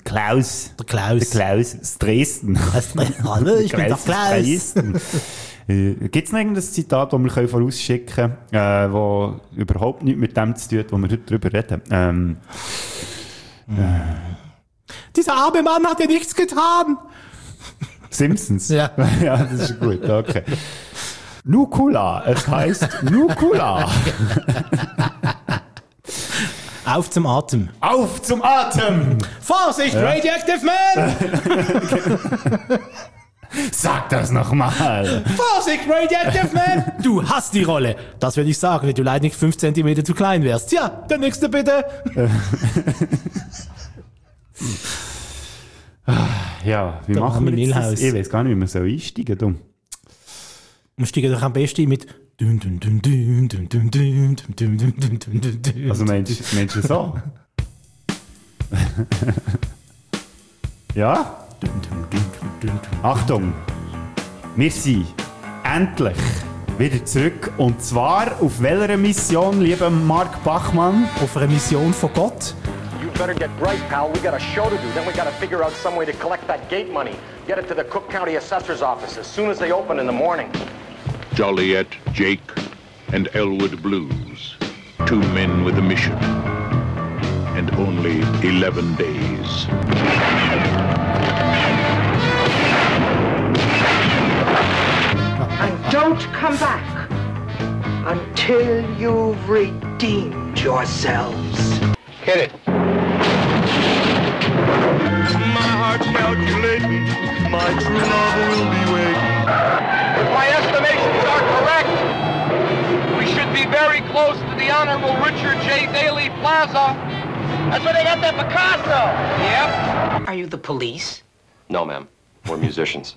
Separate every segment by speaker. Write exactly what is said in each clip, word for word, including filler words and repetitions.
Speaker 1: Klaus.
Speaker 2: Der Klaus.
Speaker 1: Der Klaus aus Dresden.
Speaker 2: Hallo, ich bin der Klaus.
Speaker 1: Äh, Gibt es noch irgendein Zitat, das wir vorausschicken können, äh, das überhaupt nichts mit dem zu tun hat, wo wir heute drüber reden? Ähm, äh.
Speaker 2: Dieser arme Mann hat ja nichts getan.
Speaker 1: Simpsons?
Speaker 2: Ja.
Speaker 1: Ja, das ist gut, okay. Nucula, es heißt Nucula.
Speaker 2: Auf zum Atem.
Speaker 1: Auf zum Atem!
Speaker 2: Vorsicht, ja. Radioactive Man!
Speaker 1: Sag das nochmal!
Speaker 2: Vorsicht, Radioactive Man! Du hast die Rolle. Das würde ich sagen, wenn du leider nicht fünf Zentimeter zu klein wärst. Ja, der nächste bitte.
Speaker 1: Ja, wie
Speaker 2: Da
Speaker 1: machen wir jetzt
Speaker 2: Milhaus.
Speaker 1: das? Ich weiß gar nicht, wie wir so einsteigen. Du.
Speaker 2: Wir steigen doch am besten ein mit dün, dün, dün, dün, dün, dün, dün, dün, dün, dün, dün, dün, dün.
Speaker 1: Also meinst, meinst du so? Ja? Achtung! Wir sind endlich wieder zurück. Und zwar auf welcher Mission, lieber Mark Bachmann?
Speaker 2: Auf einer Mission von Gott.
Speaker 3: You better get bright, pal. We got a show to do. Then we got to figure out some way to collect that gate money. Get it to the Cook County Assessor's office as soon as they open in the morning.
Speaker 4: Joliet, Jake, and Elwood Blues. Two men with a mission. And only eleven days.
Speaker 5: And don't come back until you've redeemed yourselves.
Speaker 3: Hit it.
Speaker 4: My heart's calculating, my true love will be waiting.
Speaker 3: If my estimations are correct, we should be very close to the Honorable Richard J. Daley Plaza. That's where they got that Picasso. Yep.
Speaker 5: Are you the police?
Speaker 3: No, ma'am. We're musicians.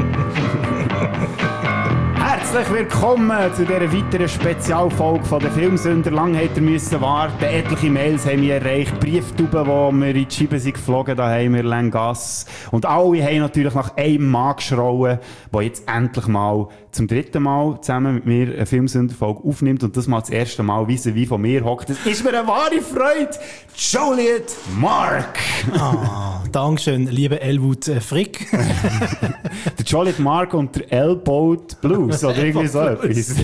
Speaker 1: Herzlich willkommen zu dieser weiteren Spezialfolge von der Filmsünder. Lang hätte ihr müssen warten. Etliche Mails haben wir erreicht, Brieftuben, die mir in die Scheibe sind geflogen, da haben wir Lengas. Und alle haben natürlich nach einem Mann geschrauen, der jetzt endlich mal zum dritten Mal zusammen mit mir eine Filmsünderfolge aufnimmt und das mal das erste Mal vis-à-vis von mir hockt. Das ist mir eine wahre Freude. Joliet Mark.
Speaker 2: Ah, Dankeschön, lieber Elwood äh, Frick.
Speaker 1: Der Joliet Mark und der Elbowed Blues oder irgendwie so etwas.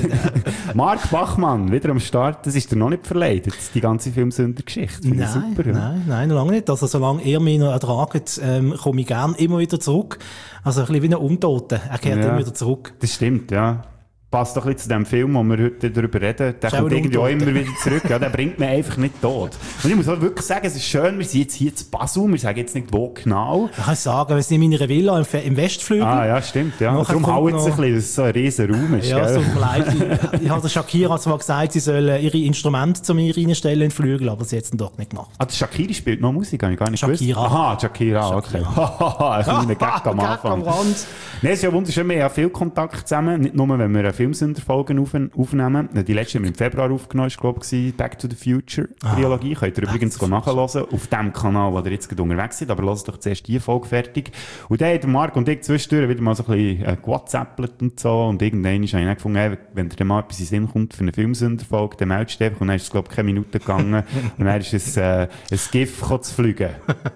Speaker 1: Mark Bachmann, wieder am Start. Das ist dir noch nicht verleidet, die ganze Filmsünder-Geschichte. Finde ich
Speaker 2: Nein,
Speaker 1: super. Ja.
Speaker 2: nein, nein, noch lange nicht. Also solange ihr mich noch ertragt, ähm, komme ich gerne immer wieder zurück. Also ein bisschen wie ein Untoter. Er kehrt
Speaker 1: Ja.
Speaker 2: immer wieder zurück.
Speaker 1: Das stimmt, ja. Passt doch ein bisschen zu dem Film, wo wir heute darüber reden. Der
Speaker 2: Ist
Speaker 1: kommt
Speaker 2: auch
Speaker 1: irgendwie auch
Speaker 2: Untoter.
Speaker 1: immer wieder zurück. Ja, der bringt mich einfach nicht tot. Und ich muss auch wirklich sagen, es ist schön, wir sind jetzt hier zu Basel. Wir sagen jetzt nicht, wo genau.
Speaker 2: Ich kann sagen, wir sind in meiner Villa im, Fe- im Westflügel.
Speaker 1: Ah, ja, stimmt, ja.
Speaker 2: Nachher
Speaker 1: Darum
Speaker 2: kommt
Speaker 1: haut es ein
Speaker 2: noch-
Speaker 1: bisschen, dass es so ein riesen Raum ist,
Speaker 2: Ja, es
Speaker 1: gell?
Speaker 2: tut mir leid. Ich, ich habe der Shakira zwar gesagt, sie sollen ihre Instrumente zu mir reinstellen in den Flügel, aber sie hat es dann doch nicht gemacht.
Speaker 1: Ah, der Shakiri spielt noch Musik, habe ich gar nicht
Speaker 2: Shakira.
Speaker 1: gewusst. Aha, Shakira, okay. Haha, ein kleiner Gag am
Speaker 2: Gag
Speaker 1: Anfang.
Speaker 2: am Rand.
Speaker 1: Nein, es ist ja wunderschön, wir haben ja viel Kontakt zusammen, nicht nur, wenn wir eine Filmsünderfolge auf, aufnehmen. Die letzte haben wir im Februar aufgenommen, ist, glaube ich, Back to the Future Trilogie. Könnt ihr übrigens nachhören auf dem Kanal, wo ihr jetzt gerade unterwegs seid, aber lasst doch zuerst die Folge fertig. Und dann haben Marc und ich zwischendurch wieder mal so ein bisschen äh, gewhatsappelt und so und irgendwann habe ich dann gefunden, hey, wenn dir dann mal etwas in den Sinn kommt für eine Filmsünderfolge, dann meldest du dich einfach und dann ist es, glaube ich, keine Minute gegangen und dann ist es äh, ein GIF gekommen zu fliegen.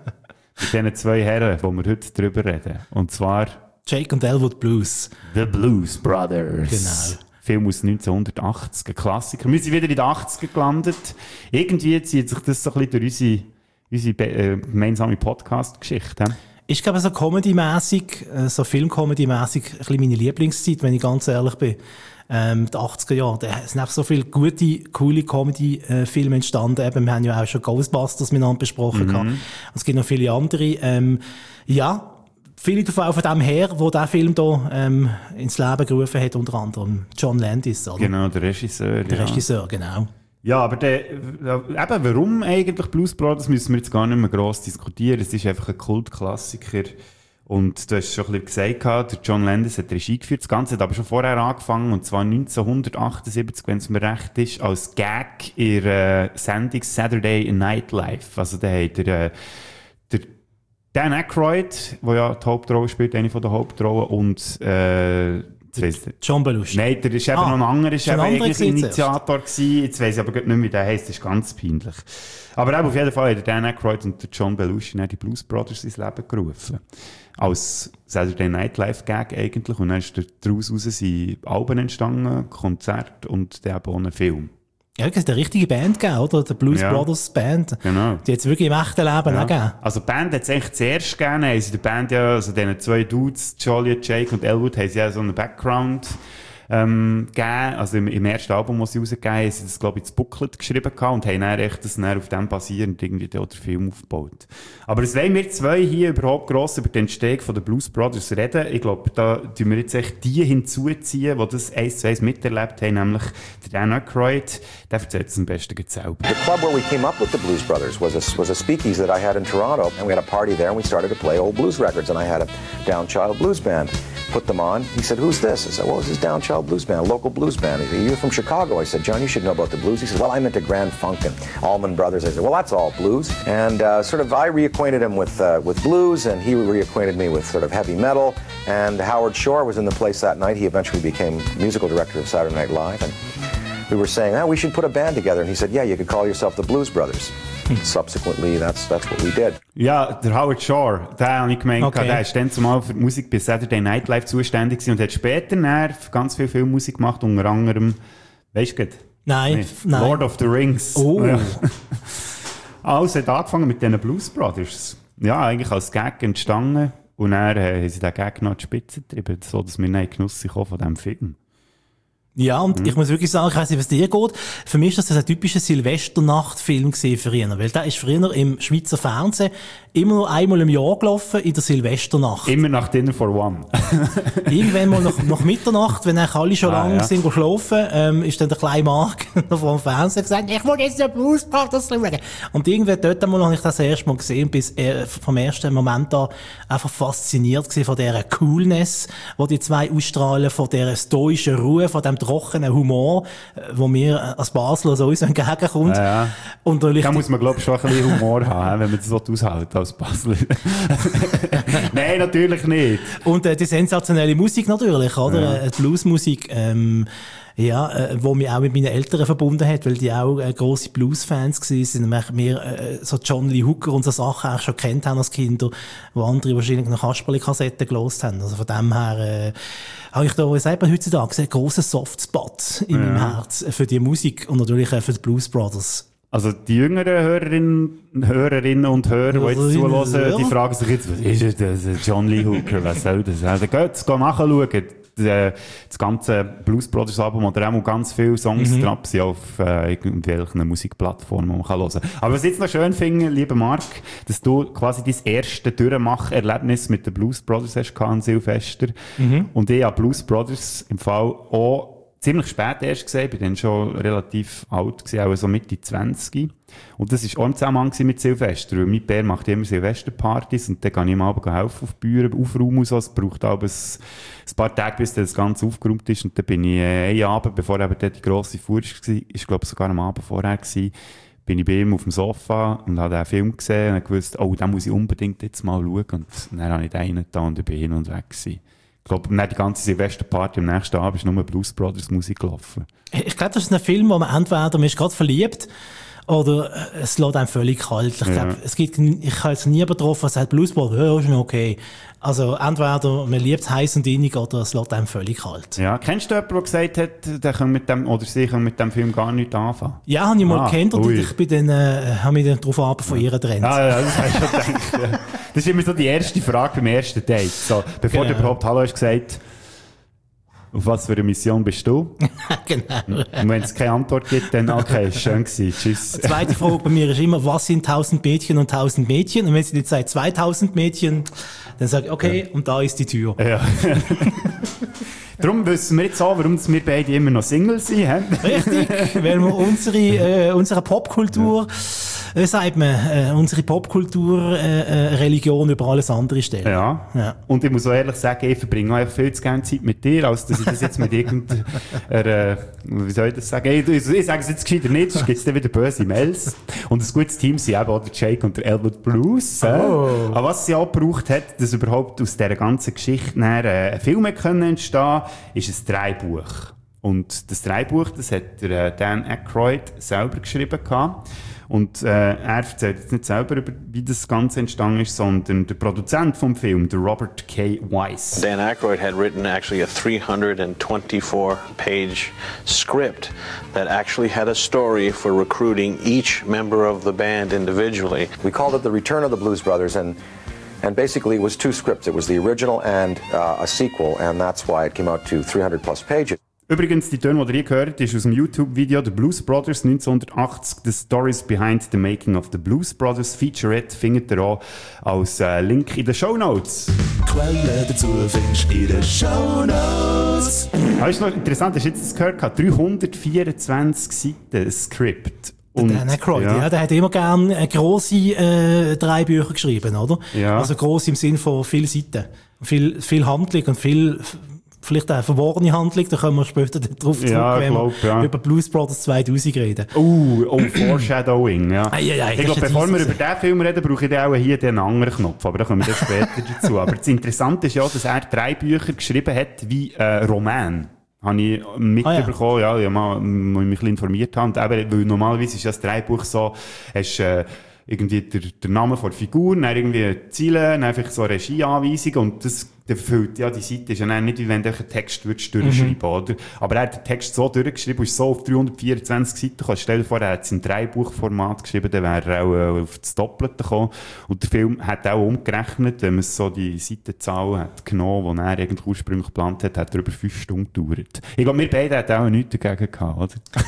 Speaker 1: Mit diesen zwei Herren, wo wir heute drüber reden. Und zwar
Speaker 2: Jake und Elwood Blues.
Speaker 1: The Blues Brothers.
Speaker 2: Genau.
Speaker 1: Film aus neunzehnhundertachtzig, ein Klassiker. Wir sind wieder in den achtziger gelandet. Irgendwie zieht sich das so ein bisschen durch unsere, unsere äh, gemeinsame Podcast-Geschichte.
Speaker 2: Ist, glaube ich, so Comedy-mässig, äh, so Film-Comedy-mässig ein bisschen meine Lieblingszeit, wenn ich ganz ehrlich bin. Ähm, die achtziger Jahre, da sind einfach so viele gute, coole Comedy-Filme entstanden. Eben, wir haben ja auch schon Ghostbusters miteinander besprochen. Mhm. Und es gibt noch viele andere. Ähm, ja, viele davon auch von dem her, wo der Film hier ähm, ins Leben gerufen hat, unter anderem John Landis. Oder?
Speaker 1: Genau, der Regisseur.
Speaker 2: Der
Speaker 1: ja.
Speaker 2: Regisseur, genau.
Speaker 1: Ja, aber der, äh, eben, warum eigentlich Blues Brothers, müssen wir jetzt gar nicht mehr gross diskutieren. Es ist einfach ein Kultklassiker. Und du hast schon ein bisschen gesagt, der John Landis hat Regie geführt. Das Ganze hat aber schon vorher angefangen, und zwar neunzehnhundertachtundsiebzig, wenn es mir recht ist, als Gag in der Sendung Saturday Night Live. Also da hat der, der Dan Aykroyd, der ja die Hauptrolle spielt, eine von der Hauptrollen, und äh,
Speaker 2: John Belushi.
Speaker 1: Nein, der ist eben
Speaker 2: Ah,
Speaker 1: noch ein anderer, ist
Speaker 2: ist ein
Speaker 1: eben
Speaker 2: anderer
Speaker 1: eigentlich
Speaker 2: gewesen
Speaker 1: Initiator gewesen. Jetzt weiss ich aber nicht mehr, wie der heisst. Das ist ganz peinlich. Aber eben auf jeden Fall haben Dan Aykroyd und der John Belushi dann die Blues Brothers ins Leben gerufen. Als Saturday Night Live Gag eigentlich. Und dann ist daraus raus sind Alben entstanden, Konzerte und dann eben auch ein Film.
Speaker 2: Ja, es hat eine richtige Band gegeben, oder? Die Blues
Speaker 1: Ja.
Speaker 2: Brothers Band.
Speaker 1: Genau.
Speaker 2: Die hat es wirklich im echten Leben
Speaker 1: Ja.
Speaker 2: auch gegeben.
Speaker 1: Also die Band hat es eigentlich zuerst gegeben, haben sie der Band ja, also diesen zwei Dudes, Joliet, Jake und Elwood, haben sie ja so einen Background ähm, gegeben. Also im, im ersten Album, das sie rausgegeben haben, haben sie das, glaube ich, das Booklet geschrieben gehabt und haben dann echt das dann auf dem basierend irgendwie den Film aufgebaut. Aber es wollen wir zwei hier überhaupt gross über den Entstehung von den Blues Brothers reden. Ich glaube, da tun wir jetzt echt die hinzuziehen, die das eins zu eins miterlebt haben, nämlich der Dan Aykroyd. Der erzählt es am besten selber.
Speaker 6: The club where we came up with the Blues Brothers was a, was a speakeasy that I had in Toronto, and we had a party there, and we started to play old blues records, and I had a Down Child blues band. Put them on. He said, "Who's this?" I said, "Well, this is Down Child blues band, a local blues band." He said, "You're from Chicago." I said, "John, you should know about the blues." He said, "Well, I'm into Grand Funk and Allman Brothers." I said, "Well, that's all blues." And uh, sort of I reacquainted him with uh, with blues, and he reacquainted me with sort of heavy metal. And Howard Shore was in the place that night. He eventually became musical director of Saturday Night Live, and we were saying, "Oh, we should put a band together." And he said, "Yeah, you could call yourself the Blues Brothers." Subsequently, that's that's what we did.
Speaker 1: Ja, der Howard Shore, der habe ich gemeint,
Speaker 2: Okay.
Speaker 1: der ist dann zumal für die Musik bei Saturday Night Live zuständig gewesen und hat später dann ganz viel Filmmusik gemacht, unter anderem, weißt du,
Speaker 2: Nein,
Speaker 1: Nee.
Speaker 2: nein.
Speaker 1: Lord of the Rings.
Speaker 2: Oh.
Speaker 1: Ja. Also hat angefangen mit diesen Blues Brothers. Ja, eigentlich als Gag entstanden und dann äh, haben sie den Gag noch an die Spitze getrieben, so dass wir in Genuss sind von diesem Film.
Speaker 2: Ja, und
Speaker 1: Mhm.
Speaker 2: ich muss wirklich sagen, ich weiss nicht, was dir geht. Für mich ist das ein typischer Silvesternachtfilm gewesen früher. Weil der ist früher im Schweizer Fernsehen immer nur einmal im Jahr gelaufen, in der Silvesternacht.
Speaker 1: Immer nach Dinner for One.
Speaker 2: Irgendwann mal nach, nach Mitternacht, wenn eigentlich alle schon
Speaker 1: Ah,
Speaker 2: lange
Speaker 1: ja.
Speaker 2: sind geschlafen, ähm, ist dann der kleine Mark noch vor dem Fernseher gesagt, ich will jetzt den Blues Brothers schauen. Und irgendwann dort einmal habe ich das erste Mal gesehen, bis äh, vom ersten Moment an einfach fasziniert gewesen von dieser Coolness, die die zwei ausstrahlen, von dieser stoischen Ruhe, von dem trockenen Humor, äh, wo mir äh, als Basler so uns entgegenkommt.
Speaker 1: Ja, ja.
Speaker 2: Und natürlich
Speaker 1: Da muss man, glaube ich, schon ein bisschen Humor haben, wenn man das so aushält als Basler. Nein, natürlich nicht.
Speaker 2: Und äh, die sensationelle Musik natürlich, oder?
Speaker 1: Ja.
Speaker 2: Äh, die Bluesmusik, ähm, ja, äh, wo mich auch mit meinen Eltern verbunden hat, weil die auch äh, grosse Blues-Fans gewesen sind. Und wir äh, so John Lee Hooker und so Sachen auch schon kennt haben als Kinder, wo andere wahrscheinlich noch Kasperli-Kassetten gelost haben. Also von dem her äh, habe ich da selber heutzutage einen grossen Softspot in meinem Herz für die Musik und natürlich äh, für die Blues Brothers.
Speaker 1: Also die jüngeren Hörerinnen, Hörerinnen und Hörer, die jetzt
Speaker 2: Hörerinnen und
Speaker 1: zuhören, die
Speaker 2: Hörer?
Speaker 1: fragen sich jetzt, was ist das, John Lee Hooker, was soll das? Also geht, geht nachschauen. Das, das ganze Blues Brothers Album oder auch ganz viele Songs
Speaker 2: Mhm.
Speaker 1: drauf sind auf äh, irgendwelchen Musikplattformen, die man kann hören kann. Aber was ich jetzt noch schön finde, lieber Marc, dass du quasi dein erste Durchmacherlebnis mit den Blues Brothers hast gehabt an Silvester.
Speaker 2: Mhm.
Speaker 1: Und ich habe Blues Brothers im Fall auch ziemlich spät erst gesehen, bin dann schon relativ alt gewesen, auch so Mitte zwanzig. Und das war auch im Zusammenhang mit Silvester, weil mein Bär macht immer Silvesterpartys und dann kann ich ihm abends helfen auf die Bühne, aufräumen und so. Es braucht aber ein, ein paar Tage, bis dann das Ganze aufgeräumt ist. Und dann bin ich äh, einen Abend, bevor eben dort die grosse Fuhr war, ist glaube ich sogar am Abend vorher gewesen, bin ich bei ihm auf dem Sofa und habe den Film gesehen und gewusst, oh, den muss ich unbedingt jetzt mal schauen. Und dann habe ich den reingetan und ich bin hin und weg gewesen. Ich glaube, nicht die ganze Silvesterparty am nächsten Abend ist nur Blues Brothers Musik gelaufen.
Speaker 2: Ich glaube, das ist ein Film, wo man entweder, man ist gerade verliebt, oder äh, es lässt einem völlig kalt. Ich
Speaker 1: Ja.
Speaker 2: glaube, es gibt, ich habe jetzt nie betroffen, der sagt, Blues Brothers, ja, ist schon okay. Also, entweder man liebt es heiß und innig, oder es lässt einem völlig kalt.
Speaker 1: Ja, kennst du jemanden, der gesagt hat, der kann mit dem, oder sie können mit dem Film gar nichts anfangen?
Speaker 2: Ja, habe ich mal
Speaker 1: Ah,
Speaker 2: gekannt, und
Speaker 1: ui.
Speaker 2: ich bin dann, äh, habe mich dann darauf ab von ihr getrennt.
Speaker 1: Ah, ja, das habe ich schon gedacht. Ja. Das ist immer so die erste Frage beim ersten Date. So, bevor
Speaker 2: Genau.
Speaker 1: du überhaupt Hallo hast gesagt, auf was für eine Mission bist du?
Speaker 2: Genau.
Speaker 1: Und wenn es keine Antwort gibt, dann okay, schön gewesen, tschüss.
Speaker 2: Die zweite Frage bei mir ist immer, was sind tausend Mädchen und tausend Mädchen? Und wenn sie jetzt sagt zweitausend Mädchen, dann sage ich, okay, und da ist die Tür.
Speaker 1: Ja. Darum wissen wir jetzt auch, warum wir beide immer noch Single sind. He?
Speaker 2: Richtig, weil wir unsere, äh, unsere Popkultur äh, sagt man, äh, unsere Popkultur, äh, äh, Religion über alles andere stellen.
Speaker 1: Ja. ja. Und ich muss auch ehrlich sagen, ich verbringe auch viel zu gerne Zeit mit dir, als dass ich das jetzt mit irgendeiner, äh, wie soll ich das sagen? Ich, ich, ich sage es jetzt gescheiter nicht, sonst gibt es dann wieder böse Mails. Und ein gutes Team sind eben auch der Jake und der Elwood Blues. Äh.
Speaker 2: Oh.
Speaker 1: Aber was sie auch gebraucht hat, dass überhaupt aus dieser ganzen Geschichte nachher, äh, Filme können entstehen, ist ein Drehbuch. Und das Drehbuch, das hat der äh, Dan Aykroyd selber geschrieben gehabt. Und äh, er erzählt jetzt nicht selber, über, wie das Ganze entstanden ist, sondern der Produzent vom Film, der Robert K. Weiss.
Speaker 7: Dan Aykroyd had written actually a three hundred twenty-four page script that actually had a story for recruiting each member of the band individually.
Speaker 6: We called it The Return of the Blues Brothers, and and basically it was two scripts. It was the original and uh, a sequel, and that's why it came out to three hundred plus pages.
Speaker 1: Übrigens, die Töne, die ihr hier gehört, ist aus dem YouTube-Video The Blues Brothers neunzehnhundertachtzig. The Stories Behind the Making of the Blues Brothers Featurette findet ihr auch als äh, Link in den Shownotes.
Speaker 8: Quelle dazu findest du in den Shownotes.
Speaker 1: Aber ist noch interessant, hast du jetzt das gehört? dreihundertvierundzwanzig Seiten Skript.
Speaker 2: Und, Dan Aykroyd, ja. ja, der hat immer gerne äh, grosse äh, drei Bücher geschrieben, oder?
Speaker 1: Ja.
Speaker 2: Also gross im Sinn von vielen Seiten. Viel, viel Handlung und viel... Vielleicht eine verworrene Handlung, da können wir später darauf zurück,
Speaker 1: ja,
Speaker 2: wenn
Speaker 1: glaub,
Speaker 2: wir
Speaker 1: ja.
Speaker 2: über Blues Brothers zweitausend reden.
Speaker 1: Oh, oh Foreshadowing, ja.
Speaker 2: Ei, ei, ei,
Speaker 1: ich glaube, bevor wir über diesen Film reden, brauche ich auch hier den anderen Knopf, aber da kommen wir dann später dazu. Aber das Interessante ist ja, dass er drei Bücher geschrieben hat wie äh, Roman. Habe ich mitbekommen, ah, ja. ja, ich mal, mich ein bisschen informiert habe. Und eben, weil normalerweise ist ja das Dreibuch so, hast, äh, irgendwie der, der Name von der Figur, dann irgendwie Ziele, dann einfach so eine Regieanweisung und das erfüllt, ja, die Seite ist ja dann nicht, wie wenn du einen Text würdest durchschreiben, mhm. oder? Aber er hat den Text so durchgeschrieben und ist so auf dreihundertvierundzwanzig Seiten gekommen. Stell dir vor, er hat es in Dreibuchformat geschrieben, dann wäre er auch äh, auf das Doppelte gekommen. Und der Film hat auch umgerechnet, wenn man so die Seitenzahl hat genommen, die er eigentlich ursprünglich geplant hat, hat er über fünf Stunden gedauert. Ich glaube, wir beide hatten auch nichts dagegen gehabt, oder?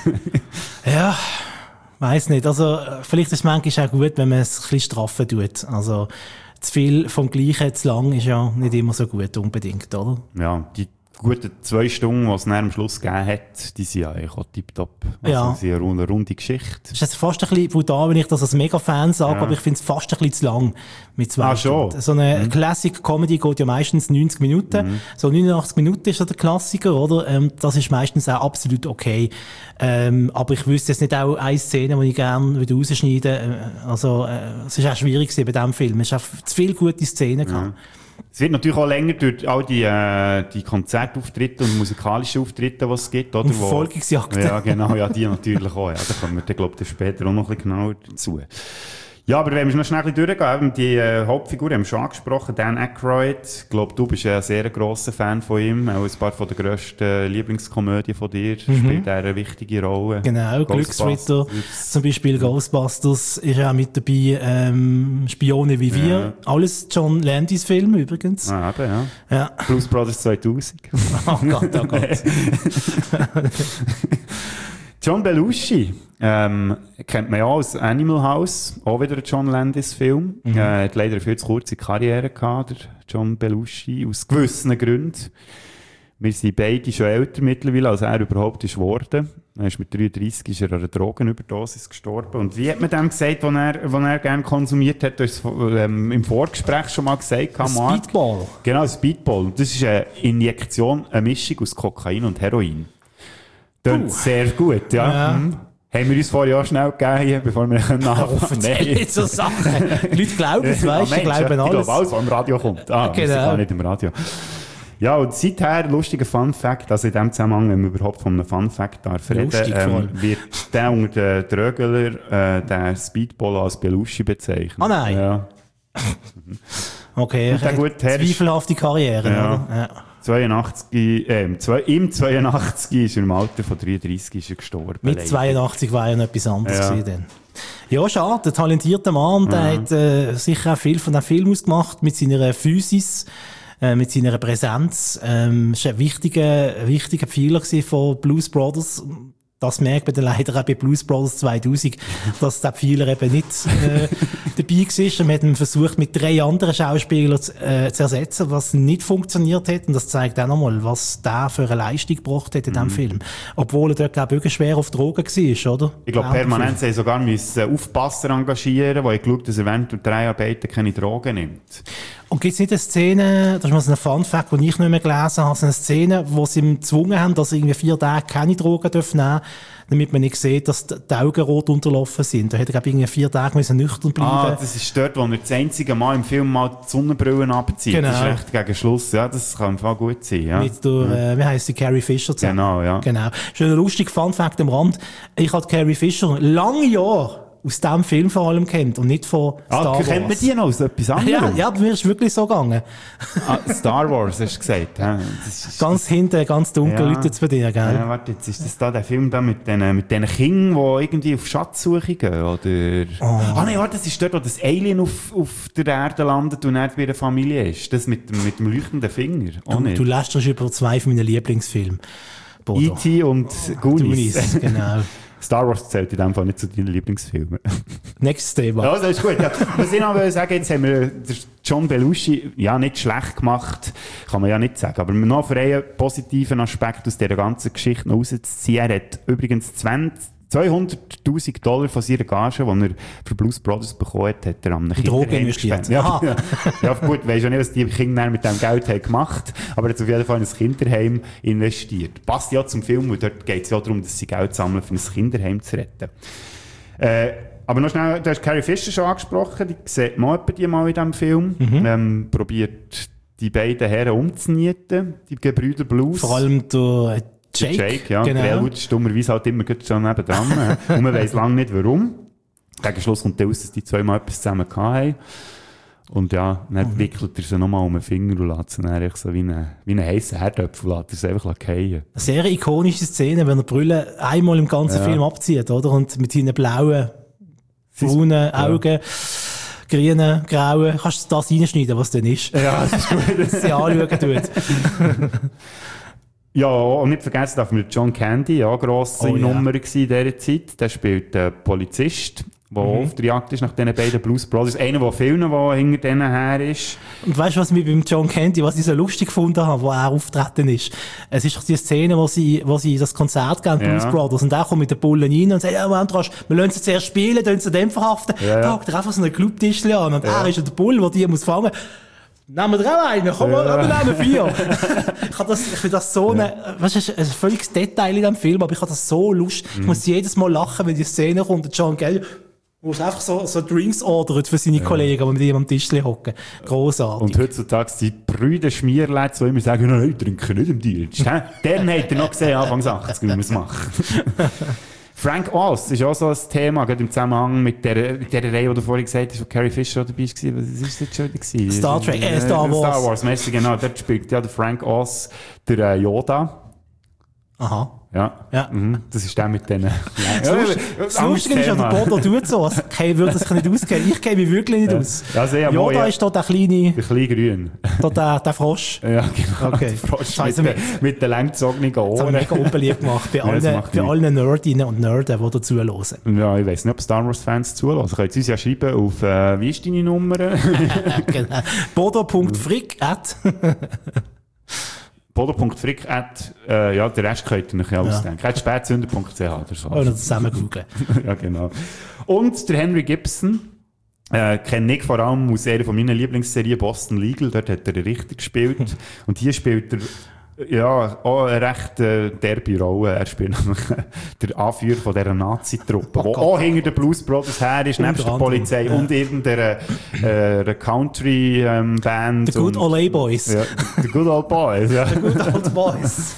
Speaker 2: Ja. Weiss nicht. Also, vielleicht ist es manchmal auch gut, wenn man es ein bisschen straffen tut. Also, zu viel vom Gleichen zu lang ist ja nicht immer so gut unbedingt, oder?
Speaker 1: Ja, die guten zwei Stunden, die es dann am Schluss gegeben hat, die sind ja eigentlich auch tipptopp. Also,
Speaker 2: ja.
Speaker 1: sie sind eine runde Geschichte.
Speaker 2: Das ist fast ein bisschen brutal, wenn ich das als Mega-Fan sage, ja. aber ich finde es fast ein bisschen zu lang mit zwei
Speaker 1: ah,
Speaker 2: Stunden.
Speaker 1: Schon?
Speaker 2: So eine
Speaker 1: mhm.
Speaker 2: Classic-Comedy geht ja meistens neunzig Minuten. Mhm. So neunundachtzig Minuten ist ja der Klassiker, oder? Ähm, das ist meistens auch absolut okay. Ähm, aber ich wüsste jetzt nicht auch eine Szene, die ich gerne wieder rausschneide. Also, äh, es ist auch schwierig bei diesem Film. Es ist auch zu viele gute Szenen gehabt.
Speaker 1: Mhm. Es wird natürlich auch länger durch all die, äh, die Konzertauftritte und musikalischen Auftritte, die es gibt. Oder?
Speaker 2: Und Verfolgungsjagden.
Speaker 1: Ja, genau, ja, die natürlich auch. Ja. Da kommen wir dann, glaube ich, später auch noch ein bisschen genauer dazu. Ja, aber wenn wir noch schnell ein bisschen durchgehen, die äh, Hauptfigur haben wir schon angesprochen, Dan Aykroyd. Ich glaube, du bist ja ein sehr grosser Fan von ihm. Auch ein paar von der grössten Lieblingskomödien von dir mhm. spielt er eine wichtige Rolle.
Speaker 2: Genau, Glücksritter, zum Beispiel Ghostbusters ist auch mit dabei, ähm, Spione wie wir. Ja. Alles John Landis Filme übrigens.
Speaker 1: Ah, eben, ja.
Speaker 2: ja.
Speaker 1: Blues Brothers zweitausend.
Speaker 2: Oh Gott, oh Gott.
Speaker 1: John Belushi, ähm, kennt man ja aus Animal House, auch wieder ein John Landis-Film. Mhm. Äh, hat leider eine viel zu kurze Karriere gehabt, der John Belushi, aus gewissen Gründen. Wir sind beide schon älter mittlerweile, als er überhaupt ist geworden. Er ist mit dreiunddreissig ist er an einer Drogenüberdosis gestorben. Und wie hat man dem gesagt, was er, was er gerne konsumiert hat? Du hast es ähm, im Vorgespräch schon mal gesagt. Mark.
Speaker 2: Speedball.
Speaker 1: Genau, Speedball. Das ist eine Injektion, eine Mischung aus Kokain und Heroin. Klingt uh. sehr gut, ja. ja. Mhm. Haben wir uns vorher auch schnell gegeben, bevor wir anfangen?
Speaker 2: Nein. Nicht so Sachen. Die Leute glauben es, weißt du,
Speaker 1: ja,
Speaker 2: glauben alles.
Speaker 1: Ich glaube, alles, was im Radio kommt. Ah, genau. Das ist gar nicht im Radio. Ja, und seither, lustiger Fun Fact, also in dem Zusammenhang, wenn man überhaupt von einem Fun Fact darf reden, ähm, wird der unter den Drögeler, äh, der Speedball als Belushi bezeichnet.
Speaker 2: Ah, nein.
Speaker 1: Ja.
Speaker 2: Okay, zweifelhafte Karriere,
Speaker 1: ja.
Speaker 2: oder? Ja.
Speaker 1: zweiundachtzig, äh, im zweiundachtzig ist er im Alter von dreiunddreissig ist er gestorben.
Speaker 2: Mit
Speaker 1: leider.
Speaker 2: zweiundachtzig war ja noch etwas anderes
Speaker 1: ja.
Speaker 2: gewesen. Ja, schade, der talentierte Mann, der
Speaker 1: ja.
Speaker 2: hat äh, sicher auch viel von dem Film ausgemacht, mit seiner Physis, äh, mit seiner Präsenz. Ähm, das war ein wichtiger, wichtiger Pfeiler von Blues Brothers. das merkt man dann leider auch bei Blues Brothers zweitausend, dass der Pfeiler eben nicht äh, dabei war. Man hat ihn versucht, mit drei anderen Schauspielern zu, äh, zu ersetzen, was nicht funktioniert hat. Und das zeigt auch nochmal, was der für eine Leistung gebracht hat in diesem mhm. Film. Obwohl er dort, glaube ich, schwer auf Drogen war, oder?
Speaker 1: Ich glaube, permanent haben sogar müssen Aufpasser engagieren, die geschaut, dass er während der Dreharbeiten keine Drogen nimmt.
Speaker 2: Und gibt es nicht eine Szene, das ist mal so ein Fun-Fact, den ich nicht mehr gelesen habe, so eine Szene, wo sie ihm gezwungen haben, dass er irgendwie vier Tage keine Drogen nehmen darf, damit man nicht sieht, dass die Augen rot unterlaufen sind. Da hätte er, glaube ich, irgendwie vier Tage müssen nüchtern bleiben.
Speaker 1: Ah, das ist dort, wo er das einzige Mal im Film mal die Sonnenbrillen abzieht.
Speaker 2: Genau.
Speaker 1: Das ist recht gegen Schluss. Ja, das kann voll gut sein. Ja.
Speaker 2: Mit der, ja. äh, wie heisst sie, Carrie Fisher zusammen.
Speaker 1: Genau, ja.
Speaker 2: Genau. Schon ein lustiger Fun-Fact am Rand. Ich hatte Carrie Fisher lange Jahre aus diesem Film vor allem kennt und nicht von Star
Speaker 1: ah,
Speaker 2: Wars.
Speaker 1: Kennt man die noch aus etwas anderem?
Speaker 2: Ja, ja, bei mir ist es wirklich so gegangen.
Speaker 1: Ah, Star Wars, hast du gesagt. Ja, das ist,
Speaker 2: ganz hinten, ganz dunkel,
Speaker 1: ja,
Speaker 2: läutet es bei dir, gell?
Speaker 1: Ja, warte, jetzt ist das da der Film da mit den, mit den Kindern, die irgendwie auf Schatzsuche gehen, oder?
Speaker 2: Oh.
Speaker 1: Ah nein, warte, das ist dort, wo das Alien auf, auf der Erde landet und nicht bei der Familie ist. Das mit dem, mit dem leuchtenden Finger.
Speaker 2: Du, du lästerst über zwei von meinen Lieblingsfilmen.
Speaker 1: E T und Goonies.
Speaker 2: Goonies, genau.
Speaker 1: Star Wars zählt in dem Fall nicht zu deinen Lieblingsfilmen.
Speaker 2: Nächstes Thema.
Speaker 1: Ja, das ist gut. Ja. Was ich noch sagen, jetzt haben wir John Belushi ja nicht schlecht gemacht, kann man ja nicht sagen, aber noch für einen positiven Aspekt aus dieser ganzen Geschichte noch rauszuziehen. Er hat übrigens zweihunderttausend Dollar von seiner Gage, die er für Blues Brothers bekommen hat, hat er an einem Kinderheim gespendet. Ja, ja, ja, gut, weisst ja nicht, was die Kinder mit diesem Geld haben gemacht haben, aber er hat auf jeden Fall in ein Kinderheim investiert. Passt ja zum Film, weil dort geht es ja darum, dass sie Geld sammeln, für ein Kinderheim zu retten. Äh, aber noch schnell, du hast Carrie Fisher schon angesprochen, die sieht man etwa die mal in diesem Film, mhm. ähm, probiert die beiden Herren umzunieten, die Gebrüder Blues.
Speaker 2: Vor allem der Jake,
Speaker 1: Jake, ja.
Speaker 2: Genau.
Speaker 1: Der Elwood ist dummerweise halt immer schon nebendran. Und man weiss lange nicht, warum. Gegen Schluss kommt raus, dass die zwei mal etwas zusammen hatten. Und ja, dann mhm. wickelt er sie nochmal um den Finger und lässt sie dann so wie einen, wie einen heissen Herdöpfel, lässt er sie einfach fallen. Eine
Speaker 2: sehr ikonische Szene, wenn er Brille einmal im ganzen ja. Film abzieht, oder? Und mit seinen blauen, braunen Augen, ja. grünen, grauen, kannst du das reinschneiden, was denn ist?
Speaker 1: Ja, das ist gut.
Speaker 2: Dass sie anschauen tut.
Speaker 1: Ja, und nicht vergessen darf man John Candy, ja, grosse oh, Nummer ja. in dieser Zeit. Der spielt einen Polizist, der mhm. auf der Jagd ist nach diesen beiden Blues Brothers. Einer, der filmen, der hinter denen her ist.
Speaker 2: Und weißt du, was mich beim John Candy, was ich so lustig gefunden habe, wo er auftreten ist? Es ist doch die Szene, wo sie, wo sie das Konzert geben, ja. Blues Brothers, und er kommt mit den Bullen rein und sagt, ja, Moment, wir lassen sie zuerst spielen, dann sie den verhaften.
Speaker 1: Ja, ja.
Speaker 2: Da hakt er einfach so einen Clubtischchen an und ja. er ist ja der Bull, der die muss fangen. Nehmen wir auch einen, komm, ja. wir nehmen vier. ich das, ich finde das so ja. eine, weißt du, ein völliges Detail in diesem Film, aber ich habe das so lustig. Mhm. Ich muss jedes Mal lachen, wenn die Szene kommt, und John Candy, wo es einfach so, so Drinks ordert für seine ja. Kollegen, die mit ihm am Tisch hocken. Grossartig.
Speaker 1: Und heutzutage die Brüder Schmierleute, die immer sagen, nein, ich trinke nicht im Dienst. Den hat er noch gesehen, Anfang achtzig, wie man es macht. Frank Oz ist auch so ein Thema, gerade im Zusammenhang mit der, mit der Reihe, die du vorhin gesagt hast, wo Carrie Fisher dabei war. Was war das schon? Gewesen?
Speaker 2: Star Trek, äh, Star Wars.
Speaker 1: Star Wars, mäßig, genau. Dort spielt ja der Frank Oz, der äh, Yoda.
Speaker 2: Aha.
Speaker 1: Ja.
Speaker 2: ja.
Speaker 1: Mhm. Das ist der mit denen.
Speaker 2: Das Lustige ist ja, der Bodo tut so. Also, ich würde das nicht auskennen. Ich kenne mich wirklich nicht
Speaker 1: ja.
Speaker 2: aus.
Speaker 1: Also, ja,
Speaker 2: Yoda
Speaker 1: ja.
Speaker 2: ist da der kleine...
Speaker 1: Der kleine Grün.
Speaker 2: Da der, der Frosch.
Speaker 1: Ja, genau.
Speaker 2: Okay.
Speaker 1: Der Frosch
Speaker 2: mit,
Speaker 1: mit, den, mit den langgezogenen Ohren.
Speaker 2: Das habe ich mega unbeliebt gemacht. Bei allen, ja, bei allen Nerdinnen und Nerden, die dazu hören.
Speaker 1: Ja, ich weiss nicht, ob Star Wars-Fans zuhören. Könnt ihr uns ja schreiben auf, äh, wie ist deine Nummer?
Speaker 2: Genau. bodo.frick at
Speaker 1: bodo.frick at, äh, ja, der Rest könnt ihr euch ja ausdenken. At spätzünder punkt c h oder so.
Speaker 2: Oder zusammen googeln.
Speaker 1: Ja, genau. Und der Henry Gibson, äh, kenne ich vor allem aus einer von meinen Lieblingsserien Boston Legal. Dort hat er einen Richter gespielt. Und hier spielt er ja, auch eine recht äh, derbe Rolle. Er spielt nämlich der Anführer von dieser Nazi-Truppe, der oh auch hinter den Blues Brothers her ist, nebst der Polizei ja. und irgendeiner äh, Country-Band.
Speaker 2: The Good Old Boys.
Speaker 1: Ja, The Good Old Boys, ja.
Speaker 2: The Good Old Boys.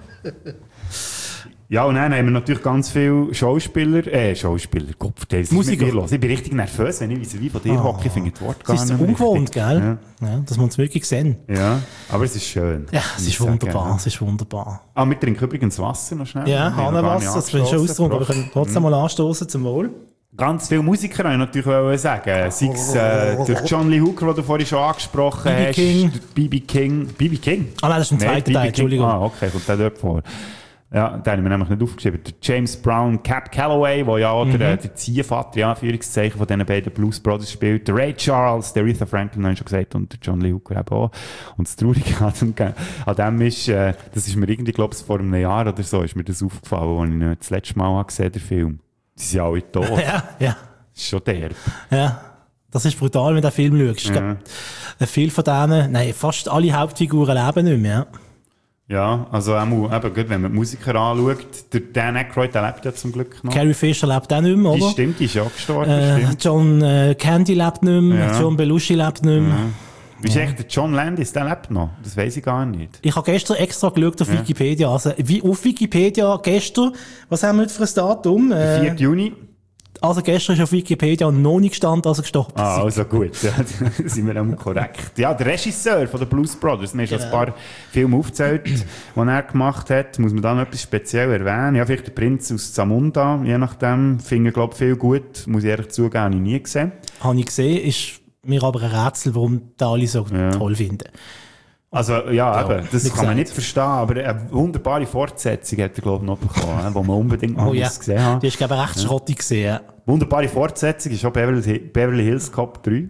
Speaker 1: Ja, und dann haben wir natürlich ganz viele Schauspieler, äh, Schauspieler, Kopf, der ist
Speaker 2: Musiker.
Speaker 1: Mit mir los. Ich bin richtig nervös, wenn ich wie von dir
Speaker 2: ah.
Speaker 1: hocke, ich finde das Wort gar
Speaker 2: nicht. Es ist
Speaker 1: nicht
Speaker 2: ungewohnt,
Speaker 1: richtig.
Speaker 2: Gell? Ja. Ja, dass wir uns wirklich sehen.
Speaker 1: Ja, aber es ist schön.
Speaker 2: Ja, es ist wunderbar, sagen. es ist wunderbar.
Speaker 1: Ah, wir trinken übrigens Wasser noch schnell.
Speaker 2: Ja, Hahnenwasser, das bin ich schon ausgetrunken, aber wir können trotzdem mal anstoßen zum Wohl.
Speaker 1: Ganz viele Musiker wollte ich natürlich sagen. Sei es äh, der John Lee Hooker, den du vorhin schon angesprochen hast. B B King. B B King?
Speaker 2: Ah nein, das ist im zweiten Teil, Entschuldigung.
Speaker 1: Ah, okay, kommt der dort vor. Ja, den haben wir nämlich nicht aufgeschrieben. Der James Brown, Cap Calloway, der ja auch mhm. der, der Ziehvater, ja, Anführungszeichen, von diesen beiden Blues Brothers spielt. Der Ray Charles, der Aretha Franklin, habe ich schon gesagt, und der John Lee Hooker eben auch. Und das Traurige an, an dem ist, äh, das ist mir irgendwie, glaube ich, vor einem Jahr oder so, ist mir das aufgefallen, als ich ihn das letzte Mal habe gesehen, den Film. Sie sind alle tot.
Speaker 2: Ja, ja.
Speaker 1: Das ist schon derb.
Speaker 2: Ja. Das ist brutal, wenn du den Film schaust.
Speaker 1: Ja.
Speaker 2: Viele von denen, nein, fast alle Hauptfiguren leben nicht mehr.
Speaker 1: Ja, also auch, eben, gut, wenn man die Musiker anschaut, der Dan Aykroyd, der lebt ja zum Glück noch.
Speaker 2: Carrie Fisher lebt auch nicht mehr, oder?
Speaker 1: Die stimmt, die ist ja gestorben.
Speaker 2: Äh, John äh, Candy lebt nicht mehr, ja. John Belushi lebt nicht mehr. Ja.
Speaker 1: Wie ist echt der John Landis, der lebt noch? Das weiss ich gar nicht.
Speaker 2: Ich habe gestern extra geschaut auf ja. Wikipedia. Also, wie, auf Wikipedia gestern, was haben wir heute für ein Datum?
Speaker 1: Der vierten Juni.
Speaker 2: Also gestern ist auf Wikipedia noch nicht gestanden, als er gestorben ist.
Speaker 1: Ah, also gut, ja, sind wir auch korrekt. Ja, der Regisseur von den Blues Brothers, mir hast genau. ein paar Filme aufgezählt, die er gemacht hat. Muss man da noch etwas speziell erwähnen? Ja, vielleicht der Prinz aus Zamunda, je nachdem. Finde ich, glaube ich, viel gut. Muss ich ehrlich zugeben, habe ich nie gesehen.
Speaker 2: Habe ich gesehen, ist mir aber ein Rätsel, warum da alle so ja. toll finden.
Speaker 1: Also, ja, ja eben, das kann gesagt. man nicht verstehen, aber eine wunderbare Fortsetzung hat er, glaube ich, noch bekommen, die man unbedingt mal
Speaker 2: oh, ja.
Speaker 1: gesehen hat.
Speaker 2: Die ist, glaube ich, recht ja. schrottig gesehen.
Speaker 1: Wunderbare Fortsetzung ist auch Beverly, Beverly Hills Cop drei.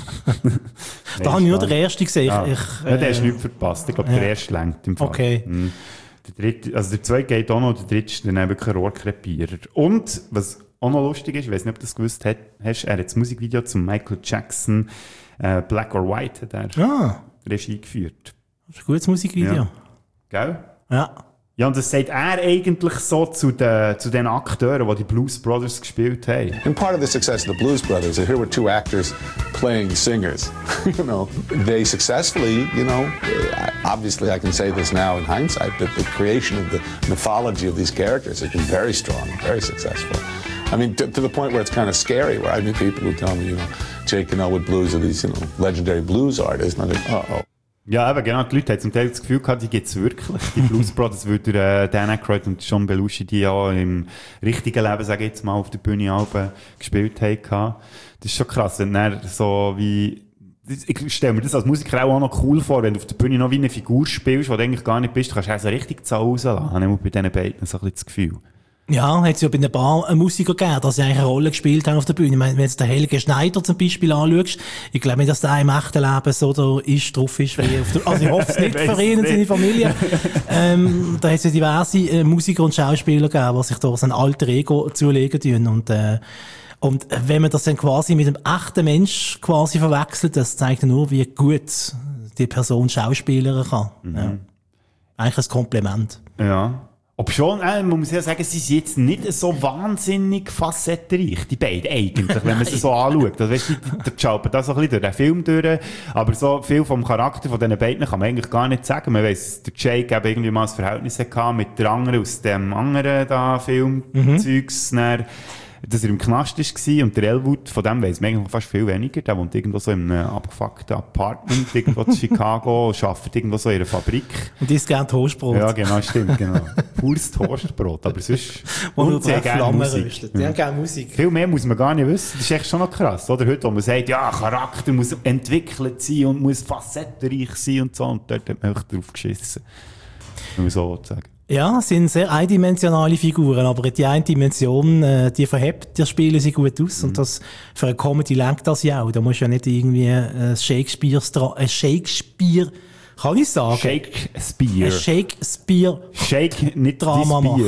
Speaker 2: Da habe ich nur den ersten gesehen.
Speaker 1: Ja.
Speaker 2: Ich,
Speaker 1: äh, ja, der ist nicht verpasst. Ich glaube, ja. der erste längt im Fall.
Speaker 2: Okay.
Speaker 1: Mhm. Der dritte, also der zweite geht auch noch, der dritte ist dann wirklich ein Rohrkrepierer. Und, was auch noch lustig ist, ich weiß nicht, ob du das gewusst hast, er hat das Musikvideo zum Michael Jackson äh, Black or White hat er
Speaker 2: ah.
Speaker 1: Regie geführt.
Speaker 2: Das ist ein gutes Musikvideo.
Speaker 1: Ja. Gell?
Speaker 2: Ja.
Speaker 1: Ja, und das sagt er eigentlich so zu den, zu den Akteuren, die die Blues Brothers gespielt haben.
Speaker 9: And part of the success of the Blues Brothers, here were two actors playing singers. You know, they successfully, you know, obviously I can say this now in hindsight, but the creation of the mythology of these characters has been very strong, very successful. I mean, to, to the point where it's kind of scary, where I meet people who tell me, you know, Jake and Elwood Blues are these, you know, legendary blues artists, and I think, uh-oh.
Speaker 1: Ja, eben, genau. Die Leute haben zum Teil das Gefühl gehabt, die gibt es wirklich. Die Blues Brothers, weil durch äh, Dan Aykroyd und John Belushi, die ja im richtigen Leben, sage ich jetzt mal, auf der Bühne Alben gespielt haben. Das ist schon krass, wenn er so wie... Ich stelle mir das als Musiker auch noch cool vor, wenn du auf der Bühne noch wie eine Figur spielst, die du eigentlich gar nicht bist, du kannst du auch so richtig Zahl rauslassen. Ich habe bei diesen beiden so ein bisschen das Gefühl.
Speaker 2: Ja, hat es ja bei ein paar Musiker gegeben, dass sie eigentlich eine Rolle gespielt haben auf der Bühne. Ich meine, wenn du den Helge Schneider zum Beispiel anschaust, ich glaube nicht, dass der im echten Leben so da ist, drauf ist, wie auf der, also ich hoffe es nicht für ihn und seine Familie. ähm, da hat es ja diverse äh, Musiker und Schauspieler gegeben, die sich da so ein alter Ego zulegen tun und, äh, und wenn man das dann quasi mit einem echten Mensch quasi verwechselt, das zeigt nur, wie gut die Person schauspielern kann. Mhm. Ja. Eigentlich ein Kompliment.
Speaker 1: Ja. Ob schon, äh, man muss ja sagen, sie sind jetzt nicht so wahnsinnig facettenreich, die beiden eigentlich, wenn man sie so anschaut. Also, weißt du, die, die schauen da so ein bisschen durch den Film durch, aber so viel vom Charakter von diesen beiden kann man eigentlich gar nicht sagen. Man weiss, der Jake eben irgendwie mal ein Verhältnis hatte mit der anderen aus dem anderen da Filmzeugs, mhm. dass er im Knast war und der Elwood, von dem weiss man eigentlich fast viel weniger. Der wohnt irgendwo so in einem abgefuckten Apartment, irgendwo in Chicago, und arbeitet irgendwo so in einer Fabrik.
Speaker 2: Und isst gerne Toastbrot.
Speaker 1: Ja, genau, stimmt, genau. Pures Toastbrot, aber sonst...
Speaker 2: Und sie
Speaker 1: gerne Musik.
Speaker 2: Die ja. haben gerne Musik.
Speaker 1: Viel mehr muss man gar nicht wissen. Das ist echt schon noch krass, oder? Heute, wo man sagt, ja, Charakter muss entwickelt sein und muss facettenreich sein und so, und dort hat man echt drauf geschissen. Wenn man so sagen.
Speaker 2: Ja, es sind sehr eindimensionale Figuren, aber die eine Dimension, äh, die verhebt, die spielen sie gut aus. Mhm. Und das, für eine Comedy lenkt das ja auch. Da musst du ja nicht irgendwie ein Shakespeare, ein Shakespeare, kann ich sagen?
Speaker 1: Shakespeare.
Speaker 2: Ein Shakespeare.
Speaker 1: Shake, nicht
Speaker 2: Drama machen.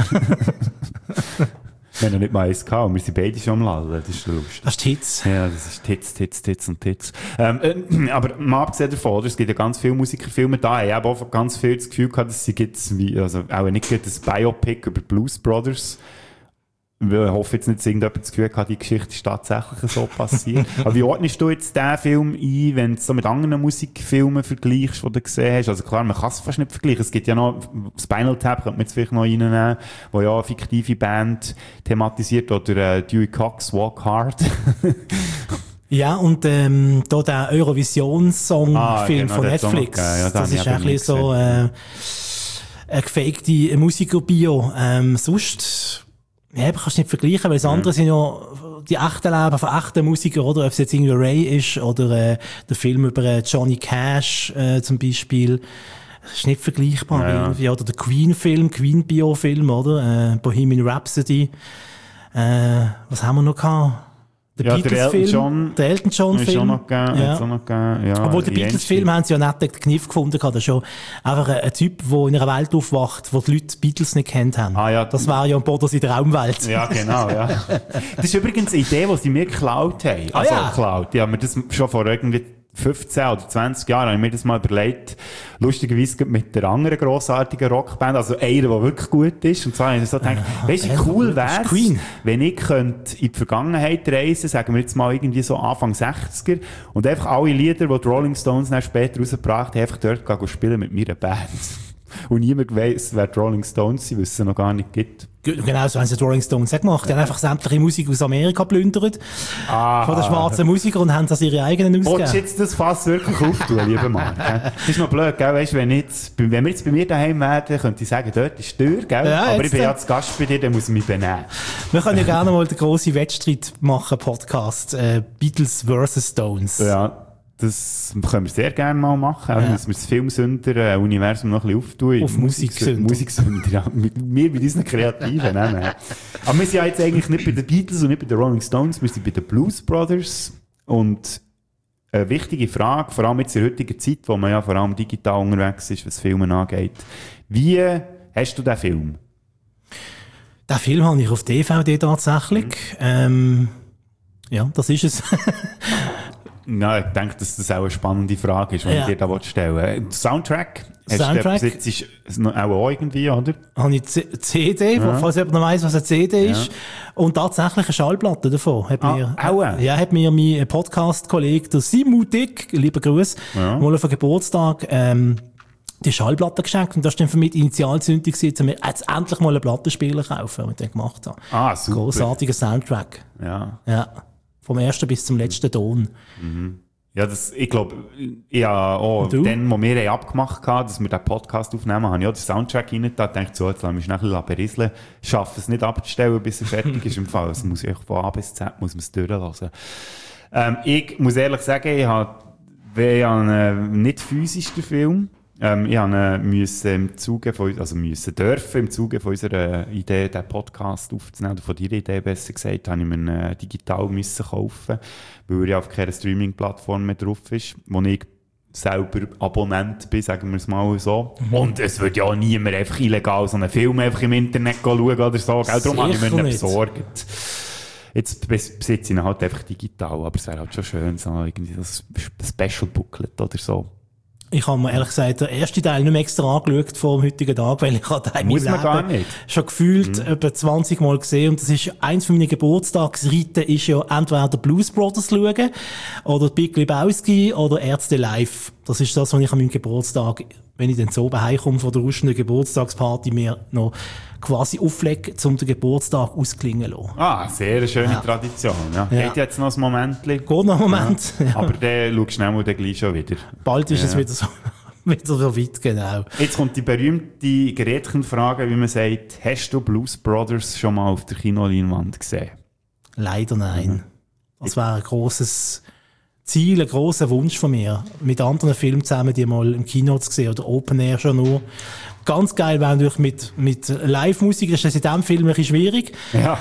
Speaker 1: Wir haben ja nicht mal eins gehabt, wir sind beide schon am Lallen, das ist lustig.
Speaker 2: Das ist Tits.
Speaker 1: Ja, das ist Tits, Tits, Tits und Tits. Ähm, äh, aber mal abgesehen davon, oder, es gibt ja ganz viele Musikerfilme da, ich habe auch ganz viel das Gefühl gehabt, dass sie jetzt, wie, also auch nicht das Biopic über Blues Brothers. Ich hoffe jetzt nicht, dass irgendjemand das Gefühl hat, die Geschichte ist tatsächlich so passiert. Aber wie ordnest du jetzt diesen Film ein, wenn du es so mit anderen Musikfilmen vergleichst, die du gesehen hast? Also klar, man kann es fast nicht vergleichen. Es gibt ja noch Spinal Tap, könnte man jetzt vielleicht noch reinnehmen, wo ja eine fiktive Band thematisiert, oder äh, Dewey Cox, Walk Hard.
Speaker 2: Ja, und ähm, da der Eurovision-Song-Film
Speaker 1: ah, genau,
Speaker 2: von Netflix,
Speaker 1: ja,
Speaker 2: das ist eigentlich so äh, eine gefakte Musikerbio. Ähm, sonst... Ja, aber kannst du nicht vergleichen, weil das andere mhm. sind ja die echten Leben von echten Musikern, oder? Ob es jetzt irgendwie Ray ist, oder äh, der Film über äh, Johnny Cash äh, zum Beispiel. das ist nicht vergleichbar.
Speaker 1: Ja, ja.
Speaker 2: Irgendwie. Oder der Queen-Film, Queen-Bio-Film, oder? Äh, Bohemian Rhapsody. Äh, was haben wir noch gehabt? Der
Speaker 1: Ja, der Elton
Speaker 2: Beatles-Film.
Speaker 1: John.
Speaker 2: Der Elton John-Film.
Speaker 1: Ist auch noch gegeben,
Speaker 2: Ja.
Speaker 1: hat's auch noch gegeben. Ja,
Speaker 2: Obwohl, der
Speaker 1: die
Speaker 2: Beatles-Film haben sie ja nicht den Kniff gefunden. Das ist schon einfach ein, ein Typ, der in einer Welt aufwacht, wo die Leute die Beatles nicht kennt haben.
Speaker 1: Ah, ja.
Speaker 2: Das war ja ein Bodos in der Raumwelt.
Speaker 1: Ja, genau, ja. Das ist übrigens eine Idee, die sie mir geklaut haben.
Speaker 2: Ah,
Speaker 1: Also,
Speaker 2: ja.
Speaker 1: geklaut. Ja, mir das schon vor irgendwie fünfzehn oder zwanzig Jahren habe ich mir das mal überlegt. Lustigerweise mit der anderen grossartigen Rockband, also einer, der wirklich gut ist. Und zwar habe ich so gedacht,
Speaker 2: Ah,
Speaker 1: weißt du, wie
Speaker 2: ja,
Speaker 1: cool
Speaker 2: das ist
Speaker 1: wäre
Speaker 2: Queen.
Speaker 1: wenn ich könnte in die Vergangenheit reisen, sagen wir jetzt mal irgendwie so Anfang sechziger, und einfach alle Lieder, die die Rolling Stones dann später rausgebracht haben, einfach dort gehen spielen mit meiner Band. Und niemand weiss, wer die Rolling Stones sind, weil es sie noch gar nicht gibt.
Speaker 2: Genau so haben sie die Rolling Stones auch gemacht. Die haben einfach sämtliche Musik aus Amerika plündert.
Speaker 1: Ah,
Speaker 2: Von den schwarzen Musikern und haben das ihre eigenen
Speaker 1: Willst du
Speaker 2: ausgegeben.
Speaker 1: jetzt das Fass wirklich auftun, lieber Mann? gell? Das ist noch blöd, gell? Weißt, wenn, jetzt, wenn wir jetzt bei mir daheim wären, könnte ich sagen, dort ist die Tür, gell?
Speaker 2: Ja,
Speaker 1: aber
Speaker 2: jetzt
Speaker 1: ich bin ja
Speaker 2: dann.
Speaker 1: zu Gast bei dir, dann muss ich mich benehmen.
Speaker 2: Wir können ja gerne mal den grossen Wettstreit machen, Podcast. Äh, Beatles versus Stones.
Speaker 1: Ja, das können wir sehr gerne mal machen. Auch
Speaker 2: Ja.
Speaker 1: müssen wir das Filmsünder-Universum noch ein bisschen auftun.
Speaker 2: Auf Musiksünder.
Speaker 1: Musiksünder, ja. Mit, wir mit unseren Kreativen. nein, nein. Aber wir sind ja jetzt eigentlich nicht bei den Beatles und nicht bei den Rolling Stones, wir sind bei den Blues Brothers. Und eine wichtige Frage, vor allem jetzt in der heutigen Zeit, wo man ja vor allem digital unterwegs ist, was Filme angeht. Wie hast du den Film?
Speaker 2: Den Film habe ich auf D V D tatsächlich.
Speaker 1: Mhm.
Speaker 2: Ähm, ja, das ist es.
Speaker 1: Ja, ich denke, dass das auch eine spannende Frage ist, die
Speaker 2: Ja.
Speaker 1: ich dir da stellen will. Soundtrack? Hast
Speaker 2: Soundtrack?
Speaker 1: Du, das ist auch, auch irgendwie, oder?
Speaker 2: habe ich C- CD,
Speaker 1: Ja.
Speaker 2: falls jemand noch weiss, was eine C D
Speaker 1: Ja.
Speaker 2: ist. Und tatsächlich eine Schallplatte davon. Hat
Speaker 1: Ah,
Speaker 2: mir,
Speaker 1: auch?
Speaker 2: Ja, hat mir mein Podcast-Kollege, der Simu Dick, lieber Gruß,
Speaker 1: Ja.
Speaker 2: mal auf den Geburtstag, ähm, die Schallplatte geschenkt. Und das war dann für mich die Initialzündung gewesen, um mir jetzt endlich mal einen Plattenspieler kaufen, was ich dann gemacht habe.
Speaker 1: Ah, super.
Speaker 2: Grossartiger Soundtrack.
Speaker 1: Ja.
Speaker 2: Ja. Vom ersten bis zum letzten Ton.
Speaker 1: Ja, das, ich glaube, ja, auch
Speaker 2: Und du?
Speaker 1: dann, wo wir haben abgemacht haben, dass wir den Podcast aufnehmen, habe ich auch den Soundtrack rein da dachte so, jetzt lassen wir mich schnell ein bisschen berieseln. Ich schaffe es nicht abzustellen, bis er fertig ist im Fall. Das muss ich von A bis Z, muss man es durchlassen. Ähm, ich muss ehrlich sagen, ich habe, ich habe einen nicht physischen Film. Ähm, ich habe müssen im Zuge von, also müssen dürfen im Zuge von unserer Idee, den Podcast aufzunehmen, oder von deiner Idee besser gesagt, habe ich mir einen digital müssen kaufen, weil er ja auf keiner Streaming-Plattform mehr drauf ist, wo ich selber Abonnent bin, sagen wir es mal so.
Speaker 2: Mhm.
Speaker 1: Und es würde ja auch niemand einfach illegal so einen Film einfach im Internet schauen oder so. Gell? Darum habe ich mir
Speaker 2: Sicher
Speaker 1: ihn
Speaker 2: nicht.
Speaker 1: besorgt. Jetzt bes- besitze ich ihn halt einfach digital, aber es wäre halt schon schön, so irgendwie das Special Booklet oder so.
Speaker 2: Ich habe mir ehrlich gesagt den ersten Teil nicht mehr extra angeschaut vor dem heutigen Tag, weil ich habe den in
Speaker 1: Muss
Speaker 2: meinem
Speaker 1: man gar
Speaker 2: Leben
Speaker 1: nicht.
Speaker 2: schon gefühlt etwa zwanzig Mal gesehen. Und das ist eins von meinen Geburtstagsriten, ist ja entweder der Blues Brothers schauen, oder Big Lebowski, oder Ärzte live. Das ist das, was ich an meinem Geburtstag, wenn ich dann so oben heimkomme von der rustenden Geburtstagsparty, mir noch quasi auflege, um den Geburtstag ausklingen zu lassen.
Speaker 1: Ah, sehr eine schöne
Speaker 2: Ja.
Speaker 1: Tradition. Ja.
Speaker 2: Ja.
Speaker 1: Geht jetzt noch ein Moment.
Speaker 2: Geht noch einen Moment.
Speaker 1: Ja.
Speaker 2: Ja.
Speaker 1: Aber dann schaust du schnell mal den gleich schon wieder.
Speaker 2: Bald ist
Speaker 1: Ja.
Speaker 2: es wieder so, wieder so weit, genau.
Speaker 1: Jetzt kommt die berühmte Gretchenfrage, wie man sagt, hast du Blues Brothers schon mal auf der Kinoleinwand gesehen?
Speaker 2: Leider nein.
Speaker 1: Mhm.
Speaker 2: Das wäre ein grosses Ziel, ein grosser Wunsch von mir, mit anderen Filmen zusammen, die mal im Kino zu sehen oder Open Air schon nur. Ganz geil wäre natürlich mit, mit Live-Musik, das ist in diesem Film ein bisschen schwierig.
Speaker 1: Ja.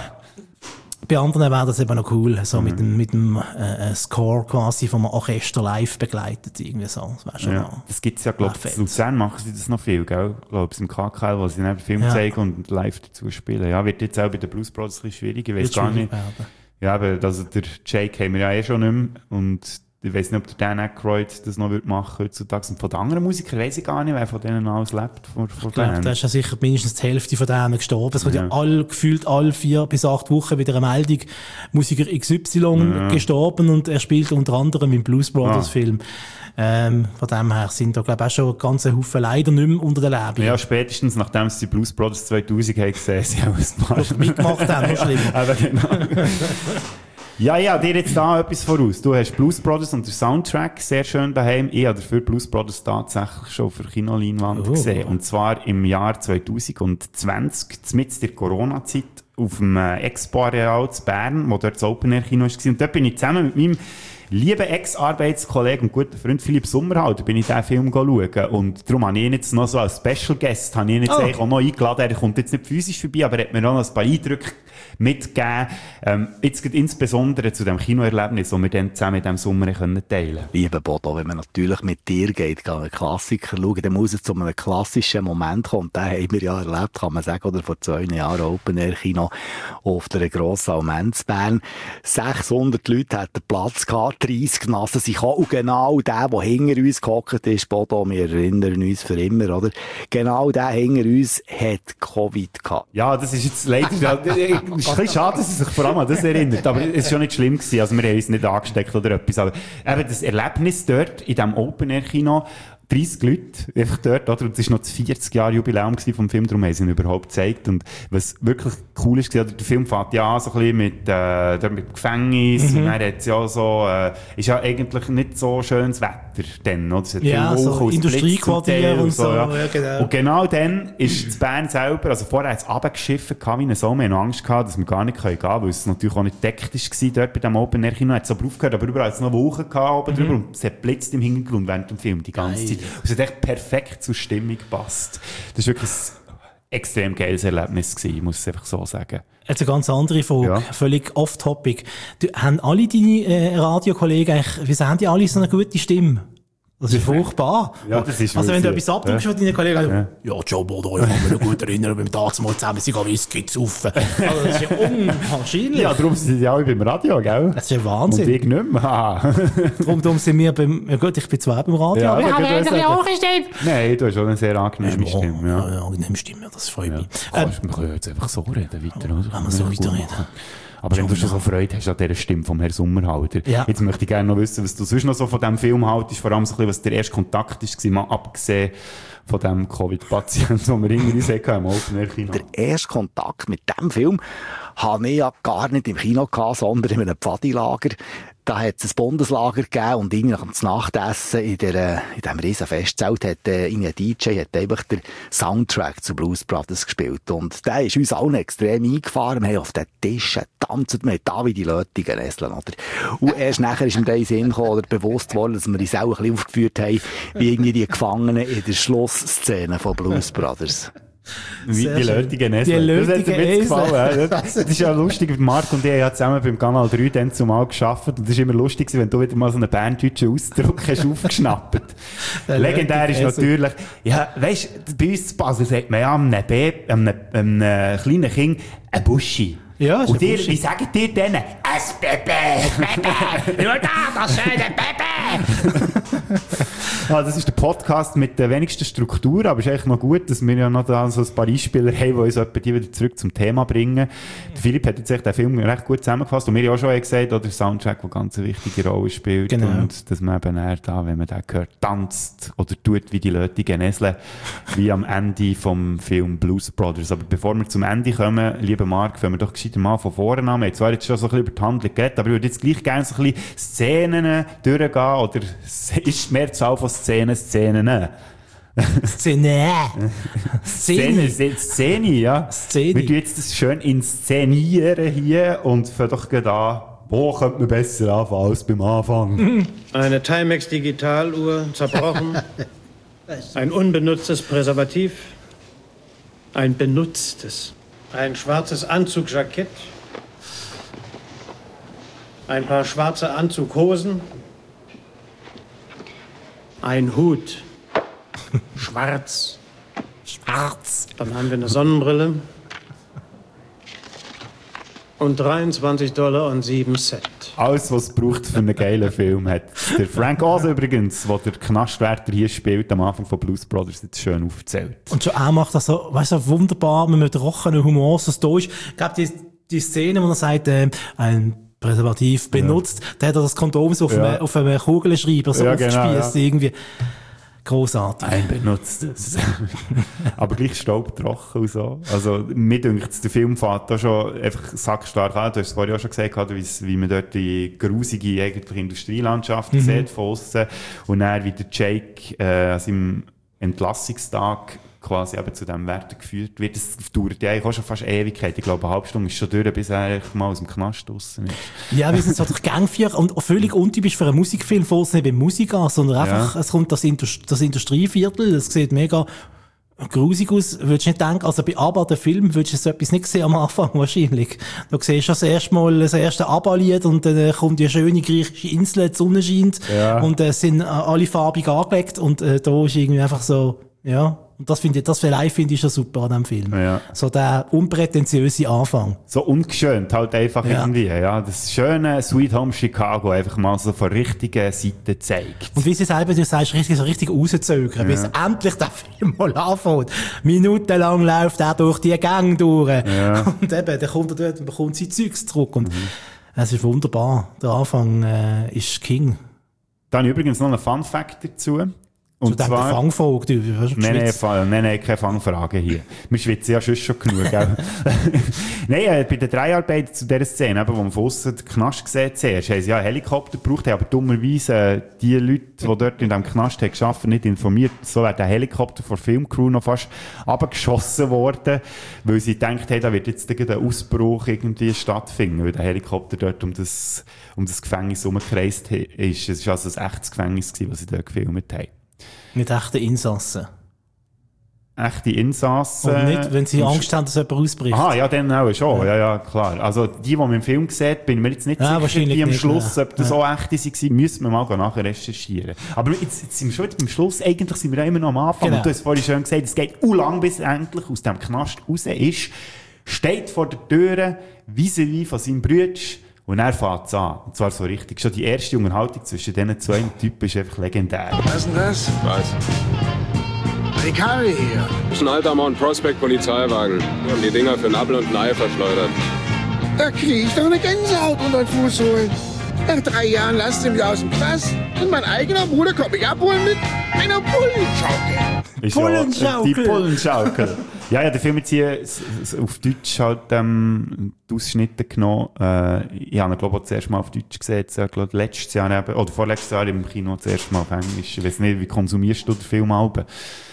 Speaker 2: Bei anderen wäre das eben noch cool, so mit dem, mit dem äh, Score quasi vom Orchester live begleitet, irgendwie so. Das wäre schon noch.
Speaker 1: Ja. Das gibt es ja, glaube ich,
Speaker 2: fett.
Speaker 1: in Luzern machen sie das noch viel, gell? Ich glaube, im K K L, wo sie dann den Film
Speaker 2: Ja.
Speaker 1: zeigen und live dazu spielen. Ja, wird jetzt auch bei den Blues Brothers ein bisschen schwierig, ich weiß
Speaker 2: Wird
Speaker 1: gar
Speaker 2: schwierig
Speaker 1: nicht.
Speaker 2: werden.
Speaker 1: Ja, aber also der Jake haben wir ja eh schon nicht mehr. Und ich weiß nicht, ob der Dan Aykroyd das noch wird machen heutzutage. Und von den anderen Musikern weiß ich gar nicht, wer von denen alles lebt. Vor, vor
Speaker 2: Ich glaube,
Speaker 1: denen.
Speaker 2: da ist ja sicher mindestens die Hälfte von denen gestorben. Es wird ja,
Speaker 1: Ja.
Speaker 2: all, gefühlt alle vier bis acht Wochen wieder eine Meldung, Musiker X Y
Speaker 1: Ja.
Speaker 2: gestorben und er spielt unter anderem im Blues Brothers
Speaker 1: Ah.
Speaker 2: Film. Ähm, von dem her sind da, glaube ich, auch schon ganz ein Haufen leider nicht mehr unter den Leben.
Speaker 1: Ja, spätestens nachdem sie die Blues Brothers zweitausend haben gesehen, sie auch ein paar
Speaker 2: mitgemacht haben, noch schlimmer.
Speaker 1: Aber genau. Ja, ja, dir jetzt da etwas voraus. Du hast Blues Brothers und den Soundtrack sehr schön daheim. Ich habe dafür Blues Brothers tatsächlich schon auf der Kinoleinwand
Speaker 2: Oh.
Speaker 1: gesehen. Und zwar im Jahr zwanzig zwanzig, mitten in der Corona-Zeit, auf dem äh, Expo-Areal in Bern, wo dort das Open-Air-Kino war. Und dort bin ich zusammen mit meinem lieber Ex-Arbeitskollege und guter Freund Philipp Sommerhalter bin ich diesen Film schauen. Und darum habe ich ihn jetzt noch so als Special Guest, habe ich ihn jetzt
Speaker 2: Oh.
Speaker 1: eigentlich auch noch eingeladen. Er kommt jetzt nicht physisch vorbei, aber er hat mir auch noch ein paar Eindrücke mitgegeben. Ähm, jetzt geht insbesondere zu dem Kinoerlebnis, das wir dann zusammen in diesem Sommer können teilen.
Speaker 10: Lieber Bodo, wenn man natürlich mit dir geht, kann einen Klassiker schauen, dann muss es zu einem klassischen Moment kommen. Den haben wir ja erlebt, kann man sagen, oder vor zwei Jahren Open Air Kino auf der grossen Almenz Bern. sechshundert Leute hatten Platz gehabt, dreissig Nassen sind gekommen. Und genau der, der hinter uns gehockt ist, Bodo, wir erinnern uns für immer, oder? Genau der hinter uns hat Covid gehabt.
Speaker 1: Ja, das ist jetzt leider, es ist ein bisschen schade, dass er sich vor allem an das erinnert, aber es war schon nicht schlimm gewesen, also wir haben uns nicht angesteckt oder etwas, aber eben das Erlebnis dort in diesem Open-Air-Kino, dreissig Leute, einfach dort, oder? Und es war noch das vierzig Jahre Jubiläum vom Film, darum haben sie ihn überhaupt gezeigt. Und was wirklich cool ist, der Film fängt ja so ein bisschen mit, äh, dort mit dem Gefängnis,
Speaker 2: Mhm.
Speaker 1: und dann hat es ja so, äh, ist ja eigentlich nicht so schönes Wetter dann, oder? Es hat
Speaker 2: Ja,
Speaker 1: viel
Speaker 2: so
Speaker 1: Rauch aus
Speaker 2: Industriequartier
Speaker 1: Blitz zum Teil
Speaker 2: und so,
Speaker 1: ja.
Speaker 2: ja, genau.
Speaker 1: Und genau dann ist das Bern selber, also vorher hat es runtergeschiffen wie ein Sommer, wir haben Angst gehabt, dass wir gar nicht gehen können, weil es natürlich auch nicht deckt war dort bei diesem Open Air Kino, hat es aber aufgehört, aber überall hat es noch Wolken gehabt oben
Speaker 2: Mhm.
Speaker 1: drüber und es hat blitzt im Hintergrund während dem Film die ganze
Speaker 2: Geil.
Speaker 1: Zeit. Und es hat echt perfekt zur Stimmung gepasst. Das war wirklich ein extrem geiles Erlebnis gewesen, ich muss es einfach so sagen.
Speaker 2: Jetzt eine ganz andere Frage,
Speaker 1: Ja.
Speaker 2: völlig off-topic. Du, haben alle deine äh, Radiokollegen eigentlich, wieso haben die alle so eine gute Stimme? Das ist furchtbar.
Speaker 1: Ja, das ist
Speaker 2: also wenn du
Speaker 1: wirklich-
Speaker 2: etwas abdrückst
Speaker 1: ja.
Speaker 2: von deinen Kollegen,
Speaker 1: Ja.
Speaker 2: ja, Joe Bodo, ich kann mich noch gut erinnern, beim Tagsmal zusammen sind wir Whisky saufen. Also das ist ja unwahrscheinlich.
Speaker 1: Ja, darum sind sie alle beim Radio, gell?
Speaker 2: Das ist ja Wahnsinn.
Speaker 1: Und ich nicht mehr. Ah.
Speaker 2: Darum, darum sind wir beim, ja gut, ich bin zwar auch beim Radio,
Speaker 1: Ja,
Speaker 2: aber ich
Speaker 1: aber
Speaker 2: habe
Speaker 1: gut,
Speaker 2: eigentlich
Speaker 1: das-
Speaker 2: auch eine Stimme.
Speaker 1: Nein, du hast schon eine sehr angenehme Stimme. Ja.
Speaker 2: Ja, angenehme Stimme, das freut mich.
Speaker 1: Kannst, wir können jetzt einfach so reden weiter, oder?
Speaker 2: Wenn wir so weiterreden.
Speaker 1: Aber wenn du schon so Freude hast an dieser Stimme vom Herrn Sommerhalter,
Speaker 2: Ja.
Speaker 1: jetzt möchte ich gerne noch wissen, was du sonst noch so von diesem Film haltest, vor allem so ein bisschen, was der erste Kontakt war, mal abgesehen von dem Covid-Patienten, den wir irgendwie hatten im Open Air Kino.
Speaker 10: Der erste Kontakt mit diesem Film hatte ich ja gar nicht im Kino gehabt, sondern in einem Pfadilager. Da hat es ein Bundeslager gegeben und irgendwie nach dem Nachtessen in, der, in diesem riesen Festzelt hat äh, ein D J hat einfach den Soundtrack zu Blues Brothers gespielt. Und der ist uns allen extrem eingefahren. Wir haben auf den Tischen getanzt, wir haben da wie die Leute genesselt, oder? Und erst nachher ist mir dann in den Sinn gekommen, oder bewusst geworden, dass wir uns auch ein bisschen aufgeführt haben, wie irgendwie die Gefangenen in der Schlussszene von Blues Brothers.
Speaker 1: Wie
Speaker 2: Sehr
Speaker 1: die
Speaker 2: schön.
Speaker 1: Lötigen
Speaker 2: Die
Speaker 1: Esel. Das hat
Speaker 2: Lötigen
Speaker 1: mir jetzt
Speaker 2: Esel.
Speaker 1: gefallen. ja. Das, das ist ja lustig. Marc und ich haben ja zusammen beim Kanal drei dann zumal gearbeitet. Und das ist immer lustig, wenn du wieder mal so einen berndeutschen Ausdruck hast aufgeschnappt.
Speaker 2: Der
Speaker 1: Legendär ist
Speaker 2: Lötigen Esel.
Speaker 1: natürlich, ja, weisst, bei uns zu Basel sagt man ja einem, Baby, einem, einem, einem kleinen Kind ein Buschi.
Speaker 2: Ja, ist
Speaker 1: und
Speaker 2: ein
Speaker 1: ihr,
Speaker 2: Buschi.
Speaker 1: wie sagt ihr denen? Ein Baby! Baby! Nur da, das schöne Baby! Ah, das ist der Podcast mit der wenigsten Struktur, aber es ist eigentlich noch gut, dass wir ja noch da so ein paar Einspieler haben, die uns etwa die wieder zurück zum Thema bringen. Der Philipp hat jetzt echt den Film recht gut zusammengefasst und wir haben auch schon gesagt, oder der Soundtrack, der eine ganz wichtige Rolle spielt.
Speaker 2: Genau.
Speaker 1: Und dass man eben eher da, wenn man den hört, tanzt oder tut wie die Leute Genesle, wie am Ende vom Film Blues Brothers. Aber bevor wir zum Ende kommen, lieber Marc, fangen wir doch gescheiter mal von vorne an. Wir haben zwar jetzt schon so ein bisschen über die Handlung geredet, aber ich würde jetzt gleich gerne so ein bisschen Szenen durchgehen, oder es ist die Mehrzahl von Szenen, Szenen.
Speaker 2: Szene.
Speaker 1: Szene,
Speaker 2: Szene.
Speaker 1: Szene, Szene, ja.
Speaker 2: Szene.
Speaker 1: Wir tun jetzt das schön inszenieren hier und fangen doch gerade an. Wo könnte man besser anfangen als beim Anfang?
Speaker 11: Eine Timex Digitaluhr zerbrochen. Ein unbenutztes Präservativ. Ein benutztes. Ein schwarzes Anzugjackett. Ein paar schwarze Anzughosen. Ein Hut. Schwarz.
Speaker 2: Schwarz.
Speaker 11: Dann haben wir eine Sonnenbrille. Und dreiundzwanzig Dollar und sieben Cent.
Speaker 1: Alles, was es braucht für einen geilen Film, hat der Frank Oz übrigens, der der Knastwärter hier spielt, am Anfang von Blues Brothers, jetzt schön aufgezählt.
Speaker 2: Und schon er macht das so, weißt du, wunderbar, mit einem trockenen Humor, so da ist. Ich glaube, die, die Szene, wo er sagt, äh, ein Präservativ benutzt, ja. Da hat er das Kondom so auf,
Speaker 1: Ja.
Speaker 2: einem, auf einem Kugelschreiber so
Speaker 1: Ja, genau,
Speaker 2: aufgespießt,
Speaker 1: ja.
Speaker 2: irgendwie. Großartig.
Speaker 1: Ein benutztes. Aber gleich staubtrocken und so. Also, mir dünkt, der Film fährt da schon einfach sackstark an. Du hast es vorhin auch schon gesagt, wie, wie man dort die grusige eigentlich Industrielandschaft
Speaker 2: Mhm.
Speaker 1: sieht von aussen. Und dann, wie der Jake äh, an seinem Entlassungstag quasi eben zu diesem Wert geführt wird. Das dauert ja eigentlich auch schon fast Ewigkeit. Ich glaube, eine halbe Stunde ist schon durch, bis er mal aus dem Knast draussen ist.
Speaker 2: Ja, wir sind so durch Gangführer und völlig untypisch für einen Musikfilm, wo es nicht bei Musik an, sondern einfach,
Speaker 1: Ja.
Speaker 2: es kommt das, Indust- das Industrieviertel, das sieht mega grusig aus, würdest du nicht denken, also bei ABBA, der Film, würdest du so etwas nicht sehen am Anfang wahrscheinlich. Da siehst du das erste Mal das erste ABBA-Lied und dann äh, kommt die schöne griechische Insel, die Sonne scheint
Speaker 1: Ja.
Speaker 2: und äh, sind äh, alle farbig angelegt und äh, da ist irgendwie einfach so, ja, und das finde ich, das für live finde ich schon super an diesem Film.
Speaker 1: Ja.
Speaker 2: So der unprätentiöse Anfang.
Speaker 1: So ungeschönt halt einfach
Speaker 2: Ja.
Speaker 1: irgendwie, ja. Das schöne Sweet Home Chicago einfach mal so von richtigen Seite zeigt.
Speaker 2: Und wie sie selber, du sagst, richtig, so richtig rauszögern, bis endlich der Film mal anfängt. Minutenlang läuft er durch die Gänge durch.
Speaker 1: Ja.
Speaker 2: Und eben, dann kommt er dort und bekommt sein Zeugs zurück. Und es ist wunderbar. Der Anfang äh, ist King.
Speaker 1: Da habe ich übrigens noch einen Fun-Fact dazu.
Speaker 2: Und
Speaker 1: Und
Speaker 2: so
Speaker 1: zwar...
Speaker 2: der Fangfolge, du wirst
Speaker 1: Nein, nein,
Speaker 2: geschwitzt.
Speaker 1: Fall- nein, nein, keine Fangfragen hier. Wir schwitzen ja schon schon genug, gell? Nein, äh, bei den Dreharbeiten zu dieser Szene, eben, wo man von aussen den Knast gesehen zuerst, haben sie ja einen Helikopter gebraucht, haben aber dummerweise äh, die Leute, die dort in diesem Knast haben gearbeitet, nicht informiert. So wäre der Helikopter von der Filmcrew noch fast abgeschossen worden, weil sie gedacht haben, da wird jetzt ein Ausbruch irgendwie stattfinden, weil der Helikopter dort um das, um das Gefängnis herumgekreist he- ist. Es war also ein echtes Gefängnis, gewesen, was sie dort gefilmt haben.
Speaker 2: Mit echten Insassen.
Speaker 1: Echte Insassen.
Speaker 2: Und nicht, wenn sie
Speaker 1: Und-
Speaker 2: Angst haben, dass jemand ausbricht.
Speaker 1: Aha, ja, dann auch schon. Ja. ja, ja, klar. Also, die, die man im Film sieht, bin ich mir jetzt nicht
Speaker 2: Ja,
Speaker 1: sicher,
Speaker 2: wahrscheinlich
Speaker 1: die am
Speaker 2: nicht,
Speaker 1: Schluss,
Speaker 2: ja.
Speaker 1: ob das
Speaker 2: Ja.
Speaker 1: auch echte waren, müssen wir mal nachher recherchieren. Aber jetzt, jetzt sind wir schon wieder beim Schluss. Eigentlich sind wir ja immer noch am Anfang.
Speaker 2: Genau.
Speaker 1: Und du hast vorhin schon gesagt, es geht u lang, bis er endlich aus dem Knast raus ist, steht vor der Tür, vis-à-vis von seinem Bruder, und er fängt es an. Und zwar so richtig. Schon die erste Unterhaltung zwischen diesen zwei Typen ist einfach legendär.
Speaker 12: Was ist denn das?
Speaker 13: Was?
Speaker 12: Die Karre hier.
Speaker 13: Das ist ein alter Mount Prospect Polizeiwagen. Wir haben die Dinger für ein Apfel und ein Ei verschleudert.
Speaker 12: Da krieg ich doch eine Gänsehaut unter den Fuß holen. Nach drei Jahren lasst ihr mich aus dem Knast und mein eigener Bruder kommt mich abholen mit einer Bullenschaukel.
Speaker 1: Ist ja,
Speaker 2: Bullenschaukel.
Speaker 1: Die Bullenschaukel. Ja, ja, der Film hat hier s- s- auf Deutsch halt ähm, die Ausschnitte genommen. Äh, ich habe ihn, glaube ich, auch zuerst mal auf Deutsch gesehen. Jetzt, äh, glaub, letztes Jahr eben, oder vorletztes Jahr im Kino zuerst mal auf Englisch. Ich weiß nicht, wie konsumierst du den Film Alben?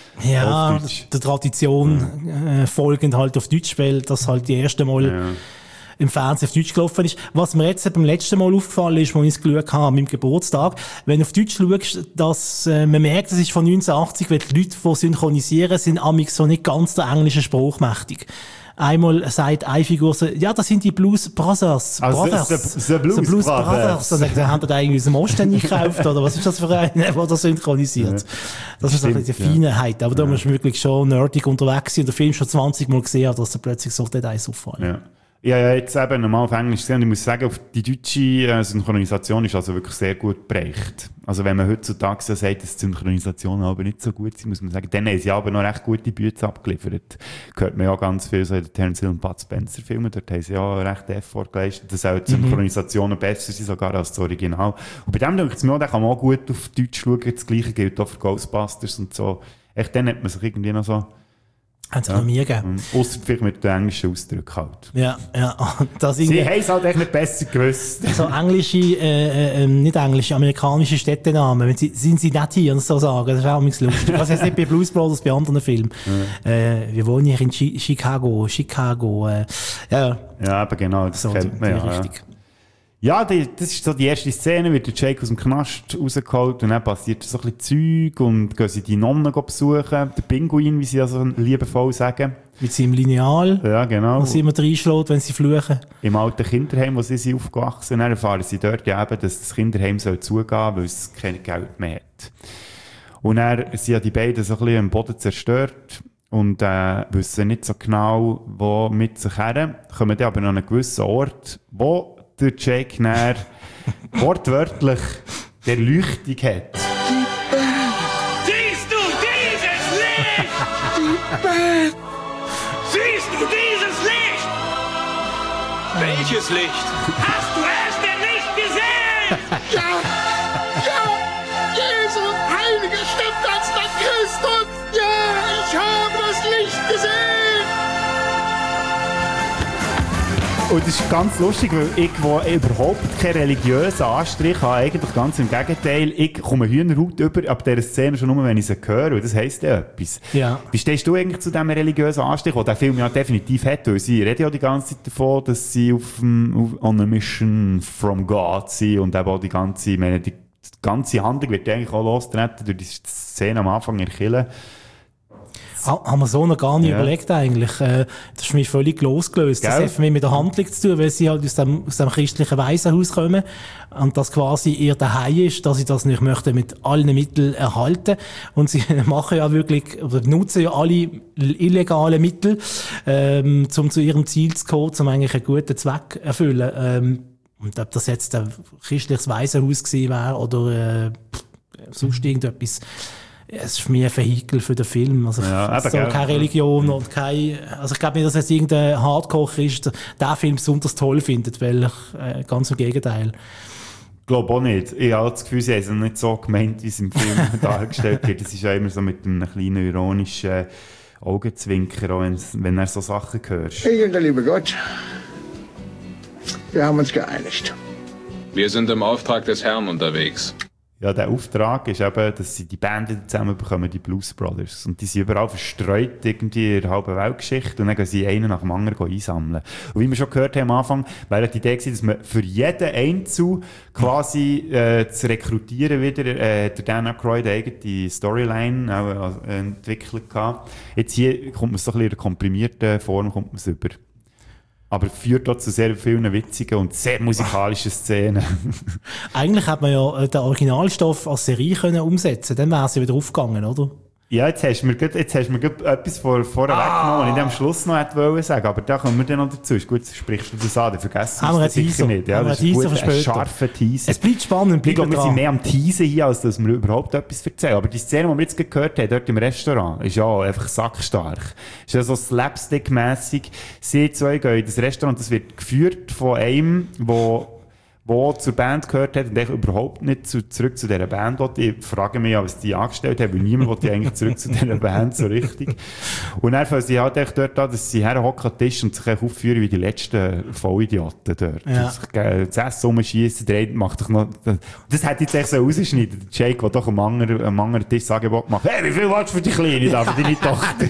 Speaker 2: Ja,
Speaker 1: Auf Deutsch.
Speaker 2: der Tradition äh, folgend halt auf Deutsch, weil das halt die erste Mal
Speaker 1: Ja.
Speaker 2: im Fernsehen auf Deutsch gelaufen ist. Was mir jetzt beim letzten Mal aufgefallen ist, als ich es geschaut habe, an meinem Geburtstag, wenn du auf Deutsch schaust, dass äh, man merkt, das ist von neunzehnhundertachtzig, weil die Leute, die synchronisieren, sind amig so nicht ganz der englische Spruch mächtig. Einmal sagt eine Figur so, ja, das sind die Blues Brothers.
Speaker 1: Also,
Speaker 2: Brothers.
Speaker 1: the- the Blues Brothers.
Speaker 2: Und dann haben die eigentlich aus dem Osten eingekauft, oder was ist das für ein, der das synchronisiert? Das ist so
Speaker 1: Stimmt,
Speaker 2: die
Speaker 1: ja.
Speaker 2: Feinheit. Aber da musst du wirklich schon nerdig unterwegs sein und den Film schon zwanzig Mal gesehen haben, dass da plötzlich so Details auffallen.
Speaker 1: Ja. Ich habe ja jetzt eben nochmal auf Englisch gesehen und ich muss sagen, auf die deutsche äh, Synchronisation ist also wirklich sehr gut bereicht. Also wenn man heutzutage so sagt, dass die Synchronisation aber nicht so gut sind, muss man sagen, dann haben sie aber noch recht gute Bütze abgeliefert. Hört man ja ganz viel so in den Terence Hill und Bud Spencer Filmen, dort haben sie ja recht Effort geleistet, dass auch die Synchronisationen besser sind sogar als das Original. Und bei dem denke ich mir auch, der kann man auch gut auf Deutsch schauen, das Gleiche gilt auch für Ghostbusters und so. Echt, dann hat man sich irgendwie noch so...
Speaker 2: Hat es noch nie gegeben.
Speaker 1: Ausser vielleicht mit den englischen Ausdrücken halt.
Speaker 2: Ja, ja. Das
Speaker 1: Sie
Speaker 2: irgendwie-
Speaker 1: haben es halt echt nicht besser gewusst.
Speaker 2: so englische, äh, äh, nicht englische, amerikanische Städtenamen, wenn sie, sind sie nicht hier und so sagen, das ist auch manchmal lustig. Das heißt nicht bei Blues Brothers, bei anderen Filmen. Äh, wir wohnen hier in Chi- Chicago, Chicago, äh, ja,
Speaker 1: Ja, aber genau, das
Speaker 2: so, die,
Speaker 1: kennt man
Speaker 2: die
Speaker 1: ja.
Speaker 2: Richtung.
Speaker 1: Ja, die, das ist so die erste Szene, wird der Jake aus dem Knast rausgeholt und dann passiert so ein bisschen Zeug und gehen sie die Nonnen besuchen, der Pinguin, wie sie ja so liebevoll sagen.
Speaker 2: Mit seinem Lineal,
Speaker 1: Ja, genau.
Speaker 2: was immer reinschlägt, wenn sie fluchen.
Speaker 1: Im alten Kinderheim, wo sie sind aufgewachsen sind, dann erfahren sie dort ja eben, dass das Kinderheim soll zugehen, weil es kein Geld mehr hat. Und dann sind ja die beiden so ein bisschen am Boden zerstört und äh, wissen nicht so genau, wo mit sich her. Kommen dann aber an einen gewissen Ort, wo der Jake dann wortwörtlich die Erleuchtung hat.
Speaker 3: Siehst du dieses Licht? Siehst du dieses Licht?
Speaker 13: Welches Licht?
Speaker 3: Hast du es denn nicht gesehen?
Speaker 12: Ja, ja, Jesu, Heilige, stimmt als der Christus. Ja, ich habe das Licht gesehen.
Speaker 1: Und das ist ganz lustig, weil ich, wo überhaupt keinen religiösen Anstrich habe, eigentlich ganz im Gegenteil, ich komme Hühnerhaut über ab dieser Szene schon nur, wenn ich sie höre, und das heisst ja etwas.
Speaker 2: Ja.
Speaker 1: Wie stehst du eigentlich zu diesem religiösen Anstrich, den der Film ja definitiv hat, weil sie reden ja die ganze Zeit davon, dass sie auf, auf on a mission from God sind und eben auch die ganze, ich meine, die ganze Handlung wird eigentlich auch losgetreten durch die Szene am Anfang in der Kirche.
Speaker 2: Ha, haben wir so noch gar nicht
Speaker 1: Ja.
Speaker 2: überlegt eigentlich. Äh, das ist für mich völlig losgelöst. Das
Speaker 1: Gell?
Speaker 2: hat für mich mit der Handlung zu tun, weil sie halt aus dem, aus dem christlichen Waisenhaus kommen und das quasi ihr daheim ist, dass sie das nicht möchten mit allen Mitteln erhalten. Und sie machen ja wirklich, oder nutzen ja alle illegale Mittel, ähm, um zu ihrem Ziel zu kommen, um eigentlich einen guten Zweck erfüllen. Ähm, und ob das jetzt ein christliches Waisenhaus gewesen wäre oder äh, sonst irgendetwas. Es ist für mich ein Vehikel für den Film. Also,
Speaker 1: Ja,
Speaker 2: es
Speaker 1: eben,
Speaker 2: soll
Speaker 1: gell.
Speaker 2: keine Religion und kein, also ich glaube nicht, dass jetzt irgendein Hardcore-Christ den Film besonders toll findet, weil ich, äh, ganz im Gegenteil.
Speaker 1: Ich glaube auch nicht. Ich habe das Gefühl, sie haben es nicht so gemeint, wie es im Film dargestellt wird. Es ist ja immer so mit einem kleinen ironischen Augenzwinker, auch wenn's- wenn er so Sachen hört.
Speaker 12: Ich und der liebe Gott, wir haben uns geeinigt.
Speaker 13: Wir sind im Auftrag des Herrn unterwegs.
Speaker 1: Ja, der Auftrag ist eben, dass sie die Band zusammen bekommen, die Blues Brothers. Und die sind überall verstreut, irgendwie in der halben Weltgeschichte. Und dann gehen sie einen nach dem anderen einsammeln. Und wie wir schon gehört haben am Anfang, wäre die Idee gewesen, dass man für jeden Einzel quasi äh, zu rekrutieren wieder, äh, der Dan Aykroyd eine eigene Storyline auch, äh, entwickelt gehabt. Jetzt hier kommt man so ein bisschen in der komprimierten Form kommt man es über. Aber führt dort zu sehr vielen witzigen und sehr musikalischen Szenen.
Speaker 2: Eigentlich hat man ja äh, den Originalstoff als Serie können umsetzen, dann wäre sie wieder aufgegangen, oder?
Speaker 1: Ja, jetzt hast du mir grad, jetzt hast du mir grad etwas vor, vorher
Speaker 2: Ah.
Speaker 1: weggenommen, was ich am Schluss noch hätte wollen sagen, aber da kommen wir dann noch dazu. Ist gut, sprichst du das an, dann vergessen
Speaker 2: Haben wir
Speaker 1: das
Speaker 2: einen
Speaker 1: sicher
Speaker 2: Teaser.
Speaker 1: nicht. Ja,
Speaker 2: Haben wir
Speaker 1: das
Speaker 2: einen
Speaker 1: ist
Speaker 2: Teaser
Speaker 1: gut,
Speaker 2: für
Speaker 1: ein
Speaker 2: später.
Speaker 1: scharfer Teaser.
Speaker 2: Es bleibt spannend,
Speaker 1: Ich
Speaker 2: bleibt
Speaker 1: glaube, wir
Speaker 2: dran.
Speaker 1: sind mehr am Teasen hier, als dass wir überhaupt etwas erzählen. Aber die Szene, die wir jetzt gerade gehört haben, dort im Restaurant, ist ja einfach sackstark. Ist ja so slapstick-mässig. Sie zwei gehen in das Restaurant, das wird geführt von einem, der wo zur Band gehört hat und eigentlich überhaupt nicht zu, zurück zu dieser Band will. Ich frage mich, was die angestellt haben, weil niemand will eigentlich zurück zu dieser Band so richtig. Und dann fangen sie halt echt dort an, dass sie herhocken an den Tisch und sich echt aufführen wie die letzten Vollidioten dort.
Speaker 2: Ja.
Speaker 1: Dass sich, äh, das Essen rumschiessen, der eine macht doch noch... Das hätte jetzt echt so rausgeschnitten. Der Jake, der doch am anderen, am anderen Tisch das Angebot macht. Hey, wie viel willst du für die Kleine da, für deine Tochter?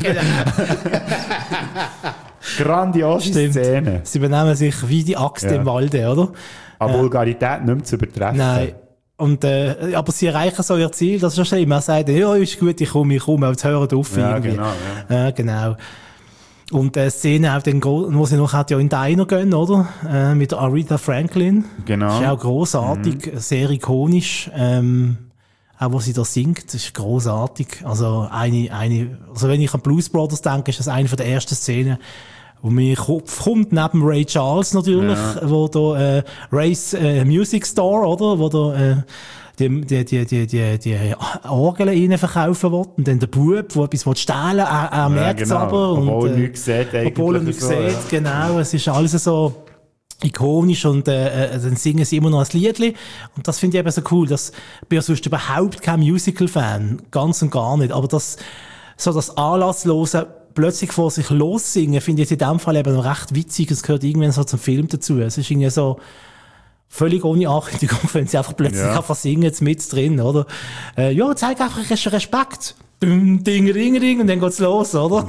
Speaker 1: Grandiose
Speaker 2: Stimmt.
Speaker 1: Szene.
Speaker 2: Sie benehmen sich wie die Axt
Speaker 1: Ja.
Speaker 2: im Walde, oder?
Speaker 1: Aber
Speaker 2: Ja.
Speaker 1: Vulgarität nicht mehr zu übertreffen.
Speaker 2: Nein. Und, äh, aber sie erreichen so ihr Ziel, das ist ja schlimm. Er sagt, ja, ist gut, ich komme, ich komme, aber jetzt hören auf
Speaker 1: Ja,
Speaker 2: irgendwie.
Speaker 1: genau, ja.
Speaker 2: Ja, genau. Und äh, Szene auch, den, Gro- wo sie noch hat, ja in den Diner gehen, oder? Äh, mit Aretha Franklin.
Speaker 1: Genau.
Speaker 2: Ist auch grossartig, sehr ikonisch. Ähm, auch wo sie da singt, das ist grossartig. Also eine, eine, also wenn ich an Blues Brothers denke, ist das eine von der ersten Szenen, wo mir in den Kopf kommt, neben Ray Charles natürlich,
Speaker 1: Ja.
Speaker 2: wo da, äh, Ray's äh, Music Store, oder? Wo da, äh, die, die, die, die, die, die Orgeln rein verkaufen will. Und dann der Bub, der etwas will stehlen, er, er
Speaker 1: Ja,
Speaker 2: merkt es
Speaker 1: genau.
Speaker 2: aber.
Speaker 1: Obwohl
Speaker 2: und,
Speaker 1: er nichts sieht eigentlich
Speaker 2: Obwohl er nichts
Speaker 1: so,
Speaker 2: sieht,
Speaker 1: ja.
Speaker 2: genau. Es ist alles so ikonisch und äh, äh, dann singen sie immer noch ein Liedli. Und das finde ich eben so cool, dass ich bin ja sonst überhaupt kein Musical-Fan. Ganz und gar nicht. Aber das, so das Anlasslose plötzlich vor sich lossingen, finde ich jetzt in dem Fall eben noch recht witzig. Es gehört irgendwann so zum Film dazu. Es ist irgendwie so völlig ohne Ankündigung, wenn sie einfach plötzlich
Speaker 1: Ja.
Speaker 2: einfach singen, jetzt mit drin, oder? Äh, ja, zeig einfach Respekt. Ding, ding, ding, ding, und dann geht's los, oder?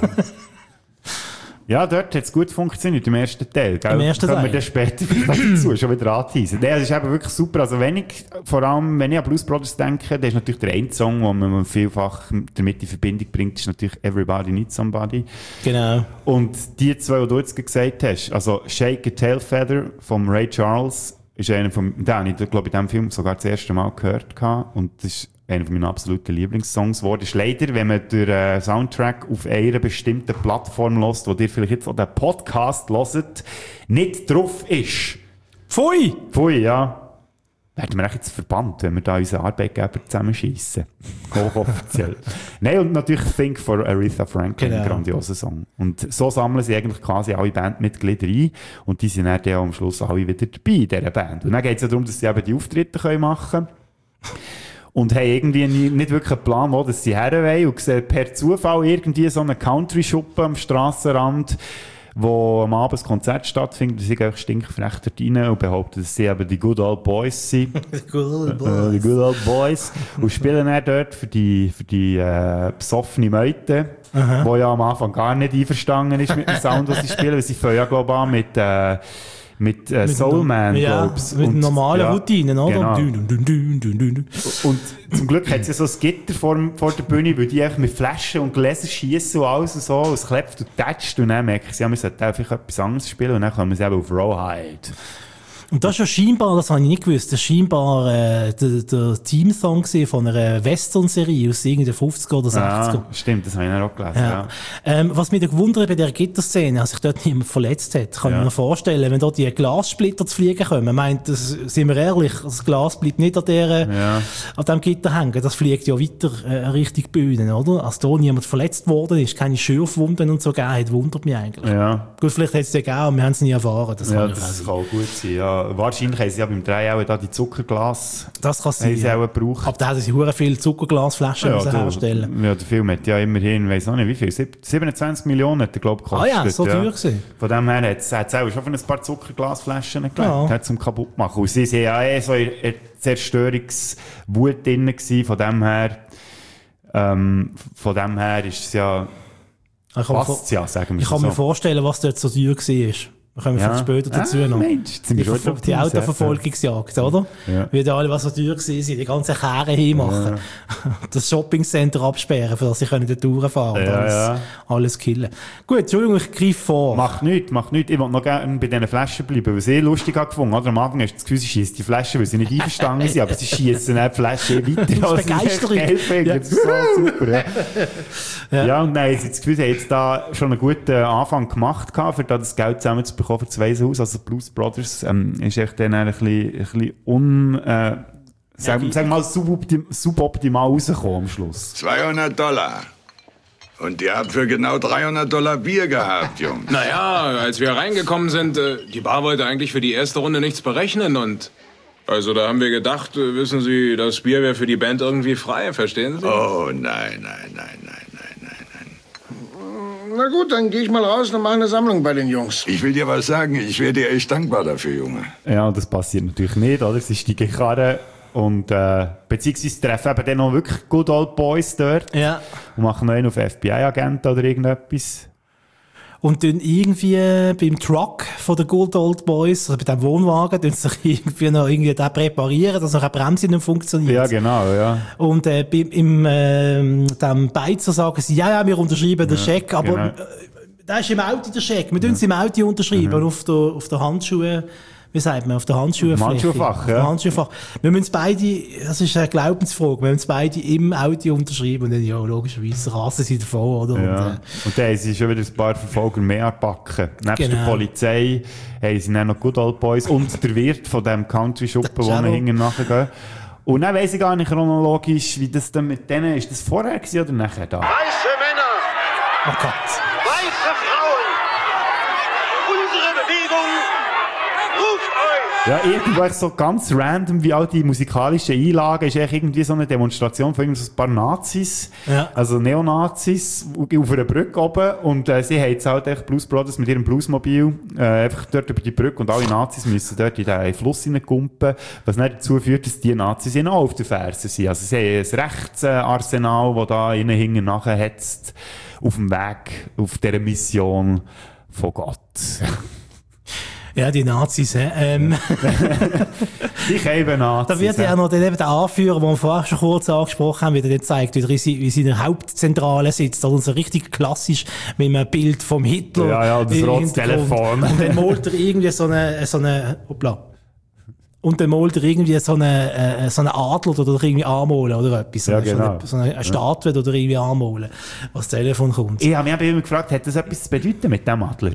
Speaker 1: Ja, dort hat es gut funktioniert, im ersten Teil. Gell?
Speaker 2: Im ersten
Speaker 1: Können wir
Speaker 2: Teil.
Speaker 1: dann später vielleicht dazu schon wieder anteasen. Nee, das ist eben wirklich super. Also wenn ich, vor allem, wenn ich an Blues Brothers denke, der ist natürlich der eine Song, den man vielfach damit in Verbindung bringt, ist natürlich Everybody Needs Somebody.
Speaker 2: Genau.
Speaker 1: Und die zwei, die du jetzt gesagt hast, also Shake a Tail Feather von Ray Charles, ist einer von, den habe ich, glaube ich, in diesem Film sogar das erste Mal gehört gehabt. Und das ist einer von meinen absoluten Lieblingssongs geworden. Ist leider, wenn man den äh, Soundtrack auf einer bestimmten Plattform hört, wo dir vielleicht jetzt auch den Podcast hört, nicht drauf ist.
Speaker 2: Pfui!
Speaker 1: Pfui, ja. Werden wir echt jetzt verbannt, wenn wir da unseren Arbeitgeber zusammenschiessen. Hochoffiziell. Nein, und natürlich Think for Aretha Franklin,
Speaker 2: Genau.
Speaker 1: ein grandioser Song. Und so sammeln sie eigentlich quasi alle Bandmitglieder ein und die sind dann auch am Schluss alle wieder dabei in dieser Band. Und dann geht es ja darum, dass sie eben die Auftritte können machen können. Und haben irgendwie nie, nicht wirklich einen Plan, wo dass sie her wollen. Und sehen per Zufall irgendwie so einen Country-Schuppen am Strassenrand, wo am Abend ein Konzert stattfindet, die sind eigentlich stinkfrech dort rein und behaupten, dass sie eben die Good Old Boys sind.
Speaker 2: Die Good Old Boys.
Speaker 1: Äh, die Good Old Boys. Und spielen dann dort für die, für die äh, besoffene Meute,
Speaker 2: Aha.
Speaker 1: wo ja am Anfang gar nicht einverstanden ist mit dem Sound, was sie spielen, weil sie fangen ja, glaube ich, an mit... Äh, mit, äh, mit Soulman,
Speaker 2: ja,
Speaker 1: glaub's.
Speaker 2: Mit und, normalen ja, Routinen, oder?
Speaker 1: Genau.
Speaker 2: Dün, dün, dün, dün, dün.
Speaker 1: Und zum Glück hat sie so ein Gitter vor, vor der Bühne, weil die einfach mit Flaschen und Gläser schiessen und alles und so, und es klebt und tätscht, und dann merken sie, ja, wir sollten einfach etwas anderes spielen, und dann kommen sie eben auf Rawhide.
Speaker 2: Und das ist ja scheinbar, das habe ich nicht gewusst, das ist scheinbar äh, der, der Teamsong von einer Western-Serie aus den fünfziger oder sechziger.
Speaker 1: Ja, stimmt, das habe ich auch gelesen.
Speaker 2: Ja.
Speaker 1: Ja.
Speaker 2: Ähm, was mich gewundert bei der Gitterszene, als sich dort niemand verletzt hat, kann ja. ich mir vorstellen, wenn dort die Glassplitter zu fliegen kommen, meint, das, sind wir ehrlich, das Glas bleibt nicht an, der,
Speaker 1: ja.
Speaker 2: an dem Gitter hängen, das fliegt ja weiter äh, Richtung Bühne, oder? Als da niemand verletzt worden ist, keine Schürfwunden und so gegeben hat, wundert mich eigentlich.
Speaker 1: Ja.
Speaker 2: Gut, vielleicht hätte es ja gegeben, wir haben es nie erfahren. Das,
Speaker 1: ja,
Speaker 2: kann,
Speaker 1: das kann auch gut sein, ja. Wahrscheinlich haben sie ja beim Drehen auch da die Zuckerglas.
Speaker 2: Das kann sein.
Speaker 1: Ja.
Speaker 2: Aber da haben sie sehr viele Zuckerglasflaschen
Speaker 1: ja,
Speaker 2: herstellen.
Speaker 1: Ja, der Film hat ja immerhin, weiss auch nicht wie viel, siebenundzwanzig Millionen hat er, glaube ich, gekostet.
Speaker 2: Ah ja, so teuer
Speaker 1: ja.
Speaker 2: gewesen.
Speaker 1: Von dem her hat es auch schon von ein paar Zuckerglasflaschen gelegt,
Speaker 2: ja.
Speaker 1: zum kaputt machen. Und sie waren ja eh so in Zerstörungswut drin gewesen, von dem her, ähm, von dem her ist es ja, passt ja, sagen wir
Speaker 2: Ich kann
Speaker 1: so.
Speaker 2: mir vorstellen, was dort so teuer war. Wir kommen
Speaker 1: ja.
Speaker 2: später dazu
Speaker 1: ah,
Speaker 2: noch.
Speaker 1: Mensch,
Speaker 2: die Ver die Autoverfolgungsjagd, oder?
Speaker 1: Ja.
Speaker 2: Wie da alle, was so teuer waren, die ganzen Kehren hinmachen. Ja. Das Shoppingcenter absperren, für das sie können dort durchfahren und
Speaker 1: ja,
Speaker 2: alles,
Speaker 1: ja.
Speaker 2: alles killen. Gut, Entschuldigung, ich greife vor.
Speaker 1: Macht nichts, macht nichts. Ich wollte noch gerne bei diesen Flaschen bleiben, weil sie eh lustig hat gefunden. Oder? Am Anfang hast du das Gefühl, sie schießt die Flaschen, weil sie nicht einverstanden sind, aber sie schießen die Flaschen weiter.
Speaker 2: Das ist Begeisterung.
Speaker 1: Ja. Das ist so super. Ja, ja. ja und nein, sie hat das Gefühl, sie haben jetzt da schon einen guten Anfang gemacht, für das Geld zusammenzubekommen für das Weiße Haus. Also Blues Brothers ähm, ist echt dann ein bisschen, ein bisschen un... Äh, sagen wir mal suboptim, suboptimal rausgekommen am Schluss.
Speaker 14: zweihundert Dollar. Und ihr habt für genau dreihundert Dollar Bier gehabt, Jungs.
Speaker 13: Naja, als wir reingekommen sind, äh, die Bar wollte eigentlich für die erste Runde nichts berechnen und... Also da haben wir gedacht, äh, wissen Sie, das Bier wäre für die Band irgendwie frei, verstehen Sie?
Speaker 14: Oh, nein, nein, nein, nein, nein, nein, nein. Na gut, dann gehe ich mal raus und mache eine Sammlung bei den Jungs. Ich will dir was sagen, ich wäre dir echt dankbar dafür, Junge.
Speaker 1: Ja, das passiert natürlich nicht, oder? Sie steigen in die Karre und, äh, beziehungsweise treffen eben dann noch wirklich Good Old Boys dort.
Speaker 2: Ja.
Speaker 1: Und machen noch einen auf F B I-Agenten oder irgendetwas.
Speaker 2: Und dann irgendwie beim Truck von den Good Old Boys, also bei dem Wohnwagen, tun sie sich irgendwie noch irgendwie da präparieren, dass noch eine Bremse nicht funktioniert.
Speaker 1: Ja, genau, ja.
Speaker 2: Und äh, beim, im äh, dem Beizer sagen sie, ja, ja, wir unterschreiben den ja, Scheck, aber genau. äh, da ist im Auto der Scheck, wir tun es ja. im Auto unterschreiben, mhm. auf der, auf der Handschuhe, wie sagt man, auf der Handschuhfläche.
Speaker 1: Handschuhfach, ja.
Speaker 2: Handschuhfach. Wir müssen beide, das ist eine Glaubensfrage, wir müssen beide im Auto unterschreiben und dann, ja, logischerweise rasen sie davon, oder?
Speaker 1: Ja.
Speaker 2: Und, äh,
Speaker 1: und dann haben sie schon wieder ein paar Verfolger mehr anpacken. Nebst
Speaker 2: genau.
Speaker 1: der Polizei haben sie dann noch Good Old Boys und der Wirt von dem Country-Schuppen, wo wir hinten nachgehen. Und dann weiss ich gar nicht chronologisch, wie das dann mit denen, ist das vorher gewesen oder nachher da?
Speaker 3: Weiße Männer!
Speaker 2: Oh Gott!
Speaker 3: Weiße Frauen! Unsere Bewegung ruft euch!
Speaker 1: Ja, irgendwo so ganz random, wie all die musikalischen Einlagen, ist echt irgendwie so eine Demonstration von ein paar Nazis,
Speaker 2: ja.
Speaker 1: also Neonazis, auf einer Brücke oben, und äh, sie haben jetzt halt echt Blues Brothers mit ihrem Bluesmobil äh, einfach dort über die Brücke, und alle Nazis müssen dort in den Fluss hineingumpen, was dann dazu führt, dass die Nazis ihnen auch auf den Fersen sind. Also sie haben ein Rechtsarsenal, das da ihnen hinten nachher hetzt, auf dem Weg, auf dieser Mission von Gott.
Speaker 2: Ja, die Nazis, hä? Ähm.
Speaker 1: Ich eben Nazis.
Speaker 2: Da wird ja noch dann eben der Anführer, den wir vorher schon kurz angesprochen haben, wie der zeigt, wie er in seiner Hauptzentrale sitzt. Also so richtig klassisch mit einem Bild vom Hitler.
Speaker 1: Ja, ja, das rotes Telefon.
Speaker 2: Und dann malt er irgendwie so eine, so eine, hoppla. Und dann malt er irgendwie so eine, äh, so eine Adler oder irgendwie anmalen oder etwas.
Speaker 1: Ja, genau.
Speaker 2: So eine, so eine Statue oder irgendwie anmalen, was das Telefon kommt.
Speaker 1: Ich habe mich immer gefragt, hat das etwas zu bedeuten mit dem Adler?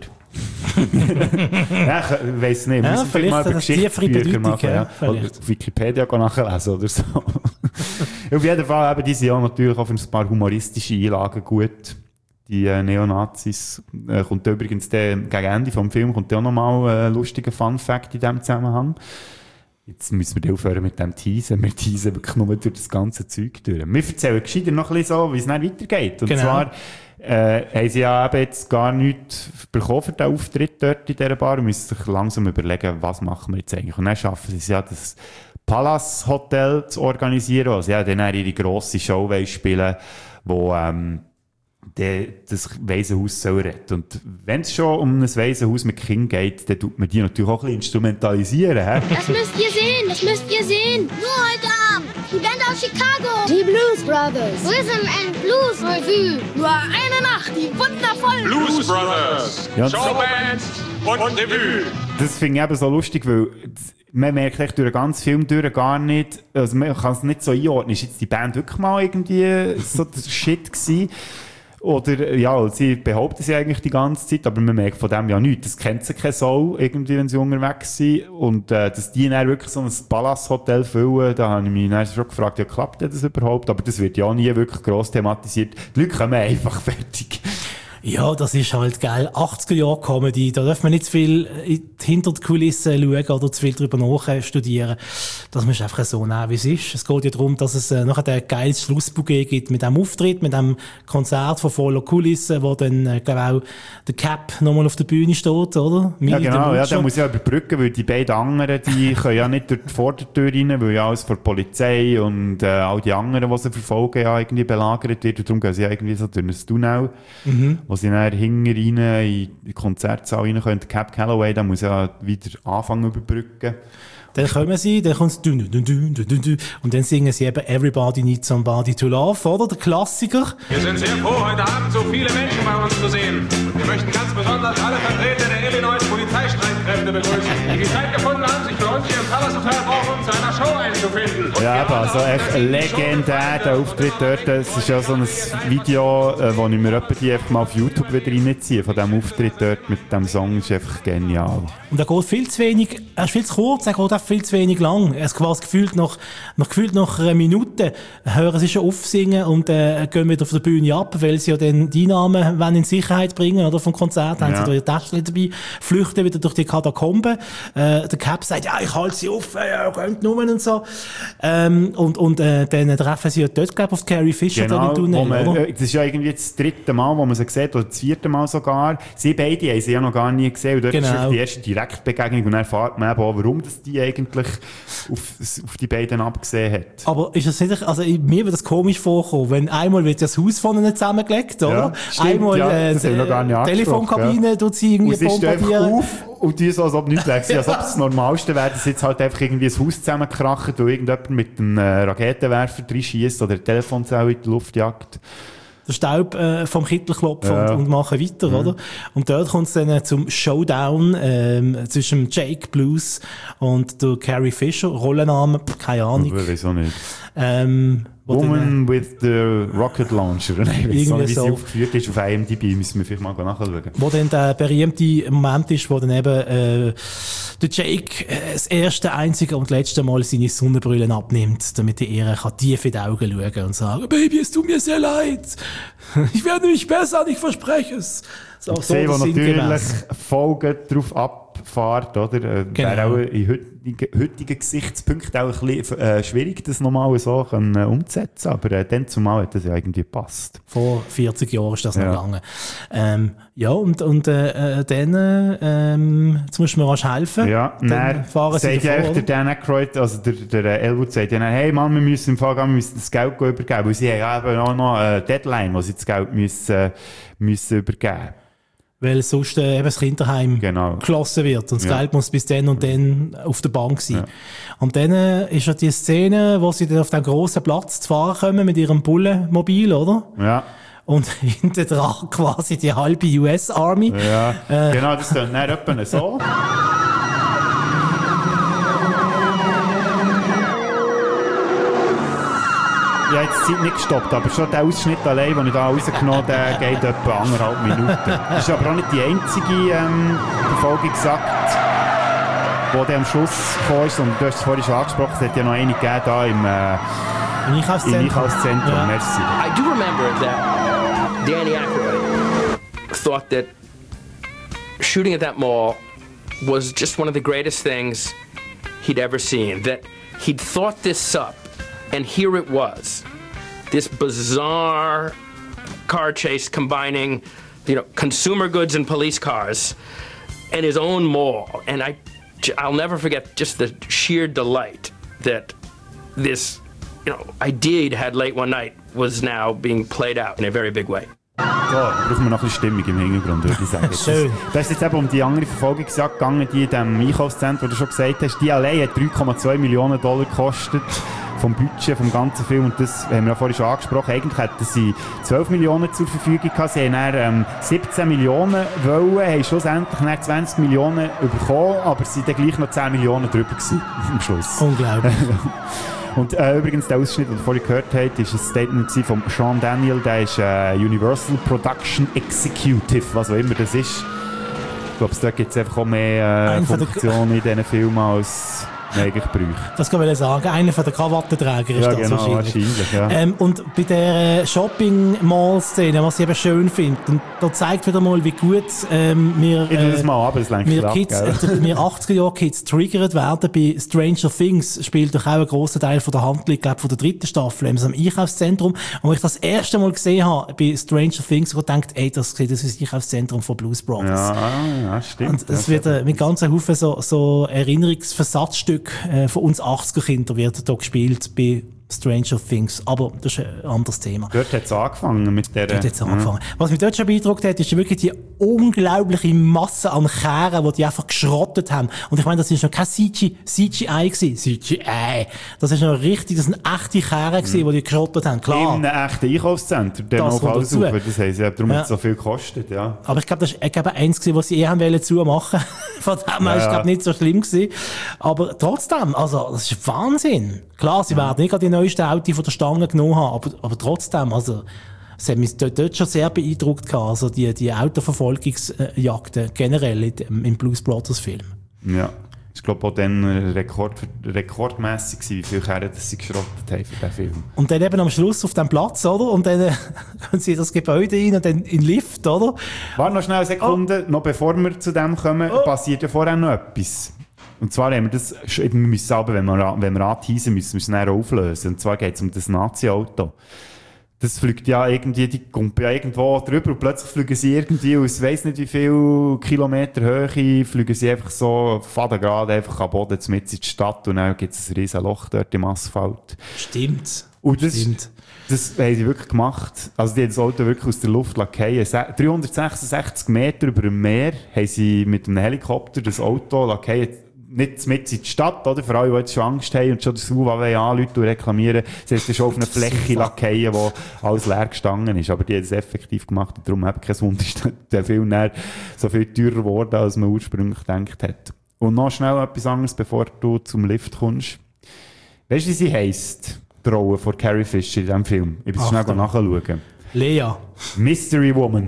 Speaker 1: Ja, ich weiss nicht. Wir
Speaker 2: Ja,
Speaker 1: müssen
Speaker 2: vielleicht
Speaker 1: mal über
Speaker 2: hat das tiefere
Speaker 1: Geschichtsbücher machen.
Speaker 2: Bedeutung,
Speaker 1: Ja.
Speaker 2: ja,
Speaker 1: Oder auf Wikipedia nachlesen oder so. Auf jeden Fall haben diese Jahr natürlich auch für ein paar humoristische Einlagen gut. Die äh, Neonazis. Äh, kommt übrigens der, gegen Ende vom Film kommt auch nochmal ein lustiger Fun-Fact in diesem Zusammenhang. Jetzt müssen wir aufhören mit dem Teasen. Wir teasen wirklich nur durch das ganze Zeug durch. Wir erzählen gescheiter noch ein bisschen so, wie es dann weitergeht. Und
Speaker 2: Genau.
Speaker 1: zwar äh, haben sie ja eben jetzt gar nichts bekommen für den Auftritt dort in dieser Bar und müssen sich langsam überlegen, was machen wir jetzt eigentlich. Und dann schaffen sie es ja, das Palace Hotel zu organisieren, wo sie ja dann ihre grosse Show spielen, wo ähm, de, das Waisenhaus soll retten. Und wenn es schon um ein Waisenhaus mit Kindern geht, dann tut man die natürlich auch ein bisschen instrumentalisieren. He?
Speaker 15: Das müsst ihr sehen, das müsst ihr sehen. Nur heute Abend, die Band aus Chicago. Die Blues Brothers. Rhythm and Blues Revue. Nur eine Nacht, die wundervoll.
Speaker 13: Blues Brothers.
Speaker 1: Ja,
Speaker 13: Showband und Revue.
Speaker 1: Das finde ich eben so lustig, weil man merkt echt durch den ganzen Film durch gar nicht, also man kann es nicht so einordnen, ist jetzt die Band wirklich mal irgendwie so der Shit gewesen? Oder, ja, sie behaupten sie eigentlich die ganze Zeit, aber man merkt von dem ja nichts. Das kennt sie keine Sau, irgendwie, wenn sie unterwegs sind. Und, äh, dass die dann wirklich so ein Palace-Hotel füllen, da habe ich mich dann schon gefragt, ja, klappt das überhaupt? Aber das wird ja nie wirklich gross thematisiert. Die Leute kommen einfach fertig.
Speaker 2: Ja, das ist halt geil. achtziger-Jahre-Comedy, da darf man nicht zu viel hinter die Kulissen schauen oder zu viel darüber nachstudieren. Das muss einfach so nehmen, wie es ist. Es geht ja darum, dass es äh, nachher ein geiles Schlussbouquet gibt mit dem Auftritt, mit dem Konzert von voller Kulissen, wo dann, äh, glaube auch der Cap nochmal auf der Bühne steht, oder?
Speaker 1: Ja, genau, ja, der muss ja überbrücken, weil die beiden anderen, die können ja nicht durch die Vordertür rein, weil ja alles von der Polizei und äh, all die anderen, die sie verfolgen, ja irgendwie belagert wird. Und darum gehen sie ja irgendwie so durch ein Tunnel. Mhm. Wo sie dann hinten rein in die Konzertsaal rein können. Cap Calloway, der muss ja wieder anfangen überbrücken.
Speaker 2: Dann kommen sie, dann kommt es dün, dün, dün, dün, dün, und dann singen sie eben Everybody Needs Somebody to Love, oder? Der Klassiker.
Speaker 13: Wir sind sehr froh, heute Abend so viele Menschen bei uns zu sehen. Und wir möchten ganz besonders alle Vertreter der Illinois Polizeistreitkräfte begrüßen, die die Zeit gefunden haben, sich für uns hier im Palace Hotel Ballroom zu einer Show einzufinden. Und
Speaker 1: ja, aber also echt legendär, der Auftritt dort. Es ist ja so ein Video, äh, wo ich mir etwa die einfach mal auf YouTube wieder reinziehe, von diesem Auftritt dort mit dem Song. Das ist einfach genial.
Speaker 2: Und er geht viel zu wenig, er ist viel zu kurz, er geht auch viel zu wenig lang. Es quasi gefühlt nach, nach, gefühlt nach einer Minute hören sie schon aufsingen und äh, gehen wieder auf der Bühne ab, weil sie ja dann die Einnahmen wollen in Sicherheit bringen, oder, vom Konzert, ja. Haben sie da ihre Täschchen dabei, flüchten wieder durch die Katakomben. Äh, der Cap sagt, ja, ich halte sie auf, ja, könnt nur und so. Ähm, und, und, äh, dann treffen sie ja dort, glaube ich, auf Carrie Fisher,
Speaker 1: genau,
Speaker 2: da im Tunnel,
Speaker 1: man,
Speaker 2: oder?
Speaker 1: Das ist ja irgendwie das dritte Mal, wo man sie sieht, oder das vierte Mal sogar. Sie beide haben sie ja noch gar nie gesehen, und dort genau. Ist die erste Direktbegegnung, und dann erfahrt man eben auch, warum das die eigentlich auf, auf die beiden abgesehen hat.
Speaker 2: Aber ist das nicht, also mir wird das komisch vorkommen, wenn einmal wird das Haus von ihnen zusammengelegt, oder?
Speaker 1: Ja, stimmt,
Speaker 2: einmal
Speaker 1: ja,
Speaker 2: äh, äh, Telefonkabine
Speaker 1: ja.
Speaker 2: tut sie irgendwie
Speaker 1: bombardieren. Auf und die so, als ob nichts weg ist. Als ob das Normalste wäre, dass jetzt halt einfach irgendwie ein Haus zusammenkracht, wo irgendjemand mit einem äh, Raketenwerfer reinschießt oder eine Telefonzelle in die Luft jagt.
Speaker 2: Der Staub äh, vom Kittel klopfen ja. und, und machen weiter, mhm. oder? Und dort kommt es dann äh, zum Showdown ähm, zwischen Jake Blues und der Carrie Fisher, Rollenname, keine Ahnung.
Speaker 1: Wieso nicht?
Speaker 2: Ähm,
Speaker 1: Woman dann, äh, with the Rocket Launcher. Nein, so, wie so. Sie aufgeführt ist auf I M D B, müssen wir vielleicht mal nachschauen.
Speaker 2: Wo dann der berühmte Moment ist, wo dann eben äh, der Jake äh, das erste, einzige und letzte Mal seine Sonnenbrille abnimmt, damit er ihr kann tief in die Augen schauen und sagen, Baby, es tut mir sehr leid. Ich werde nicht besser, ich verspreche es. So,
Speaker 1: und so, sie, wo natürlich Folgen darauf abfahrt, oder? Äh,
Speaker 2: genau.
Speaker 1: Wäre auch in heutigen, heutigen Gesichtspunkten auch ein bisschen äh, schwierig, das nochmal so können, äh, umzusetzen. Aber äh, dann zumal hat das ja irgendwie gepasst.
Speaker 2: Vor vierzig Jahren ist das ja. noch gegangen. Ähm, ja, und, und äh, dann, ähm, jetzt musst du mir rasch helfen.
Speaker 1: Ja,
Speaker 2: dann
Speaker 1: dann
Speaker 2: fahren sie
Speaker 1: sagt ja der Dan Aykroyd, also der, der Elwood sagt ja, hey Mann, wir müssen im Fall gehen, wir müssen das Geld übergeben, weil sie haben ja eben auch noch eine Deadline, wo sie das Geld müssen, müssen übergeben.
Speaker 2: Weil sonst äh, eben das Kinderheim
Speaker 1: genau.
Speaker 2: geschlossen wird und das
Speaker 1: ja.
Speaker 2: Geld muss bis dann und dann auf der Bank sein.
Speaker 1: Ja.
Speaker 2: Und dann äh, ist ja die Szene, wo sie dann auf den grossen Platz zu fahren kommen mit ihrem Bullenmobil, oder?
Speaker 1: Ja.
Speaker 2: Und hinten dran quasi die halbe U S Army.
Speaker 1: Ja,
Speaker 2: äh,
Speaker 1: genau, das klingt dann etwa so. Ich habe jetzt die Zeit nicht gestoppt, aber schon der Ausschnitt allein, den ich da rausgenommen habe, der geht etwa anderthalb Minuten. Das ist aber auch nicht die einzige ähm, Folge gesagt, die dann am Schluss gekommen ist. Und du hast es vorhin schon angesprochen, es hat ja noch eine gegeben da im, äh,
Speaker 2: im Einkaufszentrum.
Speaker 1: Im Einkaufszentrum. Ja. Merci.
Speaker 16: I do remember that Danny Aykroyd thought that shooting at that mall was just one of the greatest things he'd ever seen. That he'd thought this up. And here it was, this bizarre car chase combining, you know, consumer goods and police cars and his own mall. And I, I'll never forget just the sheer delight that this, you know, idea he'd had late one night was now being played out in a very big way.
Speaker 1: So, brauchen wir noch ein bisschen Stimmung im Hintergrund, würde ich sagen.
Speaker 2: Schön.
Speaker 1: Da ist jetzt eben um die andere Verfolgungsjagd gegangen, die in diesem Einkaufszentrum, wo du schon gesagt hast, die allein hat drei Komma zwei Millionen Dollar gekostet vom Budget, vom ganzen Film. Und das haben wir ja vorhin schon angesprochen. Eigentlich hätten sie zwölf Millionen zur Verfügung gehabt. Sie haben dann ähm, siebzehn Millionen wollen, haben schlussendlich dann zwanzig Millionen bekommen, aber sie waren dann gleich noch zehn Millionen drüber gewesen, am Schluss.
Speaker 2: Unglaublich.
Speaker 1: Und äh, übrigens, der Ausschnitt, den ihr vorhin gehört habt, war ein Statement von Sean Daniel, der ist äh, Universal Production Executive, was auch immer das ist. Ich glaube, da gibt es einfach auch mehr äh, Funktionen in diesen Filmen als eigentlich bräuchte.
Speaker 2: Das kann ich sagen. Einer von den Krawattenträger ist
Speaker 1: ja,
Speaker 2: das
Speaker 1: genau,
Speaker 2: wahrscheinlich.
Speaker 1: wahrscheinlich ja.
Speaker 2: ähm, und bei der Shopping-Mall-Szene, was ich eben schön finde, da zeigt wieder mal, wie gut ähm, wir,
Speaker 1: ich
Speaker 2: äh,
Speaker 1: das mal ab, das
Speaker 2: wir, Kids, äh, wir achtziger-Jahre-Kids triggert werden. Bei Stranger Things spielt doch auch ein grosser Teil von der Handlung, glaube von der dritten Staffel, im Einkaufszentrum. Und als ich das erste Mal gesehen habe bei Stranger Things, habe ich gedacht, ey, das, das ist das Einkaufszentrum von Blues Brothers.
Speaker 1: Ja, ja, stimmt.
Speaker 2: Und es wird äh, mit ganzen Haufen so, so Erinnerungsversatzstücke äh, von uns achtziger-Kinder wird hier gespielt bei Stranger Things. Aber das ist ein anderes Thema.
Speaker 1: Dort hat es angefangen mit der...
Speaker 2: Dort hat es angefangen. Ja. Was mich dort schon beeindruckt hat, ist wirklich die unglaubliche Masse an Kehren, die die einfach geschrottet haben. Und ich meine, das ist noch kein C G I gewesen. C G I. Das ist noch richtig, das sind echte Kehren gewesen, mhm. die die geschrottet haben. Klar.
Speaker 1: In einem echten Einkaufszentrum. Der noch alles auf. Das heisst, ja, darum ja. hat es so viel gekostet, ja.
Speaker 2: Aber ich glaube, das war glaube eins gewesen, was sie eh haben wollen zumachen. Von dem her ist es, glaube nicht so schlimm gewesen. Aber trotzdem, also, das ist Wahnsinn. Klar, sie ja. werden nicht die neueste Auto von der Stange genommen haben, aber, aber trotzdem, also, es hat mich dort, dort schon sehr beeindruckt gehabt, also die, die Autoverfolgungsjagden generell im Blues Brothers Film.
Speaker 1: Ja. Ich glaube auch dann Rekord, rekordmässig gewesen, wie viele Kerren sie geschrottet haben für diesen Film.
Speaker 2: Und dann eben am Schluss auf dem Platz, oder? Und dann kommen sie in das Gebäude rein und dann in den Lift, oder?
Speaker 1: Warte noch schnell eine Sekunde, oh. noch bevor wir zu dem kommen, oh. passiert ja vorher noch etwas. Und zwar haben wir das, wir müssen aber, wenn wir, wenn wir anteasen, müssen wir es näher auflösen. Und zwar geht es um das Nazi-Auto. Das fliegt ja irgendwie, die kommt ja irgendwo drüber und plötzlich fliegen sie irgendwie aus, weiss nicht wie viel Kilometer Höhe, fliegen sie einfach so, faden gerade einfach am Boden mit in die Stadt und dann gibt es ein riesen Loch dort im Asphalt.
Speaker 2: Stimmt.
Speaker 1: Und das,
Speaker 2: Stimmt.
Speaker 1: das haben sie wirklich gemacht. Also die haben das Auto wirklich aus der Luft fallen. dreihundertsechsundsechzig Meter über dem Meer haben sie mit einem Helikopter das Auto fallen. Nicht mit in die Stadt, oder? Für alle, die jetzt schon Angst haben und schon das U W A anrufen und reklamieren, sie haben schon auf eine Fläche lackieren, wo alles leer gestanden ist. Aber die haben es effektiv gemacht und darum habe ich kein Wunder, ist der Film so viel teurer geworden, als man ursprünglich gedacht hat. Und noch schnell etwas anderes, bevor du zum Lift kommst. Weißt du, wie sie heisst, die Rolle von Carrie Fisher in diesem Film? Ich muss schnell nachschauen.
Speaker 2: Lea.
Speaker 1: Mystery Woman.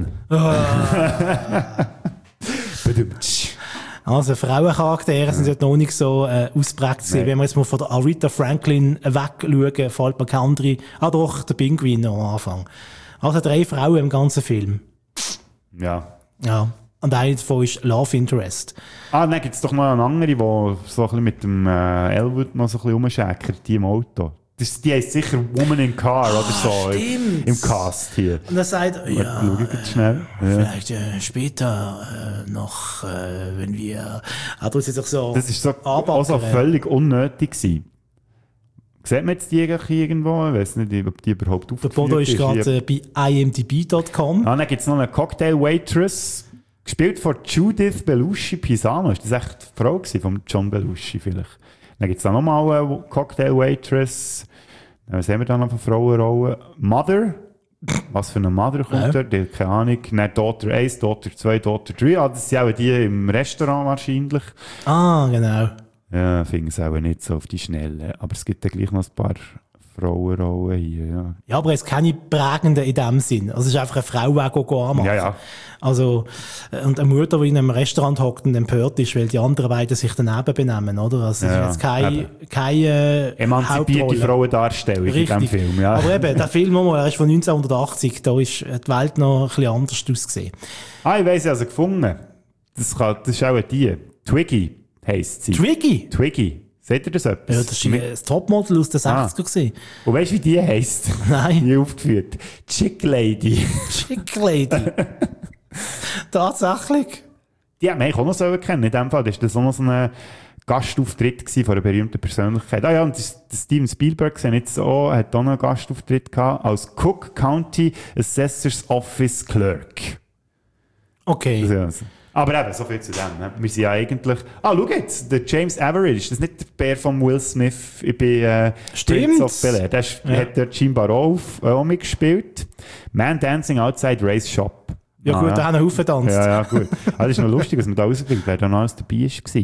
Speaker 2: Also Frauencharaktere sind dort noch nicht so äh, ausprägt gewesen. Wenn wir jetzt mal von der Aretha Franklin wegschauen, fällt mir keine andere... Ah doch, der Pinguin noch am Anfang. Also drei Frauen im ganzen Film.
Speaker 1: Ja.
Speaker 2: Ja. Und eine davon ist Love Interest.
Speaker 1: Ah, dann gibt es doch noch eine andere, die so ein bisschen mit dem äh, Elwood noch so ein bisschen rumschäkert, die im Auto. Das, die heisst sicher Woman in Car oder so
Speaker 2: ah,
Speaker 1: im, im Cast hier.
Speaker 2: Und er sagt, ja,
Speaker 1: schau ich schnell. Ja.
Speaker 2: Vielleicht äh, später äh, noch, äh, wenn wir... Ah, du sich so
Speaker 1: das ist so, auch so völlig unnötig gewesen. Sieht man jetzt die irgendwo? Ich weiss nicht, ob die überhaupt aufgeführt ist.
Speaker 2: Der Bodo ist gerade äh, bei I M D B Punkt com.
Speaker 1: Ah, dann gibt es noch eine Cocktail-Waitress, gespielt von Judith Belushi Pisano. Ist das echt die Frau gewesen, von John Belushi vielleicht? Dann gibt es da nochmal eine Cocktail-Waitress. Was haben wir da noch für Frauenrollen? Mother. Was für eine Mother kommt ja. da? Keine Ahnung. Dann Daughter eins, Daughter zwei, Daughter drei. Ah, das sind auch die im Restaurant wahrscheinlich.
Speaker 2: Ah, genau.
Speaker 1: Ja, finde es auch nicht so auf die Schnelle. Aber es gibt ja gleich noch ein paar Frauenrollen hier, ja.
Speaker 2: Ja, aber es ist keine prägenden in dem Sinn. Also es ist einfach eine Frau, die anmacht.
Speaker 1: Ja, ja.
Speaker 2: Also, und eine Mutter, die in einem Restaurant hockt und empört ist, weil die anderen beiden sich daneben benehmen, oder? Also es
Speaker 1: ja,
Speaker 2: ist jetzt keine, keine
Speaker 1: emanzipierte Frauendarstellung in diesem Film, ja.
Speaker 2: Aber eben, der Film, er ist von neunzehnhundertachtzig, da ist die Welt noch ein bisschen anders ausgesehen.
Speaker 1: Ah, ich weiss, ich habe sie gefunden. Das, kann, das ist auch die. Twiggy heisst sie.
Speaker 2: Twiggy?
Speaker 1: Twiggy. Seht ihr das etwas?
Speaker 2: Ja, das war das Topmodel aus den sechziger.
Speaker 1: Ah. Und weißt du, wie die heisst?
Speaker 2: Nein.
Speaker 1: Die aufgeführt. Chick Lady.
Speaker 2: Chick Lady. Tatsächlich.
Speaker 1: Die hat mich auch noch so kennen. In dem Fall das war so noch so ein Gastauftritt von einer berühmten Persönlichkeit. Ah ja, und das, das Steven Spielberg jetzt auch, hat auch noch einen Gastauftritt gehabt als Cook County Assessor's Office Clerk.
Speaker 2: Okay.
Speaker 1: Also, aber eben, so viel zu dem. Ne? Wir sind ja eigentlich... Ah, schau jetzt, der James Avery, ist das nicht der Bär von Will Smith bei äh, Prince of Bel-Air? Der ist, ja. hat dort scheinbar auch, auf, auch mitgespielt. Man Dancing Outside Ray's Shop.
Speaker 2: Ja ah, gut, ja. Da haben wir aufgetanzt.
Speaker 1: Ja, ja, gut. Also, das ist noch lustig, dass man da rausbringt, wer da noch alles dabei war.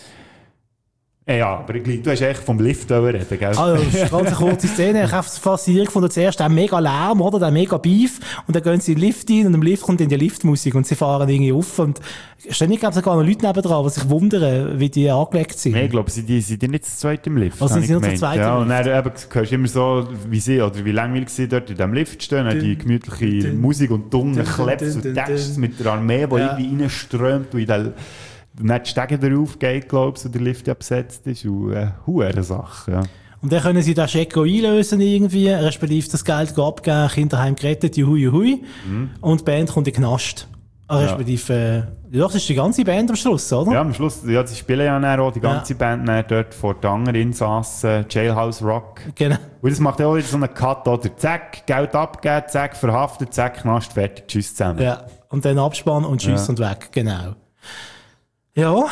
Speaker 1: Ja, aber du hast echt vom Lift reden, gell?
Speaker 2: Also, das ist eine ganz kurze Szene. Ich habe es faszinierend gefunden. Zuerst der mega Lärm, oder? Der mega Beef. Und dann gehen sie in den Lift rein und im Lift kommt in die Liftmusik und sie fahren irgendwie auf. Und ständig gibt es sogar noch Leute nebendran, die sich wundern, wie die angelegt sind.
Speaker 1: Nee, ich glaube, sie die, sind die nicht zu zweit im Lift.
Speaker 2: Also sind sie nur zu zweit
Speaker 1: ja,
Speaker 2: im
Speaker 1: Lift?
Speaker 2: Und
Speaker 1: dann eben, hörst du immer so, wie sie, oder wie langweilig sie dort in diesem Lift stehen, dün, die gemütliche dün, Musik und dumme Kleps und Texte mit der Armee, die ja. irgendwie reinströmt und in den Und dann die Stege darauf geht, glaube ich, so der Lift ja besetzt ist. Und eine hohe Sache, ja.
Speaker 2: Und dann können sie den Scheck einlösen irgendwie, respektive das Geld abgeben, Kinderheim gerettet, juhui, juhui. Mhm. Und die Band kommt in den Knast. Respektive, äh, ja, das ist die ganze Band am Schluss, oder?
Speaker 1: Ja, am Schluss, ja, sie spielen ja dann auch die ganze ja. Band dann dort vor den anderen Insassen, Jailhouse Rock.
Speaker 2: Genau.
Speaker 1: Und das macht ja auch wieder so einen Cut, oder? Zack, Geld abgeben, zack, verhaftet, zack, Knast, fertig, tschüss zusammen.
Speaker 2: Ja, und dann Abspann und tschüss ja. und weg, genau. Ja. Mhm.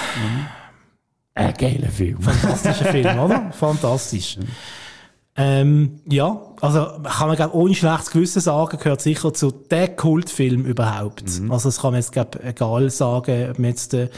Speaker 1: Ein geiler Film.
Speaker 2: Fantastischer Film, oder? Fantastisch. Mhm. Ähm, ja, also kann man glaub, ohne schlechtes Gewissen sagen, gehört sicher zu dem Kultfilm überhaupt. Mhm. Also das kann man jetzt glaub, egal sagen, ob man jetzt äh,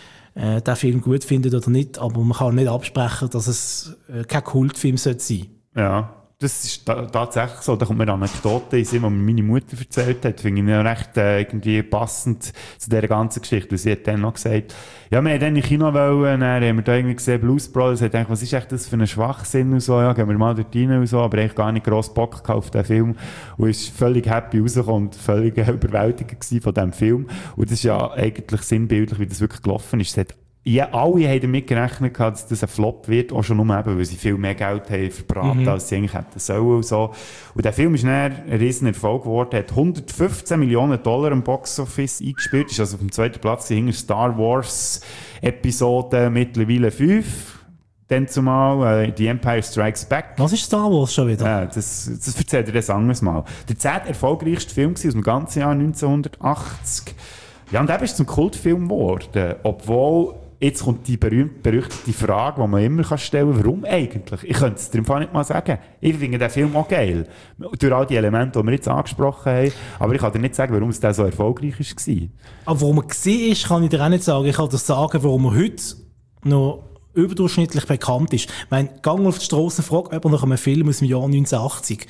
Speaker 2: den Film gut findet oder nicht, aber man kann nicht absprechen, dass es äh, kein Kultfilm sollte sein.
Speaker 1: Ja. Das ist ta- tatsächlich so. Da kommt mir eine Anekdote in Sinn, die mir meine Mutter erzählt hat. Finde ich ja recht äh, irgendwie passend zu dieser ganzen Geschichte. Sie hat dann noch gesagt, ja, wir wollten dann in Kino wollen, dann haben wir da irgendwie gesehen, Blues Brothers. Hat gedacht, was ist echt das für ein Schwachsinn und so, ja, gehen wir mal dort rein und so, aber eigentlich gar nicht gross Bock auf diesen Film. Und ist völlig happy rausgekommen und völlig äh, überwältigend gewesen von diesem Film. Und das ist ja eigentlich sinnbildlich, wie das wirklich gelaufen ist. Es hat Ja, alle haben damit gerechnet, dass das ein Flop wird, auch schon nur eben, weil sie viel mehr Geld haben verbraten, mhm. als sie eigentlich hätten sollen und so. Und der Film ist dann ein riesen Erfolg geworden, hat hundertfünfzehn Millionen Dollar im Boxoffice eingespielt, ist also auf dem zweiten Platz hinter Star Wars Episode mittlerweile fünf. Dann zumal äh, The Empire Strikes Back.
Speaker 2: Was ist Star Wars schon wieder?
Speaker 1: Ja, das, das erzählt ihr das anderes Mal. Der zehnt erfolgreichste Film aus dem ganzen Jahr neunzehnhundertachtzig. Ja, und der ist zum Kultfilm geworden, obwohl jetzt kommt die berühmt-berüchtigte Frage, die man immer kann stellen kann, warum eigentlich? Ich könnte es dir im Fall nicht mal sagen. Ich finde den Film auch geil. Durch all die Elemente, die wir jetzt angesprochen haben. Aber ich kann dir nicht sagen, warum es der so erfolgreich war.
Speaker 2: Aber warum er war, kann ich dir auch nicht sagen. Ich kann dir sagen, warum er heute noch überdurchschnittlich bekannt ist. Ich meine, gang auf die Strasse, frag jemand nach einem Film aus dem Jahr neunzehnhundertachtzig.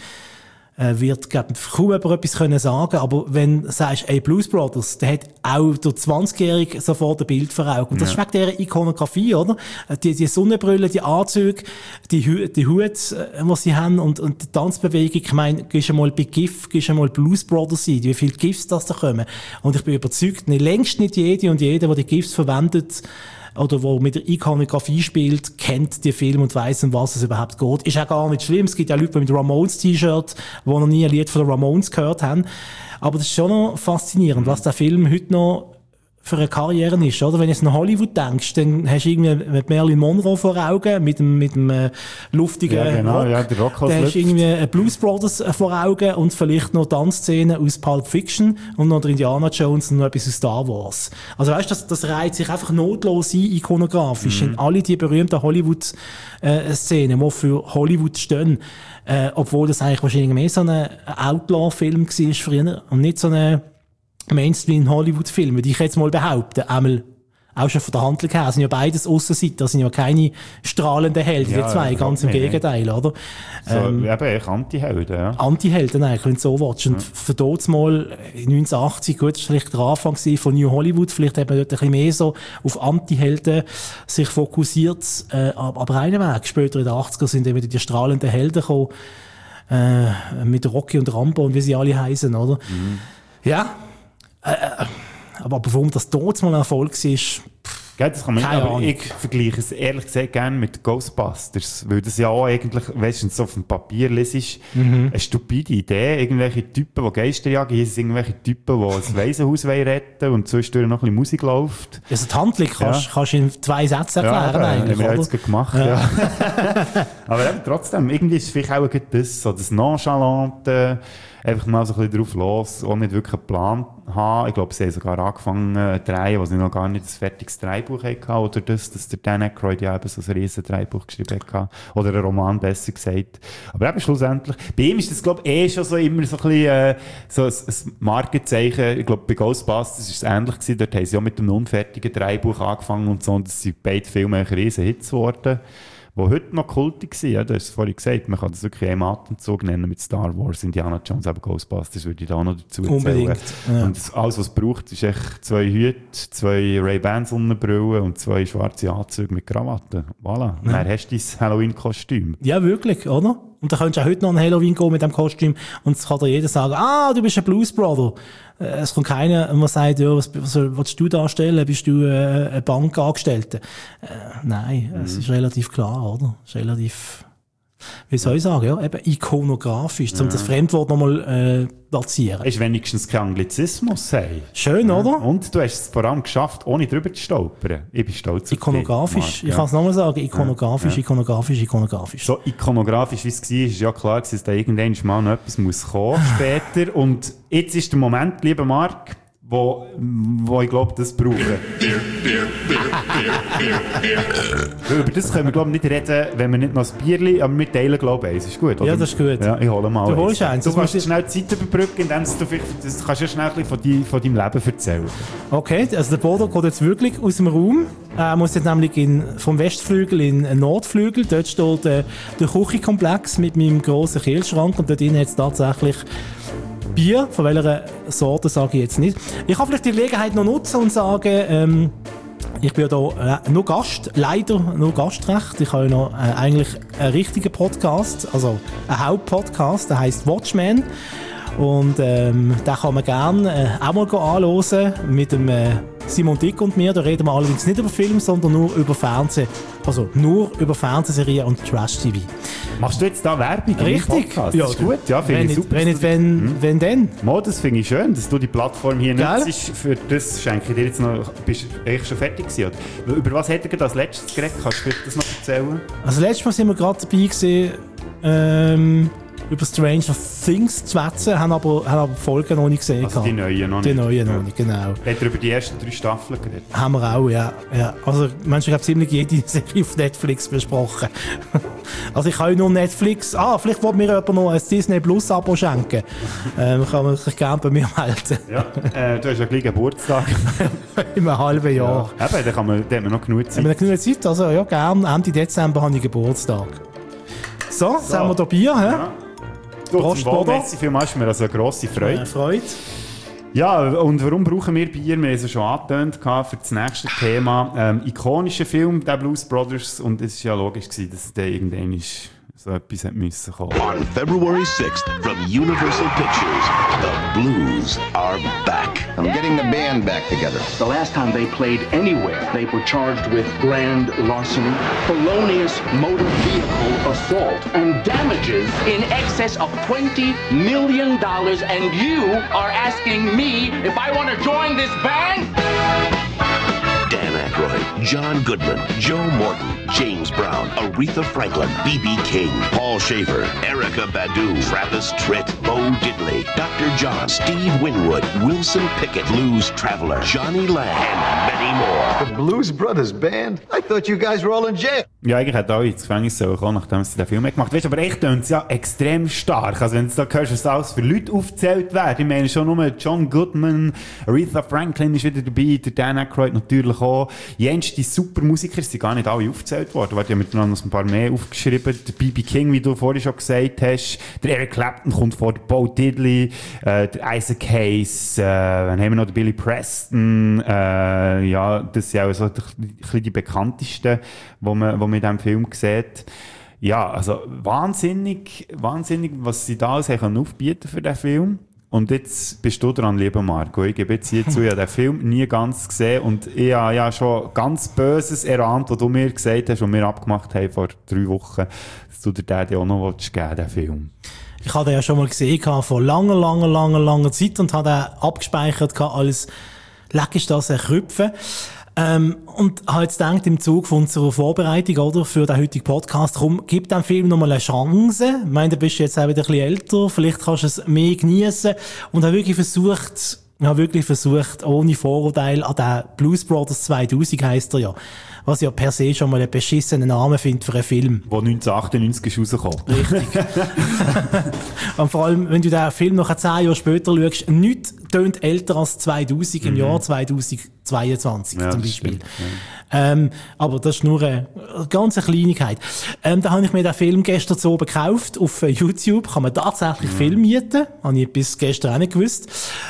Speaker 2: Wird, glaub, kaum jemand etwas können sagen, aber wenn du sagst, ey, Blues Brothers, der hat auch der zwanzigjährige sofort ein Bild vor Augen. Und das ja. ist wegen dieser Ikonografie, oder? Die, die Sonnenbrille, die Anzüge, die, Hu- die Hut, die sie haben und, und die Tanzbewegung. Ich meine, gehst du mal bei GIF, gehst du mal Blues Brothers ein, wie viele GIFs das da kommen. Und ich bin überzeugt, nicht, längst nicht jede und jeder, der die GIFs verwendet, oder wo mit der Ikonografie spielt, kennt die Film und weiss, um was es überhaupt geht. Ist auch gar nicht schlimm. Es gibt ja Leute mit Ramones-T-Shirt, die noch nie ein Lied von den Ramones gehört haben. Aber das ist schon noch faszinierend, was der Film heute noch für eine Karriere ist, oder? Wenn du jetzt an Hollywood denkst, dann hast du irgendwie mit Marilyn Monroe vor Augen, mit dem, mit dem äh, luftigen
Speaker 1: ja, genau,
Speaker 2: Rock.
Speaker 1: Ja, der Rock
Speaker 2: dann hast du irgendwie Blues Brothers vor Augen und vielleicht noch Tanzszenen aus Pulp Fiction und noch der Indiana Jones und noch etwas aus Star Wars. Also weißt du, das, das reiht sich einfach notlos ein, ikonografisch. Mhm. In alle die berühmten Hollywood-Szenen, die für Hollywood stehen. Äh, obwohl das eigentlich wahrscheinlich mehr so ein Outlaw-Film war früher und nicht so eine Mainstream-Hollywood-Filme, würde ich jetzt mal behaupten. Einmal auch schon von der Handlung her, sind ja beides Aussenseiter, sind ja keine strahlenden Helden, ja, die zwei, ganz im nicht, Gegenteil, nicht. Oder?
Speaker 1: So, ähm, eben echt Anti-Helden, ja.
Speaker 2: Anti-Helden eigentlich, wenn du so willst. Und ja. für dort mal neunzehnhundertachtzig, gut, das war vielleicht der Anfang von New Hollywood, vielleicht hat man dort ein bisschen mehr so auf Anti-Helden sich fokussiert, äh, aber einen Weg. Später in den achtziger sind eben die strahlenden Helden gekommen, äh, mit Rocky und Rambo und wie sie alle heißen, oder? Mhm. Ja. Äh, aber warum das dort mal ein Erfolg ist,
Speaker 1: Gell, das kann man nicht,
Speaker 2: Keine
Speaker 1: aber
Speaker 2: Ahnung.
Speaker 1: ich vergleiche es ehrlich gesagt gerne mit Ghostbusters, weil das ja auch eigentlich, weißt du, wenn du so auf dem Papier lesest,
Speaker 2: Mhm.
Speaker 1: eine stupide Idee, irgendwelche Typen, die Geister jagen, hier sind irgendwelche Typen, die ein Waisenhaus wollen retten und zwischendurch noch ein bisschen Musik läuft.
Speaker 2: Also die Handlung kannst
Speaker 1: Ja.
Speaker 2: kannst du in zwei Sätzen erklären
Speaker 1: eben,
Speaker 2: eigentlich,
Speaker 1: haben wir ja
Speaker 2: oder?
Speaker 1: jetzt gerade gemacht,
Speaker 2: Ja.
Speaker 1: ja. Aber eben, trotzdem, irgendwie ist es vielleicht auch gerade das, so das Nonchalante, einfach mal so ein bisschen drauf los, auch nicht wirklich einen Plan haben. Ich glaube, sie haben sogar angefangen äh, zu drehen, wo sie noch gar nicht ein fertiges Drehbuch hatten, oder das, dass der Dan Aykroyd ja eben so ein riesen Drehbuch geschrieben hat, oder einen Roman, besser gesagt. Aber eben schlussendlich, bei ihm ist das, glaube ich, eh schon so immer so ein bisschen äh, so ein, ein Markenzeichen. Ich glaube, bei Ghostbusters war es ähnlich gewesen, dort haben sie ja mit einem unfertigen Drehbuch angefangen und so, und das sind beide Filme eigentlich riesen Hits geworden, die heute noch kultig sind. Ja, du hast es vorhin gesagt, man kann das wirklich im Atemzug nennen mit Star Wars, Indiana Jones, aber Ghostbusters würde ich da auch noch dazu erzählen.
Speaker 2: Unbedingt, ja.
Speaker 1: Und das, alles, was es braucht, ist echt zwei Hüte, zwei Ray-Ban-Sonnenbrillen und zwei schwarze Anzüge mit Krawatte. Voilà,
Speaker 2: Ja.
Speaker 1: dann hast du dein Halloween-Kostüm.
Speaker 2: Ja, wirklich, oder? Und dann könntest du auch heute noch an Halloween gehen mit dem Kostüm und es kann dir jeder sagen, ah, du bist ein Blues Brother. Äh, Es kommt keiner, der sagt, ja, was, was willst du darstellen? Bist du äh, ein Bankangestellter? Äh, nein,
Speaker 1: Mhm.
Speaker 2: es ist relativ klar, oder? Es ist relativ, wie soll ich sagen, ja, eben ikonografisch, um
Speaker 1: Ja.
Speaker 2: das Fremdwort nochmal äh, platzieren.
Speaker 1: Ist wenigstens kein Anglizismus, hey.
Speaker 2: Schön, oder?
Speaker 1: Und du hast es vor allem geschafft, ohne drüber zu stolpern. Ich bin stolz auf dich,
Speaker 2: Ikonografisch,
Speaker 1: Marc,
Speaker 2: ich
Speaker 1: ja.
Speaker 2: kann es nochmal sagen, ikonografisch,
Speaker 1: Ja.
Speaker 2: ikonografisch, ikonografisch.
Speaker 1: So ikonografisch wie es war, ist ja klar, dass da irgendwann mal noch etwas muss kommen später. Und jetzt ist der Moment, lieber Marc, wo, wo ich glaube, das brauchen. Weil über das können wir, glaube ich, nicht reden, wenn wir nicht noch ein Bierli, aber wir teilen, glaube ich, eins. Ist gut, oder?
Speaker 2: Ja, das ist gut.
Speaker 1: Ja, ich hole mal
Speaker 2: Du holst eins,
Speaker 1: Du
Speaker 2: das
Speaker 1: kannst
Speaker 2: muss ich-
Speaker 1: schnell die Zeit überbrücken, indem du vielleicht, das kannst du ja schnell ein bisschen von, die, von deinem Leben erzählen.
Speaker 2: Okay, also der Bodo geht jetzt wirklich aus dem Raum. Er muss jetzt nämlich in, vom Westflügel in den Nordflügel. Dort steht äh, der Küchenkomplex mit meinem grossen Kühlschrank und dort drin hat es tatsächlich Bier. Von welcher Sorte sage ich jetzt nicht. Ich kann vielleicht die Gelegenheit noch nutzen und sagen, ähm, ich bin ja da äh, nur Gast, leider nur Gastrecht. Ich habe ja noch äh, eigentlich einen richtigen Podcast, also einen Hauptpodcast, der heisst Watchmen. Und ähm, den kann man gerne äh, auch mal anhören mit dem äh, Simon Dick und mir. Da reden wir allerdings nicht über Film, sondern nur über Fernsehen. Also nur über Fernsehserien und Trash-T V.
Speaker 1: Machst du jetzt da Werbung in
Speaker 2: Richtig.
Speaker 1: deinem Podcast?
Speaker 2: Ja,
Speaker 1: Das ist gut, ja, finde
Speaker 2: wenn
Speaker 1: ich
Speaker 2: nicht-
Speaker 1: super.
Speaker 2: wenn nicht, wenn- wenn denn?
Speaker 1: Mo, das finde ich schön, dass du die Plattform hier
Speaker 2: Gell?
Speaker 1: nutzt. Für das schenke ich dir jetzt noch... Bist du eigentlich schon fertig gewesen? Oder? Über was hätte er als letztes geredet? Kannst du vielleicht das noch erzählen?
Speaker 2: Also letztes Mal sind wir gerade dabei gewesen, ähm, über Stranger Things zu schwätzen, haben aber, haben aber Folgen noch nicht gesehen.
Speaker 1: Also die neuen noch
Speaker 2: Die
Speaker 1: nicht.
Speaker 2: neuen noch
Speaker 1: Ja.
Speaker 2: nicht, genau.
Speaker 1: Hat er über die ersten drei Staffeln geredet?
Speaker 2: Haben wir auch, ja. ja. Also, Mensch, ich habe ziemlich jede Serie auf Netflix besprochen. Also, ich habe nur Netflix. Ah, vielleicht will mir jemand noch ein Disney Plus Abo schenken. ähm, kann man sich gerne bei mir melden.
Speaker 1: Ja, äh, du hast ja gleich Geburtstag.
Speaker 2: In einem halben Jahr.
Speaker 1: Ja. Eben, da, kann man, da hat man noch genug
Speaker 2: Haben
Speaker 1: Zeit.
Speaker 2: wir genug Zeit? Also, ja, gerne. Ende Dezember habe ich Geburtstag. So, jetzt
Speaker 1: So.
Speaker 2: haben wir hier Bier, hä?
Speaker 1: Ja. Du,
Speaker 2: Prost,
Speaker 1: zum Wohl,
Speaker 2: Bodo.
Speaker 1: merci vielmals, ist mir also eine grosse Freude.
Speaker 2: Äh, Freude.
Speaker 1: Ja, und warum brauchen wir Bier? Wir haben es ja schon angetönt gehabt für das nächste Thema. Ähm, ikonischer Film, der Blues Brothers, und es war ja logisch gewesen, dass der irgendwann ist, so etwas hat müssen kommen.
Speaker 17: On February sixth, from Universal Pictures, the Blues are back.
Speaker 18: I'm getting the band back together. The last time they played anywhere, they were charged with grand larceny, felonious motor vehicle assault, and damages in excess of twenty million dollars. And you are asking me if I want to join this band?
Speaker 17: Dan Aykroyd, John Goodman, Joe Morton, James Brown, Aretha Franklin, B B King, Paul Schaefer, Erykah Badu, Travis Tritt, Bo Diddley, Doctor John, Steve Winwood, Wilson Pickett, Blues Traveler, Johnny Lang, and many more.
Speaker 18: The Blues Brothers Band? I thought you guys were all in jail.
Speaker 1: Ja, eigentlich hätte alle ins Gefängnis sollen kommen, nachdem sie den Film gemacht haben. Weißt, aber echt tönt es ja extrem stark. Also wenn du da hörst, was alles für Leute aufgezählt werden. Ich meine schon nur John Goodman, Aretha Franklin ist wieder dabei, der Dan Aykroyd natürlich auch. Jens, die super Musiker sind gar nicht alle aufgezählt worden. Warte, ich habe mir noch ein paar mehr aufgeschrieben. Der B B King, wie du vorhin schon gesagt hast. Der Eric Clapton kommt vor, der Bo Diddley, äh, der Isaac Hayes, äh, dann haben wir noch den Billy Preston. Äh, ja, das sind auch so die, ein bisschen die bekanntesten, die man, wo man in diesem Film sieht. Ja, also wahnsinnig, wahnsinnig, was sie da alles haben aufbieten für diesen Film. und jetzt bist du dran, lieber Marco. Ich gebe jetzt hier zu, ich habe den Film nie ganz gesehen und ich habe ja schon ganz Böses erahnt, was du mir gesagt hast und wir abgemacht haben vor drei Wochen, dass du dir den auch noch geben willst, den Film.
Speaker 2: Ich habe den ja schon mal gesehen, vor langer, langer, langer, langer Zeit und habe den abgespeichert als «Leck ist das ein Krüpfen». Ähm, und habe jetzt gedacht, im Zug von unserer Vorbereitung, oder, für den heutigen Podcast, komm, gib dem Film nochmal eine Chance. Ich meine, du bist jetzt auch wieder ein bisschen älter, vielleicht kannst du es mehr geniessen. Und habe wirklich versucht, ich habe wirklich versucht, ohne Vorurteil, an den Blues Brothers zweitausend heisst er ja, was ja per se schon mal einen beschissenen Namen findet für einen Film.
Speaker 1: Der neunzehnhundertachtundneunzig ist rausgekommen.
Speaker 2: Richtig. Und vor allem, wenn du den Film noch zehn Jahre später schaust, nichts tönt älter als zweitausend, im mhm. Jahr zweitausendzweiundzwanzig
Speaker 1: ja,
Speaker 2: zum Beispiel.
Speaker 1: Stimmt, ja.
Speaker 2: Ähm, aber das ist nur eine ganz eine Kleinigkeit. Ähm, da habe ich mir den Film gestern so oben gekauft, auf YouTube, kann man tatsächlich mhm. Film mieten, habe ich bis gestern auch nicht gewusst.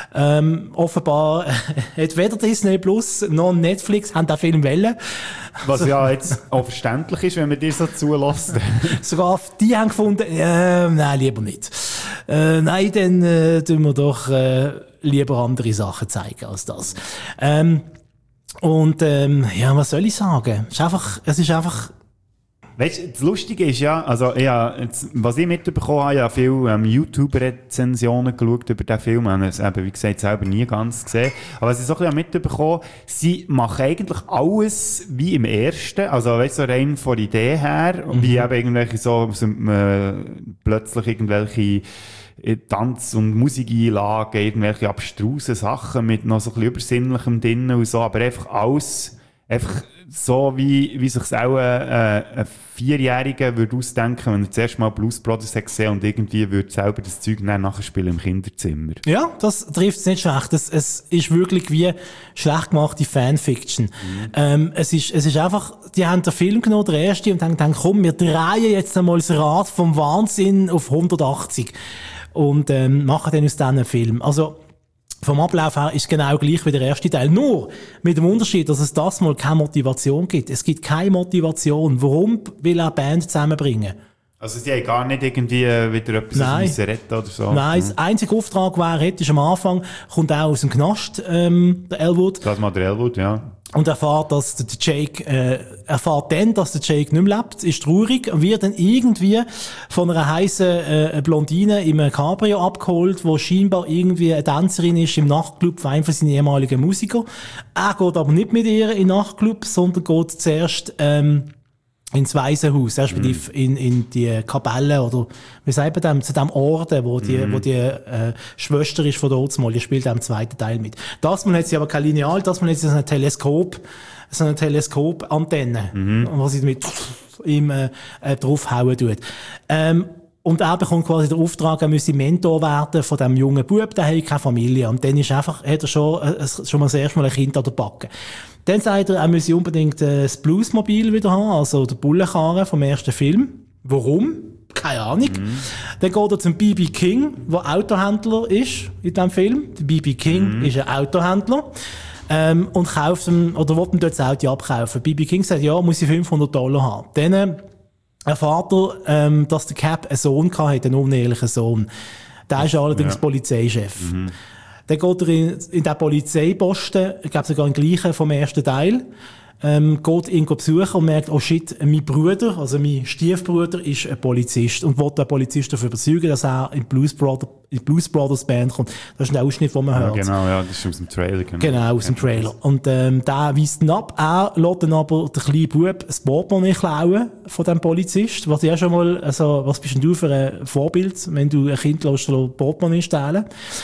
Speaker 2: Ähm, offenbar hat weder Disney Plus noch Netflix haben den Film wollen.
Speaker 1: Was ja jetzt auch verständlich ist, wenn man dir so zulässt.
Speaker 2: Sogar die haben gefunden, äh, nein, lieber nicht. Äh, nein, dann äh, tun wir doch äh, lieber andere Sachen zeigen als das. Ähm, und ähm, ja, was soll ich sagen? Es ist einfach, es ist einfach.
Speaker 1: Weißt du, das Lustige ist ja, also ja, jetzt, was ich mitbekommen habe, ich habe viele ähm, YouTube-Rezensionen geschaut über den Film, ich habe es eben, wie gesagt, selber nie ganz gesehen, aber was ich so ein bisschen mitbekommen, sie machen eigentlich alles wie im ersten, also weißt du, so rein von der Idee her, mhm. wie eben irgendwelche so, so äh, plötzlich irgendwelche Tanz- und Musikeinlagen, irgendwelche abstrusen Sachen mit noch so ein bisschen Übersinnlichem drin und so, aber einfach alles, einfach so, wie, wie sich auch äh, ein Vierjähriger würde ausdenken, wenn er zuerst mal Blues Brothers hat gesehen und irgendwie würde selber das Zeug nachher spielen im Kinderzimmer.
Speaker 2: Ja, das trifft es nicht schlecht. Es, es ist wirklich wie schlecht gemachte Fanfiction. Mhm. Ähm, es ist, es ist einfach, die haben den Film genommen, der erste, und haben gedacht, komm, wir drehen jetzt einmal das Rad vom Wahnsinn auf hundertachtzig und ähm, machen dann aus diesem einen Film. Also, vom Ablauf her ist es genau gleich wie der erste Teil. Nur mit dem Unterschied, dass es das mal keine Motivation gibt. Es gibt keine Motivation. Warum will er eine Band zusammenbringen?
Speaker 1: Also sie haben gar nicht irgendwie wieder etwas
Speaker 2: Nein.
Speaker 1: aus dem retten oder so?
Speaker 2: Nein, das einzige Auftrag, den er hat, ist am Anfang, kommt auch aus dem Knast, ähm, der Elwood.
Speaker 1: Das mal der Elwood, ja.
Speaker 2: Und erfahrt, dass der Jake, äh, erfahrt dann, dass der Jake nicht mehr lebt, ist traurig, und wird dann irgendwie von einer heissen, äh, Blondine im Cabrio abgeholt, wo scheinbar irgendwie eine Tänzerin ist im Nachtclub von einem von seinen ehemaligen Musikern. Er geht aber nicht mit ihr in den Nachtclub, sondern geht zuerst, ähm, ins Waisenhaus, respektive mm. in, in die Kapelle, oder, wie sagt man dem, zu dem Orden, wo die, mm. wo die, äh, Schwester ist von dort mal, die spielt auch im zweiten Teil mit. Das man hat sie aber kein Lineal, das man hat sie so ein Teleskop, so eine Teleskopantenne, mm. was sie mit ihm, äh, draufhauen tut. Ähm, Und er bekommt quasi den Auftrag, er müsse Mentor werden von diesem jungen Bub, der hat keine Familie. Und dann ist einfach, hat er schon, äh, schon mal das erste Mal ein Kind an der Backe. Dann sagt er, er müsse unbedingt äh, das Bluesmobil wieder haben, also der Bullenkarren vom ersten Film. Warum? Keine Ahnung. Mhm. Dann geht er zum B B King, der Autohändler ist in diesem Film. Der B B King mhm. ist ein Autohändler. Ähm, und kauft ihm, oder will ihm dort das Auto abkaufen. B B King sagt, ja, muss ich fünfhundert Dollar haben. Dann äh, erfahrt er, ähm, dass der Cap einen Sohn hatte, einen unehelichen Sohn. Der ist allerdings ja. Polizeichef. Mhm. Dann geht er in, in den Polizeiposten, ich glaube sogar den gleichen vom ersten Teil, ähm, geht ihn besuchen und merkt, oh shit, mein Bruder, also mein Stiefbruder ist ein Polizist und will den Polizist dafür überzeugen, dass er in Blues Brothers, in Blues Brothers Band kommt. Das ist ein Ausschnitt, den man
Speaker 1: ja,
Speaker 2: hört.
Speaker 1: Genau, ja, das ist aus dem Trailer. Genau,
Speaker 2: genau aus dem Trailer. Und ähm, der weist ihn ab. Er lässt dann aber den kleinen Bub das Portemonnaie klauen von dem Polizist. Was ja schon mal, also, was bist denn du für ein Vorbild, wenn du ein Kind lässt, Portemonnaie stehlen?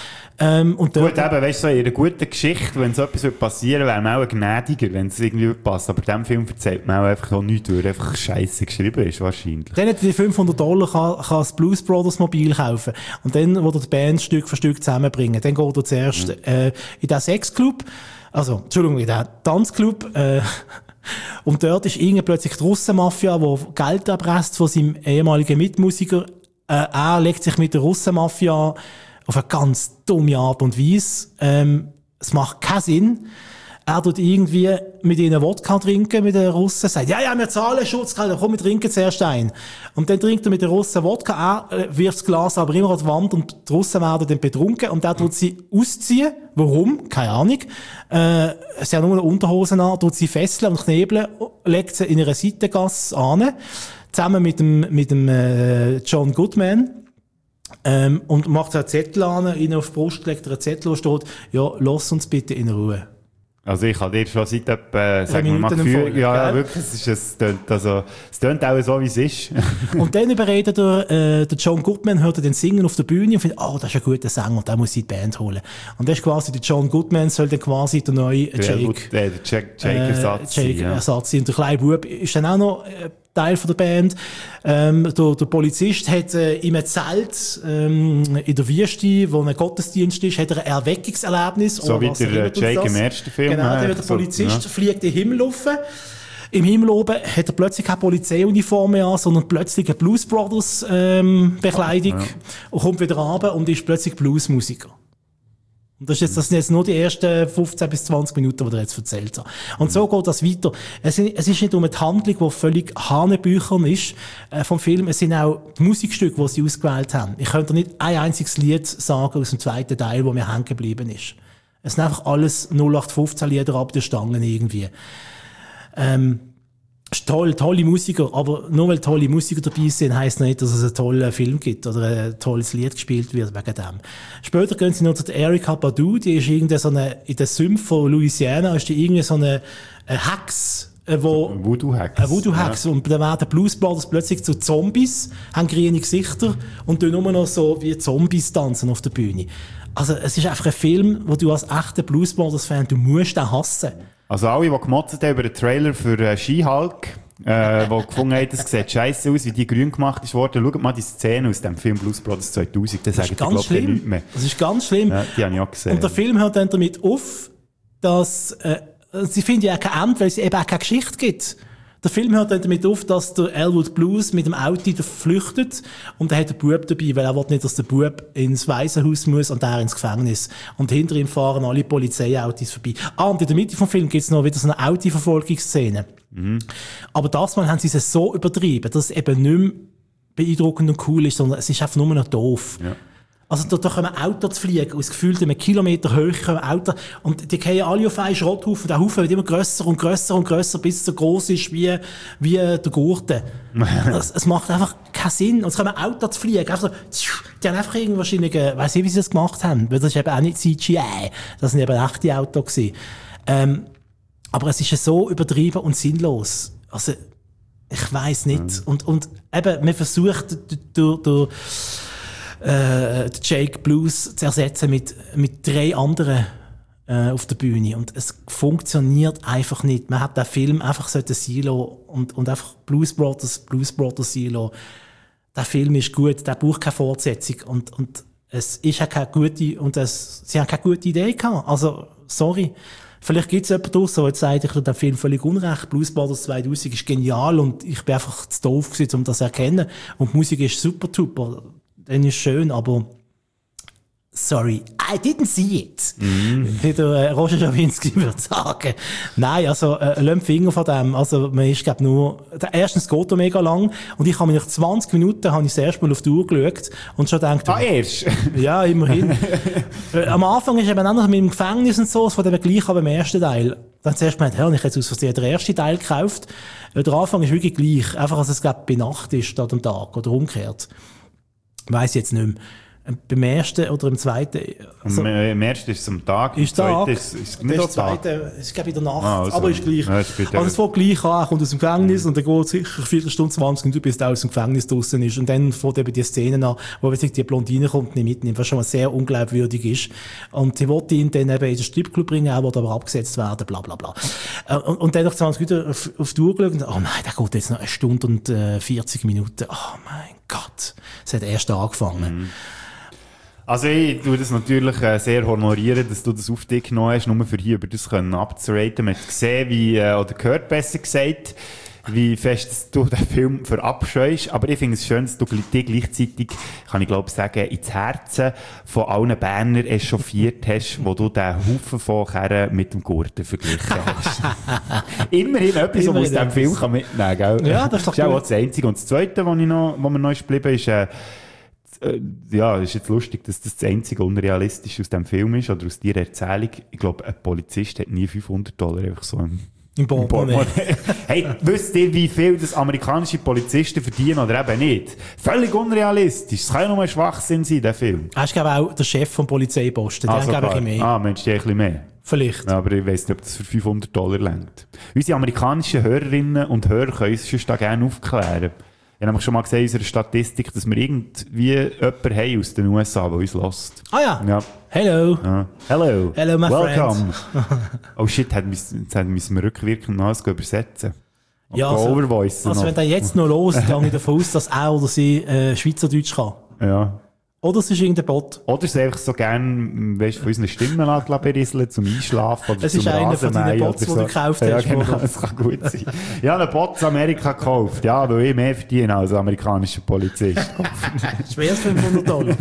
Speaker 2: Ähm, und
Speaker 1: Gut, eben, weißt du, so in einer guten Geschichte, wenn so etwas passieren würde, wäre man auch gnädiger, wenn es irgendwie passt. Aber in diesem Film erzählt man auch einfach auch nichts, weil er einfach scheiße geschrieben ist, wahrscheinlich.
Speaker 2: Dann hat er die fünfhundert Dollar, kann, kann das Blues Brothers Mobil kaufen. Und dann will er die Band Stück für Stück zusammenbringen. Dann geht er zuerst, mhm. äh, in den Sexclub, also, Entschuldigung, in den Tanzclub, äh, und dort ist irgendwie plötzlich die Russenmafia, die Geld erpresst von seinem ehemaligen Mitmusiker. Äh, er legt sich mit der Russenmafia auf eine ganz dumme Art und Weise. Ähm, es macht keinen Sinn. Er tut irgendwie mit ihnen Wodka trinken, mit den Russen, sagt, ja, ja, wir zahlen Schutzgeld, komm, wir trinken zuerst ein. Und dann trinkt er mit den Russen Wodka, er wirft das Glas aber immer an die Wand und die Russen werden dann betrunken und er tut sie ausziehen. Warum? Keine Ahnung. Äh, sie haben nur eine Unterhose an, tut sie fesseln und knebeln, legt sie in eine Seitengasse an, zusammen mit dem, mit dem äh, John Goodman. Ähm, und macht einen Zettel an, ihnen auf die Brust gelegt, einen Zettel, wo steht, ja, lass uns bitte in Ruhe.
Speaker 1: Also ich habe dir schon seit etwa, äh, sagen wir mal, Gefühl, ja, ja, wirklich, es ist, es tönt, also, es tönt auch so, wie es ist.
Speaker 2: Und dann überredet er, äh, der John Goodman hört den Singen auf der Bühne und findet, oh, das ist ein guter Sänger, der muss sie die Band holen. Und das ist quasi, der John Goodman soll dann quasi der neue
Speaker 1: der
Speaker 2: Jake,
Speaker 1: Gut, äh, der Jake, Jake Ersatz
Speaker 2: äh, Jake
Speaker 1: sein.
Speaker 2: Ersatz sein. Und der kleine Bub ist dann auch noch äh, Teil von der Band. Ähm, der, der Polizist hat äh, in einem Zelt ähm, in der Wüste, wo ein Gottesdienst ist, hat er ein Erweckungserlebnis.
Speaker 1: So wie der Jake im ersten Film.
Speaker 2: Genau, der, der Polizist so, ja. fliegt in den Himmel rauf. Im Himmel oben hat er plötzlich keine Polizeiuniform mehr an, sondern plötzlich eine Blues Brothers ähm, Bekleidung ja. und kommt wieder runter und ist plötzlich Bluesmusiker. Und das, ist jetzt, das sind jetzt nur die ersten fünfzehn bis zwanzig Minuten, die er jetzt erzählt hat. Und so geht das weiter. Es ist, es ist nicht um eine Handlung, die völlig hanebüchern ist äh, vom Film. Es sind auch die Musikstücke, die sie ausgewählt haben. Ich könnte nicht ein einziges Lied sagen aus dem zweiten Teil, wo mir hängen geblieben ist. Es sind einfach alles null acht fünfzehn Lieder ab der Stange irgendwie. Ähm, ist toll, tolle Musiker, aber nur weil tolle Musiker dabei sind, heisst nicht, dass es einen tollen Film gibt oder ein tolles Lied gespielt wird wegen dem. Später gehen sie noch zu der Erykah Badu, die ist irgendwie so eine, in den Sümpfen von Louisiana ist die irgendwie so eine, eine Hex, wo,
Speaker 1: Voodoo-Hex.
Speaker 2: Eine Voodoo-Hex. Ja. Und dann werden Blues Brothers plötzlich zu Zombies, haben grüne Gesichter und tun nur noch so wie Zombies tanzen auf der Bühne. Also, es ist einfach ein Film, wo du als echter Blues Brothers-Fan, du musst den hassen.
Speaker 1: Also alle, die gemotzt haben über den Trailer für äh, She-Hulk, äh, die gefunden haben, das sieht scheisse aus, wie die grün gemacht ist worden, schaut mal die Szene aus dem Film Blues Brothers zweitausend, das, das sagen die, glaube ich, nicht mehr.
Speaker 2: Das ist ganz schlimm.
Speaker 1: Ja, die habe ich auch gesehen.
Speaker 2: Und der Film hört dann damit auf, dass, äh, sie finden ja kein Ende, weil es eben auch keine Geschichte gibt. Der Film hört dann damit auf, dass der Elwood Blues mit dem Auto flüchtet und er hat einen Bub dabei, weil er will nicht, dass der Bub ins Waisenhaus muss und er ins Gefängnis. Und hinter ihm fahren alle Polizeiautos vorbei. Ah, und in der Mitte vom Film gibt es noch wieder so eine Autoverfolgungsszene. Mhm. Aber das Mal haben sie es so übertrieben, dass es eben nicht mehr beeindruckend und cool ist, sondern es ist einfach nur noch doof. Ja. Also da, da kommen Autos zu fliegen, aus gefühlt einem Kilometer Höhe kommen Autos, und die gehen alle auf einen Schrotthaufen, der Haufen wird immer grösser und grösser und grösser, bis es so gross ist wie, wie der Gurten. Es, es macht einfach keinen Sinn. Und es kommen Autos zu fliegen, einfach so, die haben einfach irgendwie wahrscheinlich, äh, weiss nicht, wie sie das gemacht haben, weil das ist eben auch nicht C G I, das sind eben echte Autos gewesen. Ähm, aber es ist so übertrieben und sinnlos. Also, ich weiss nicht. Mhm. Und, und eben, man versucht durch, durch Äh, Jake Blues zu ersetzen mit, mit drei anderen äh, auf der Bühne. Und es funktioniert einfach nicht. Man hat den Film einfach so ein Silo und, und einfach Blues Brothers, Blues Brothers Silo. Der Film ist gut, der braucht keine Fortsetzung. Und, und es ist auch keine gute, und es, sie haben keine gute Idee gehabt. Also, sorry. Vielleicht gibt es jemanden draus, der jetzt sagt, ich habe den Film völlig unrecht. Blues Brothers zweitausend ist genial und ich bin einfach zu doof gewesen, um das zu erkennen. Und die Musik ist super, super. Dann ist schön, aber sorry, I didn't see it. Mm. Wie der äh, Roger Schawinski würde sagen. Nein, also äh, lass den Finger von dem. Also man ist, glaube nur, der erstens geht er mega lang und ich habe mich nach zwanzig Minuten habe ich das erste Mal auf die Uhr geschaut und schon gedacht,
Speaker 1: ah, erst? Ja,
Speaker 2: immerhin. äh, am Anfang ist eben auch noch mit dem Gefängnis und so, es war eben gleich aber im ersten Teil. Dann zuerst mal, hey, ich jetzt aus Versehen den ersten Teil gekauft. Äh, der Anfang ist wirklich gleich, einfach als es, glaube bei Nacht ist, statt am Tag oder umgekehrt. Weiss jetzt nicht mehr. Beim ersten oder im zweiten...
Speaker 1: Also, im ersten ist es am Tag,
Speaker 2: ist Tag.
Speaker 1: Ist, ist nicht der zweite
Speaker 2: ist, glaube ich, in der Nacht,
Speaker 1: ah, also,
Speaker 2: aber ist gleich. Ja, also es fängt gleich an, er kommt aus dem Gefängnis mhm. und dann geht sicher eine Viertelstunde, zwanzig Minuten, bis er aus dem Gefängnis draussen ist. Und dann fängt eben die Szene an, wo sich die Blondine kommt, nicht mitnimmt, was schon mal sehr unglaubwürdig ist. Und sie wollte ihn dann eben in den Stripclub bringen, er wird aber abgesetzt werden, bla bla bla. Und, und dann nach zwanzig Minuten auf, auf die Uhr geschaut und oh nein, der geht jetzt noch eine Stunde und äh, vierzig Minuten. Oh mein Gott, es hat erst angefangen. Mhm.
Speaker 1: Also ich tue das natürlich äh, sehr honorieren, dass du das auf dich genommen hast, nur für hier über das können abzuraten. Man hat gesehen, wie, äh, oder gehört besser gesagt, wie fest du den Film verabscheust. Aber ich finde es schön, dass du dich gleichzeitig, kann ich glaube sagen, ins Herzen von allen Berner echauffiert hast, wo du den Haufen von Kerren mit dem Gurten verglichen hast. Immerhin etwas, was man aus diesem Film kann mitnehmen kann.
Speaker 2: Ja, das ist doch
Speaker 1: das ist auch
Speaker 2: gut.
Speaker 1: das Einzige. Und das Zweite, was ich noch, was mir noch ist geblieben ist, äh, äh, ja, ist jetzt lustig, dass das das einzige Unrealistische aus diesem Film ist, oder aus dieser Erzählung. Ich glaube, ein Polizist hat nie fünfhundert Dollar einfach so im,
Speaker 2: Im Portemonnaie.
Speaker 1: Hey, wisst ihr, wie viel das amerikanische Polizisten verdienen oder eben nicht? Völlig unrealistisch. Es kann ja nur ein Schwachsinn sein, der Film.
Speaker 2: Er ist, glaube ich, auch der Chef vom Polizeiposten. Der
Speaker 1: Ah,
Speaker 2: hat, glaube ich,
Speaker 1: sogar.
Speaker 2: ein bisschen mehr.
Speaker 1: Ah, Mensch, die haben ein bisschen mehr.
Speaker 2: Vielleicht.
Speaker 1: Ja, aber ich weiss nicht, ob das für fünfhundert Dollar reicht. Unsere amerikanischen Hörerinnen und Hörer können uns sonst da gerne aufklären. Ich habe nämlich schon mal gesehen in unserer Statistik, dass wir irgendwie jemanden haben aus den U S A, der uns hört.
Speaker 2: Ah ja.
Speaker 1: Ja.
Speaker 2: Hello.
Speaker 1: Ja. Hello.
Speaker 2: Hello, my
Speaker 1: Welcome.
Speaker 2: friend.
Speaker 1: Oh shit, jetzt müssen wir rückwirkend noch alles übersetzen. Und
Speaker 2: Ja, also,
Speaker 1: overvoicen
Speaker 2: also
Speaker 1: noch.
Speaker 2: wenn der jetzt noch los, gehe ich davon aus, dass er oder sie äh, Schweizerdeutsch kann.
Speaker 1: Ja.
Speaker 2: Oder es ist irgendein Bot.
Speaker 1: Oder es einfach so gerne, weißt, von unseren Stimmen berieseln, zum Einschlafen oder
Speaker 2: Es
Speaker 1: zum
Speaker 2: ist einer von deinen
Speaker 1: Rasenmähen
Speaker 2: Bots,
Speaker 1: oder
Speaker 2: die
Speaker 1: so.
Speaker 2: du gekauft
Speaker 1: Ja,
Speaker 2: hast,
Speaker 1: genau,
Speaker 2: oder?
Speaker 1: das kann gut sein. Ich habe einen Bot in Amerika gekauft, ja, weil ich mehr verdiene als ein amerikanischer Polizist.
Speaker 2: Schweres fünfhundert Dollar.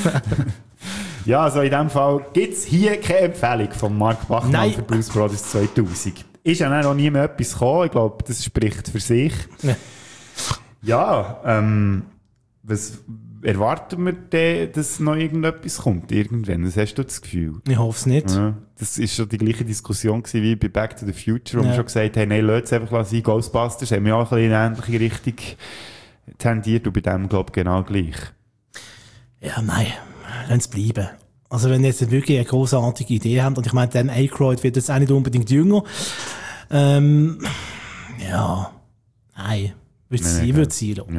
Speaker 1: Ja, also in dem Fall gibt es hier keine Empfehlung von Mark Bachmann
Speaker 2: Nein.
Speaker 1: für Blues Brothers zweitausend. Ist ja noch nie mehr etwas gekommen, ich glaube, das spricht für sich.
Speaker 2: Ja,
Speaker 1: ja ähm, was erwarten wir denn, dass noch irgendetwas kommt, irgendwann? Was hast du das Gefühl?
Speaker 2: Ich hoffe es nicht.
Speaker 1: Ja, das war schon die gleiche Diskussion gewesen wie bei Back to the Future, wo
Speaker 2: Ja.
Speaker 1: wir schon gesagt haben, nein, lass es einfach sein. Ghostbusters haben wir auch ein bisschen in eine ähnliche Richtung tendiert und bei dem, glaube ich, genau gleich.
Speaker 2: Ja, nein, lass es bleiben. Also wenn ihr jetzt wirklich eine grossartige Idee habt, und ich meine, Dan Aykroyd wird jetzt auch nicht unbedingt jünger, ähm, ja, nein, würde
Speaker 1: Nein,
Speaker 2: sie,
Speaker 1: nein,
Speaker 2: würde sie lassen.
Speaker 1: Ja.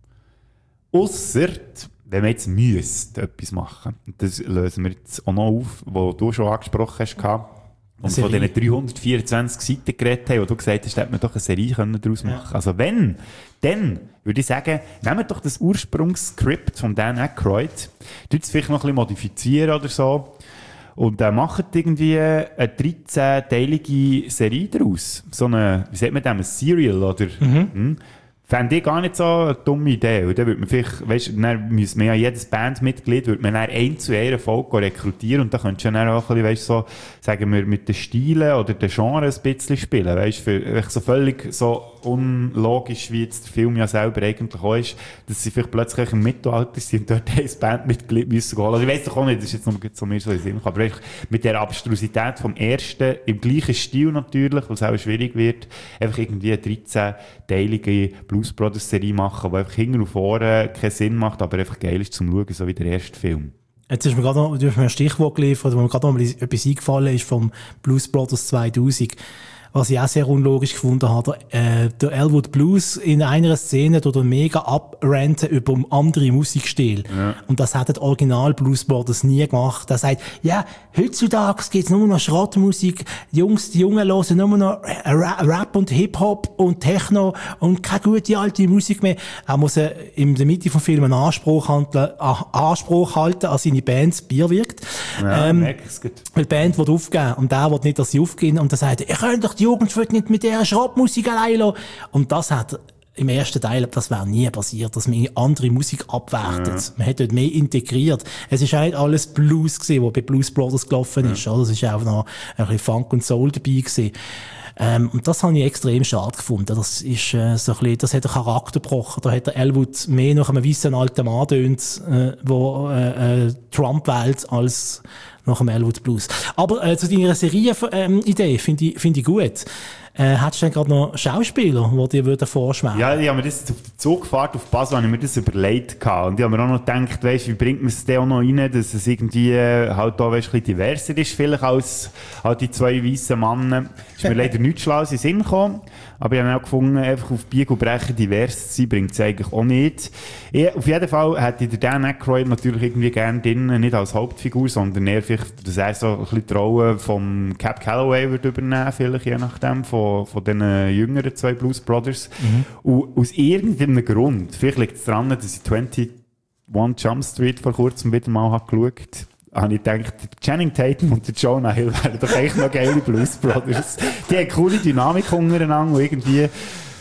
Speaker 1: Ausser, wenn wir jetzt müsst, etwas machen, und das lösen wir jetzt auch noch auf, wo du schon angesprochen hast, gehabt, und
Speaker 2: Eine
Speaker 1: von
Speaker 2: Serie.
Speaker 1: diesen dreihundertvierundzwanzig Seiten geredet haben, wo du gesagt hast, da hätte man doch eine Serie können daraus machen. Also wenn, dann würde ich sagen, nehmt doch das Ursprungsskript von Dan Aykroyd, tut es vielleicht noch ein bisschen modifizieren oder so, und äh, macht irgendwie eine dreizehn-teilige Serie daraus. So eine, wie sagt man das, ein Serial, oder?
Speaker 2: Mhm.
Speaker 1: Hm? Fände ich gar nicht so eine dumme Idee. Und dann würde man vielleicht, weißt, dann müsste man ja jedes Bandmitglied, würde man dann ein zu einer Folge rekrutieren, und dann könntest du dann auch ein bisschen, weißt, so, sagen wir, mit den Stilen oder den Genres ein bisschen spielen, weißt, für, echt so völlig so unlogisch, wie jetzt der Film ja selber eigentlich auch ist, dass sie vielleicht plötzlich im Mittelalter sind und dort ein Bandmitglied müssen holen. Also ich weiss doch auch nicht, das ist jetzt noch so mir so in den Sinn gekommen, aber einfach mit der Abstrusität vom ersten, im gleichen Stil natürlich, weil es auch schwierig wird, einfach irgendwie eine dreizehn-teilige Blues Brothers Serie machen, die einfach hinten und vorne keinen Sinn macht, aber einfach geil ist zum Schauen, so wie der erste Film.
Speaker 2: Jetzt ist mir gerade noch, du hast mir ein Stichwort geliefert, wo mir gerade noch mal etwas eingefallen ist vom Blues Brothers zweitausend. Was ich auch sehr unlogisch gefunden habe, äh, der Elwood Blues in einer Szene tut er mega abranten über andere Musikstil.
Speaker 1: Ja.
Speaker 2: Und das hat der Original Blues Brothers nie gemacht. Er sagt, ja, heutzutage gibt's nur noch Schrottmusik, die Jungs, die Jungen hören nur noch Ra- Rap und Hip-Hop und Techno und keine gute alte Musik mehr. Er muss äh, in der Mitte vom Film einen Anspruch, handeln, äh, Anspruch halten an seine Bands, Bier wirkt.
Speaker 1: Ja,
Speaker 2: ähm,
Speaker 1: merk ich's gut.
Speaker 2: weil die Band will aufgeben und der will nicht, dass sie aufgehen, und dann sagt er, ich könnte doch die Jugend wird nicht mit dieser Schrottmusik allein lassen. Und das hat im ersten Teil, das wäre nie passiert, dass man andere Musik abwertet.
Speaker 1: Ja.
Speaker 2: Man hat dort mehr integriert. Es ist auch nicht alles Blues gewesen, was bei Blues Brothers gelaufen ist, oder? Es ist auch noch ein bisschen Funk und Soul dabei gewesen. Ähm, und das habe ich extrem schade gefunden. Das ist, äh, so ein bisschen, das hat den Charakter gebrochen. Da hat der Elwood mehr nach einem weißen alten Mann tönt, äh, wo, äh, äh, Trump wählt, als nach dem Elwood Blues. Aber, äh, zu deiner Serie-Idee, ähm, finde ich, finde ich gut. Äh, hättest du denn gerade noch Schauspieler, die dir würden vorschwärmen?
Speaker 1: Ja, ich habe mir das auf der Zugfahrt auf Basel, habe ich mir das überlegt gehabt. Und ich habe mir auch noch gedacht, weißt, wie bringt man es denn auch noch rein, dass es irgendwie äh, halt auch, weißt, ein bisschen diverser ist, vielleicht als halt die zwei weißen Männer. Ist mir leider nichts Schlaues in den Sinn gekommen. Aber ich habe auch gefunden, einfach auf Biegen und Brechen divers zu sein, bringt es eigentlich auch nicht. Ich, auf jeden Fall hätte ich den Dan Aykroyd natürlich irgendwie gerne drin, nicht als Hauptfigur, sondern eher vielleicht, dass er so ein bisschen die Rolle vom Cap Calloway würde übernehmen, vielleicht, je nachdem, von, von den jüngeren zwei Blues Brothers. Mhm. Und aus irgendeinem Grund, vielleicht liegt es daran, dass ich einundzwanzig Jump Street vor kurzem wieder mal habe geschaut habe, ich gedacht, Channing Tatum und der Jonah Hill wären doch echt noch geile Blues Brothers. Die haben eine coole Dynamik untereinander und irgendwie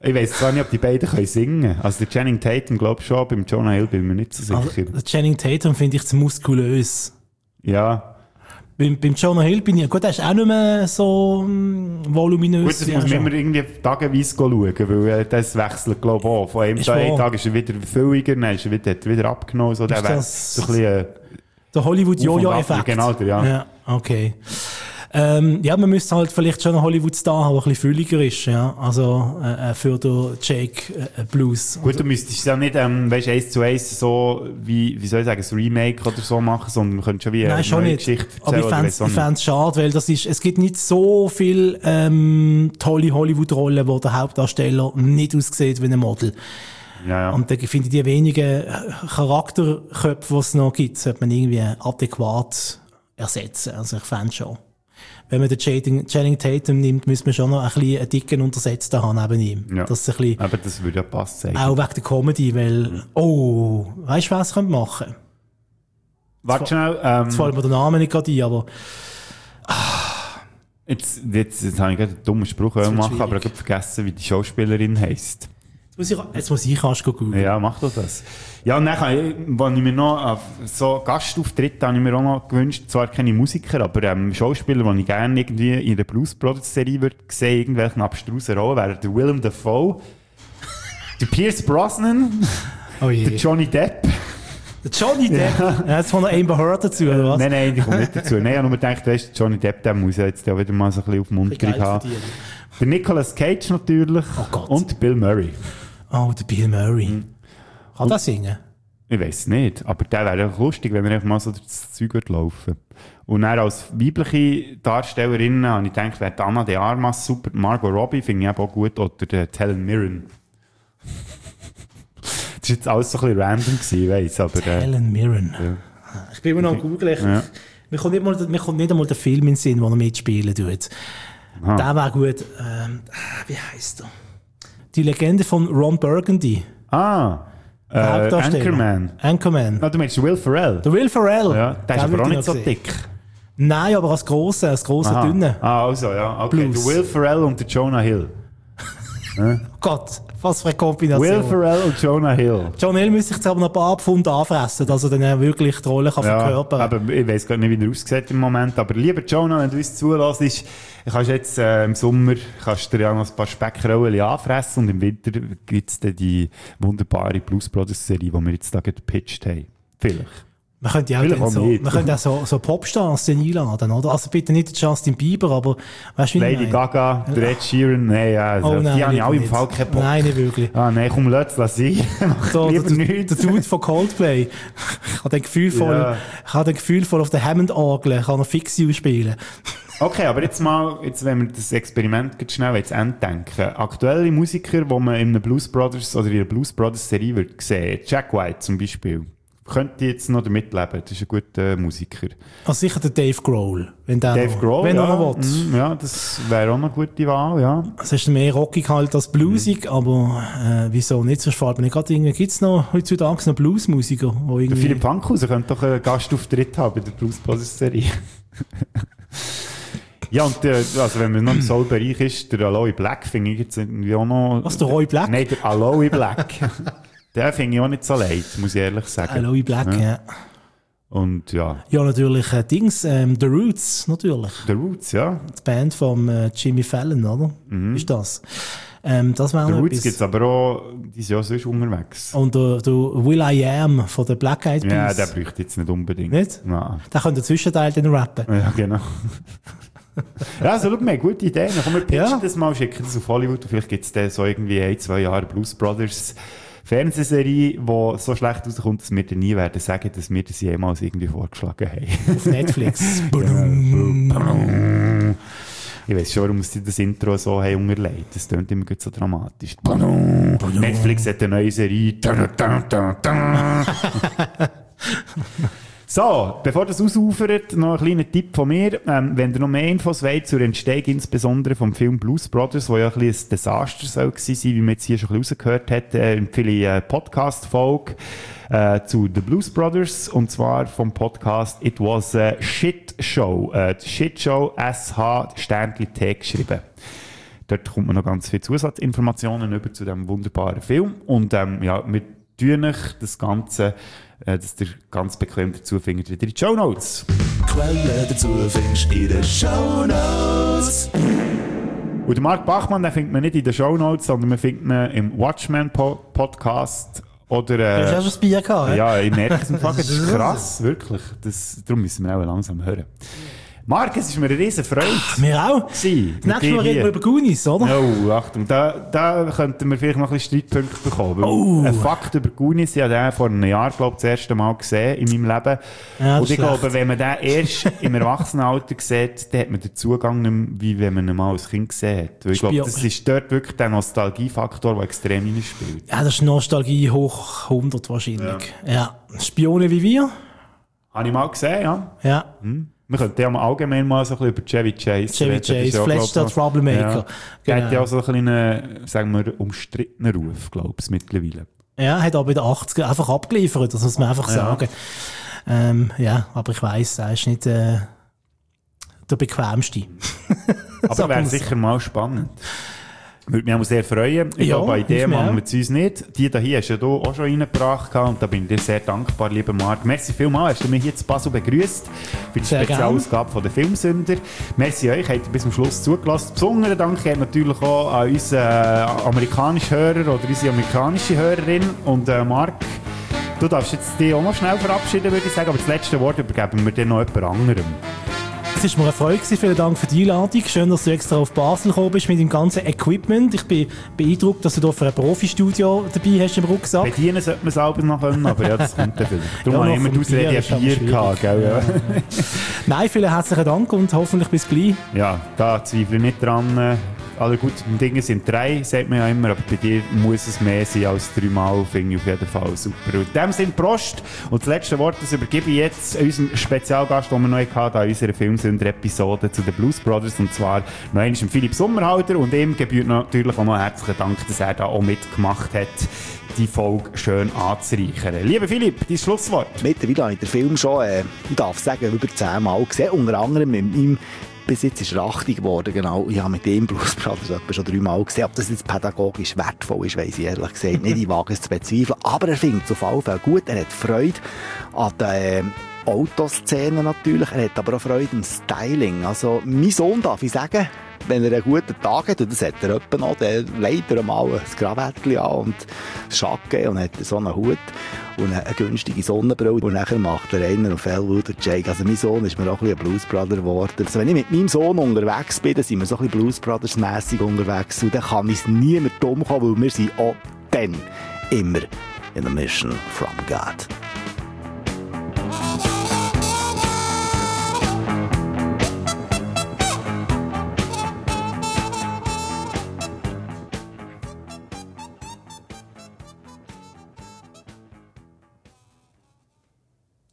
Speaker 1: Ich weiss zwar nicht, ob die beiden können singen können. Also der Channing Tatum, glaube ich schon, beim Jonah Hill bin ich mir nicht so sicher.
Speaker 2: Also, der Channing Tatum finde ich zu muskulös.
Speaker 1: Ja.
Speaker 2: Beim, beim Jonah Hill bin ich, gut, der ist auch nicht mehr so mm, voluminös.
Speaker 1: Gut, das muss man immer irgendwie tageweise schauen, weil äh, das wechselt, glaube ich, auch. Von einem
Speaker 2: Ist
Speaker 1: Tag,
Speaker 2: wahr.
Speaker 1: Tag ist er wieder fülliger, dann ist er wieder, hat er wieder abgenommen. So, der
Speaker 2: Ist
Speaker 1: wär-
Speaker 2: das-
Speaker 1: so ein bisschen, äh,
Speaker 2: Der Hollywood-Jojo-Effekt.
Speaker 1: Genau, der, ja.
Speaker 2: Ja, okay. Ähm, ja, man müsste halt vielleicht schon einen Hollywood-Star haben, der ein bisschen fülliger ist, ja. Also, äh, für den Jake äh, Blues.
Speaker 1: Gut, du müsstest ja nicht, ähm, weißt, eins zu eins so, wie, wie soll ich sagen, ein Remake oder so machen, sondern man könnte schon wie
Speaker 2: Nein,
Speaker 1: eine
Speaker 2: schon
Speaker 1: neue
Speaker 2: nicht.
Speaker 1: Geschichte
Speaker 2: Aber ich
Speaker 1: erzählen.
Speaker 2: fände
Speaker 1: weiss auch
Speaker 2: es
Speaker 1: nicht.
Speaker 2: schade, weil das ist, es gibt nicht so viele ähm, tolle Hollywood-Rollen, wo der Hauptdarsteller nicht aussieht wie ein Model.
Speaker 1: Ja, ja.
Speaker 2: Und da finde ich die wenigen Charakterköpfe, die es noch gibt, sollte man irgendwie adäquat ersetzen. Also ich fände schon. Wenn man den Channing, Channing Tatum nimmt, müsste man schon noch ein bisschen einen dicken Untersetzten haben neben ihm.
Speaker 1: Ja.
Speaker 2: Das ist ein bisschen,
Speaker 1: aber das würde ja passen.
Speaker 2: auch wegen der Comedy, weil, oh, weißt du, was könnte machen?
Speaker 1: Warte schnell. Ähm,
Speaker 2: Jetzt fällt mir der Name nicht gerade ein, aber
Speaker 1: jetzt, jetzt, jetzt habe ich gerade einen dummen Spruch
Speaker 2: wird
Speaker 1: machen, aber
Speaker 2: schwierig.
Speaker 1: ich habe vergessen, wie die Schauspielerin heisst.
Speaker 2: jetzt muss ich, jetzt muss ich erst googeln.
Speaker 1: Ja, mach doch das. Ja, und dann, habe ich, als ich mir noch äh, so Gastauftritte habe ich mir auch noch gewünscht, zwar keine Musiker, aber ähm, Schauspieler, die ich gerne irgendwie in der Blues Brothers Serie würde sehen, irgendwelchen abstrusen Rollen, wäre der Willem Dafoe, der Pierce Brosnan,
Speaker 2: Oh je.
Speaker 1: der Johnny Depp.
Speaker 2: Der Johnny Depp? Ja. Jetzt kommt noch Amber Heard dazu, oder was?
Speaker 1: Nein, nein, die kommt nicht dazu. Nein, ich habe nur gedacht, weißt, Johnny Depp, der muss ja jetzt ja wieder mal so ein bisschen auf dem Mundkrieg
Speaker 2: Geld
Speaker 1: haben.
Speaker 2: verdienen.
Speaker 1: Der Nicolas Cage natürlich.
Speaker 2: Oh Gott.
Speaker 1: Und Bill Murray.
Speaker 2: Oh, der Bill Murray.
Speaker 1: Mhm.
Speaker 2: Kann der singen?
Speaker 1: Ich weiss nicht, aber der wäre auch lustig, wenn er einfach mal so durch das Zeug würde laufen. Und dann als weibliche Darstellerin habe ich gedacht, wäre Anna de Armas super. Margot Robbie finde ich eben auch gut. Oder der Helen Mirren. Das war jetzt alles so ein bisschen random gewesen, weiss, aber... Äh,
Speaker 2: Helen Mirren.
Speaker 1: Ja.
Speaker 2: Ich bin immer noch am Googlen.
Speaker 1: Ja.
Speaker 2: Mir kommt nicht mal, mir kommt nicht einmal der Film in den Sinn, wo er mitspielen tut.
Speaker 1: Aha.
Speaker 2: Der wäre gut. Ähm, wie heisst er? Die Legende von Ron Burgundy.
Speaker 1: Ah, äh,
Speaker 2: Der Hauptdarsteller.
Speaker 1: Anchorman.
Speaker 2: Anchorman.
Speaker 1: Ah, du meinst Will Ferrell?
Speaker 2: Der Will Ferrell.
Speaker 1: Ja, der ist
Speaker 2: Den
Speaker 1: aber auch
Speaker 2: würde ich
Speaker 1: nicht so
Speaker 2: noch sehen.
Speaker 1: dick.
Speaker 2: Nein, aber als grosser, als grosser,
Speaker 1: Aha.
Speaker 2: dünner.
Speaker 1: Ah, also, ja. Okay,
Speaker 2: Blues.
Speaker 1: der Will Ferrell und der Jonah Hill. Ja.
Speaker 2: Oh Gott, was für eine Kombination.
Speaker 1: Will Ferrell und Jonah Hill.
Speaker 2: John Hill müsste sich jetzt aber noch ein paar Pfund anfressen, dass er dann wirklich die Rolle kann
Speaker 1: Ja,
Speaker 2: verkörpern kann.
Speaker 1: aber ich weiss gar nicht, wie er aussieht im Moment. Aber lieber Jonah, wenn du uns zulässt, kannst jetzt äh, im Sommer kannst du dir ja noch ein paar Speckrollen anfressen und im Winter gibt es dann die wunderbare Blues Brothers Serie, die wir jetzt da gerade gepitcht haben. Vielleicht.
Speaker 2: Man könnte ja auch,
Speaker 1: Vielleicht
Speaker 2: dann
Speaker 1: auch
Speaker 2: so,
Speaker 1: nicht.
Speaker 2: man könnte auch so, so Popstars dann einladen, oder? Also bitte nicht Justin Bieber, aber weißt du, wie ich
Speaker 1: Lady
Speaker 2: meine?
Speaker 1: Gaga, der Ed Sheeran, nein, ja, also,
Speaker 2: Oh nein,
Speaker 1: die habe ich
Speaker 2: lieber
Speaker 1: alle im
Speaker 2: nicht.
Speaker 1: Fall keinen Bock.
Speaker 2: Nein, nicht wirklich.
Speaker 1: Ah, nein, komm, lass es sein. Mach
Speaker 2: So,
Speaker 1: lieber
Speaker 2: der,
Speaker 1: nichts.
Speaker 2: der Dude von Coldplay. Ich habe den gefühlvoll,
Speaker 1: Ja.
Speaker 2: ich habe den gefühlvoll auf der Hammond-Orgel, ich kann noch Fixie spielen.
Speaker 1: Okay, aber jetzt mal, jetzt, wenn wir das Experiment jetzt schnell jetzt enddenken. Aktuelle Musiker, die man in einer Blues Brothers oder in einer Blues Brothers Serie wird sehen, Jack White zum Beispiel, könnte jetzt noch damit leben. Das ist ein guter Musiker.
Speaker 2: Also sicher der Dave Grohl, wenn der
Speaker 1: Dave
Speaker 2: noch,
Speaker 1: Grohl,
Speaker 2: wenn
Speaker 1: ja,
Speaker 2: er noch will.
Speaker 1: mm, ja, das wäre auch eine gute Wahl, ja.
Speaker 2: Es ist mehr rockig halt als bluesig, aber äh, wieso nicht? Sonst fällt mir nicht gerade irgendwie, gibt es noch heutzutage noch Bluesmusiker, wo
Speaker 1: Der
Speaker 2: irgendwie...
Speaker 1: Philipp Fankhauser könnte doch einen Gastauftritt haben bei der Blues Brothers Serie. Ja, und der, also wenn man noch im Soul-Bereich ist, der Aloe Black finde ich jetzt irgendwie auch noch...
Speaker 2: Was, der Roy Black?
Speaker 1: Nein, der Aloe Black. Den finde ich auch nicht so leid, muss ich ehrlich sagen.
Speaker 2: Aloe Black, ja.
Speaker 1: Und ja,
Speaker 2: Ja, natürlich äh, Dings, ähm, The Roots, natürlich.
Speaker 1: The Roots, ja.
Speaker 2: Die Band von äh, Jimmy Fallon, oder? Ist das? Ähm, das wäre
Speaker 1: The
Speaker 2: noch
Speaker 1: Roots
Speaker 2: etwas.
Speaker 1: gibt es aber auch, die sind ja sonst unterwegs.
Speaker 2: Und der, der Will I Am von den Black Eyed Peas.
Speaker 1: Ja, der bräuchte jetzt nicht unbedingt.
Speaker 2: Nicht?
Speaker 1: Nein.
Speaker 2: Der könnte den Zwischenteil dann rappen.
Speaker 1: Ja, genau. Ja, also schau mal, gute Idee. Dann kommen wir pitchen
Speaker 2: Ja.
Speaker 1: das mal, schicken das auf Hollywood und vielleicht gibt es dann so irgendwie ein, zwei Jahre Blues Brothers Fernsehserie, die so schlecht rauskommt, dass wir dann nie werden sagen, dass wir das jemals irgendwie vorgeschlagen haben.
Speaker 2: Auf Netflix.
Speaker 1: Ich weiss schon, warum sie das Intro so haben unterlegt. Das klingt immer so dramatisch. Netflix hat eine neue Serie. So, bevor das ausufert, noch ein kleiner Tipp von mir. Ähm, wenn ihr noch mehr Infos wollt zur Entstehung, insbesondere vom Film Blues Brothers, wo ja ein bisschen ein Desaster soll gewesen sein, wie man jetzt hier schon ein bisschen rausgehört hat, äh, empfehle ich eine Podcast-Folge äh, zu The Blues Brothers, und zwar vom Podcast It Was a Shit Show. Äh, Shit Show, S H, Sternchen T geschrieben. Dort kommt man noch ganz viele Zusatzinformationen über zu diesem wunderbaren Film. Und ähm, ja, wir tun euch das Ganze, äh, dass ihr ganz bequem dazu findet, wieder in die Shownotes.
Speaker 8: Quellen dazu findest du in den Shownotes.
Speaker 1: Und den Marc Bachmann, den findet man nicht in den Shownotes, sondern man findet ihn im Watchmen-Podcast. Oder, äh,
Speaker 2: du hast auch schon das Bier gehabt,
Speaker 1: ja, ich merke es im Fall. Das ist krass, wirklich. Das, darum müssen wir auch langsam hören. Marc, es ist mir eine riesen Freude.
Speaker 2: Ach, mir auch. Das nächste Mal reden wir über Goonies, oder?
Speaker 1: Oh, Achtung, da, da könnten wir vielleicht noch ein bisschen Streitpunkte bekommen.
Speaker 2: Oh.
Speaker 1: Ein Fakt über Goonies, ich habe den vor einem Jahr, glaube ich, das erste Mal gesehen in meinem Leben.
Speaker 2: Ja,
Speaker 1: und ich glaube,
Speaker 2: schlecht.
Speaker 1: wenn man den erst im Erwachsenenalter sieht, dann hat man den Zugang nicht mehr, wie wenn man ihn mal als Kind gesehen hat. Weil ich glaube, das ist dort wirklich der Nostalgiefaktor, der extrem reinspielt.
Speaker 2: Ja, das ist Nostalgie hoch hundert wahrscheinlich. Ja. ja. Spione wie wir?
Speaker 1: Habe ich mal gesehen, ja.
Speaker 2: Ja.
Speaker 1: Hm. Wir könnten ja mal allgemein mal so ein bisschen über Chevy Chase
Speaker 2: Chevy
Speaker 1: reden.
Speaker 2: Chase,
Speaker 1: ja,
Speaker 2: Fletch der Troublemaker.
Speaker 1: Ja. Der
Speaker 2: Genau.
Speaker 1: hat ja auch so einen kleinen, sagen wir, umstrittenen Ruf, glaube ich, mittlerweile.
Speaker 2: Ja, hat aber in den achtziger einfach abgeliefert, das muss man einfach
Speaker 1: Ja.
Speaker 2: sagen. Ähm, ja, aber ich weiss, er ist nicht äh, der bequemste.
Speaker 1: Aber
Speaker 2: Sagen
Speaker 1: wäre
Speaker 2: wir's
Speaker 1: sicher mal spannend. Würde mich auch sehr freuen. Ich
Speaker 2: Ja,
Speaker 1: glaube, eine Idee
Speaker 2: ich mich
Speaker 1: machen wir
Speaker 2: auch.
Speaker 1: zu uns nicht. Die hier hast du ja hier auch schon reingebracht und da bin ich dir sehr dankbar, lieber Marc. Merci vielmals, hast du mich hier zu Basel begrüßt für die
Speaker 2: Sehr
Speaker 1: Spezialausgabe von der Filmsünder. Merci euch, habt ihr bis zum Schluss zugelassen. Besonderen Dank geht natürlich auch an unseren äh, amerikanischen Hörer oder unsere amerikanische Hörerin. Und äh, Marc, du darfst jetzt dich auch noch schnell verabschieden, würde ich sagen, aber das letzte Wort übergeben wir dir noch jemand anderem.
Speaker 2: Es war mir eine Freude gewesen. Vielen Dank für die Einladung. Schön, dass du extra auf Basel gekommen bist mit dem ganzen Equipment. Ich bin beeindruckt, dass du hier für ein Profi-Studio dabei hast im Rucksack.
Speaker 1: Bedienen sollte man es selber noch können, aber ja, das kommt dann vielleicht. Darum
Speaker 2: Ja,
Speaker 1: habe ich immer
Speaker 2: nach
Speaker 1: die
Speaker 2: dem
Speaker 1: Ausrede,
Speaker 2: Bier
Speaker 1: ich
Speaker 2: ist
Speaker 1: habe Bier
Speaker 2: aber
Speaker 1: gehabt, gell? Ja.
Speaker 2: Nein, vielen herzlichen Dank und hoffentlich bis gleich.
Speaker 1: Ja, da zweifle ich nicht dran. Äh, Alle guten Dinge sind drei, sagt man ja immer, aber bei dir muss es mehr sein als dreimal, finde ich auf jeden Fall super. Und in dem Sinne Prost. Und das letzte Wort, das übergebe ich jetzt unserem Spezialgast, den wir noch hatten, an unserer Filmsünder-Episode zu den Blues Brothers, und zwar noch einmal dem Philipp Sommerhalter, und ihm gebührt natürlich auch noch herzlichen Dank, dass er da auch mitgemacht hat, die Folge schön anzureichern. Lieber Philipp, dein Schlusswort.
Speaker 10: Mittlerweile habe ich den Film schon, äh, ich darf sagen, über zehn Mal gesehen, unter anderem mit ihm. Bis jetzt ist er achtzig geworden, genau. Ich habe mit dem Blues Brothers etwa schon dreimal gesehen. Ob das jetzt pädagogisch wertvoll ist, weiss ich ehrlich gesagt nicht. Ich wage es zu bezweifeln. Aber er findet es auf alle Fälle gut. Er hat Freude an den äh, Autoszenen natürlich. Er hat aber auch Freude am Styling. Also, mein Sohn, darf ich sagen, wenn er einen guten Tag hat, und das hat er etwa noch, dann legt er mal ein Krawattchen an und Schacke und hat so einen Hut und eine, eine günstige Sonnenbrille. Und nachher macht er einen auf Elwood und Jake. Also mein Sohn ist mir auch ein bisschen ein Blues Brother geworden. Also wenn ich mit meinem Sohn unterwegs bin, dann sind wir so ein bisschen Blues Brothers-mässig unterwegs. Und dann kann ich es nie mehr dumm kommen, weil wir sind auch dann immer in a mission from God.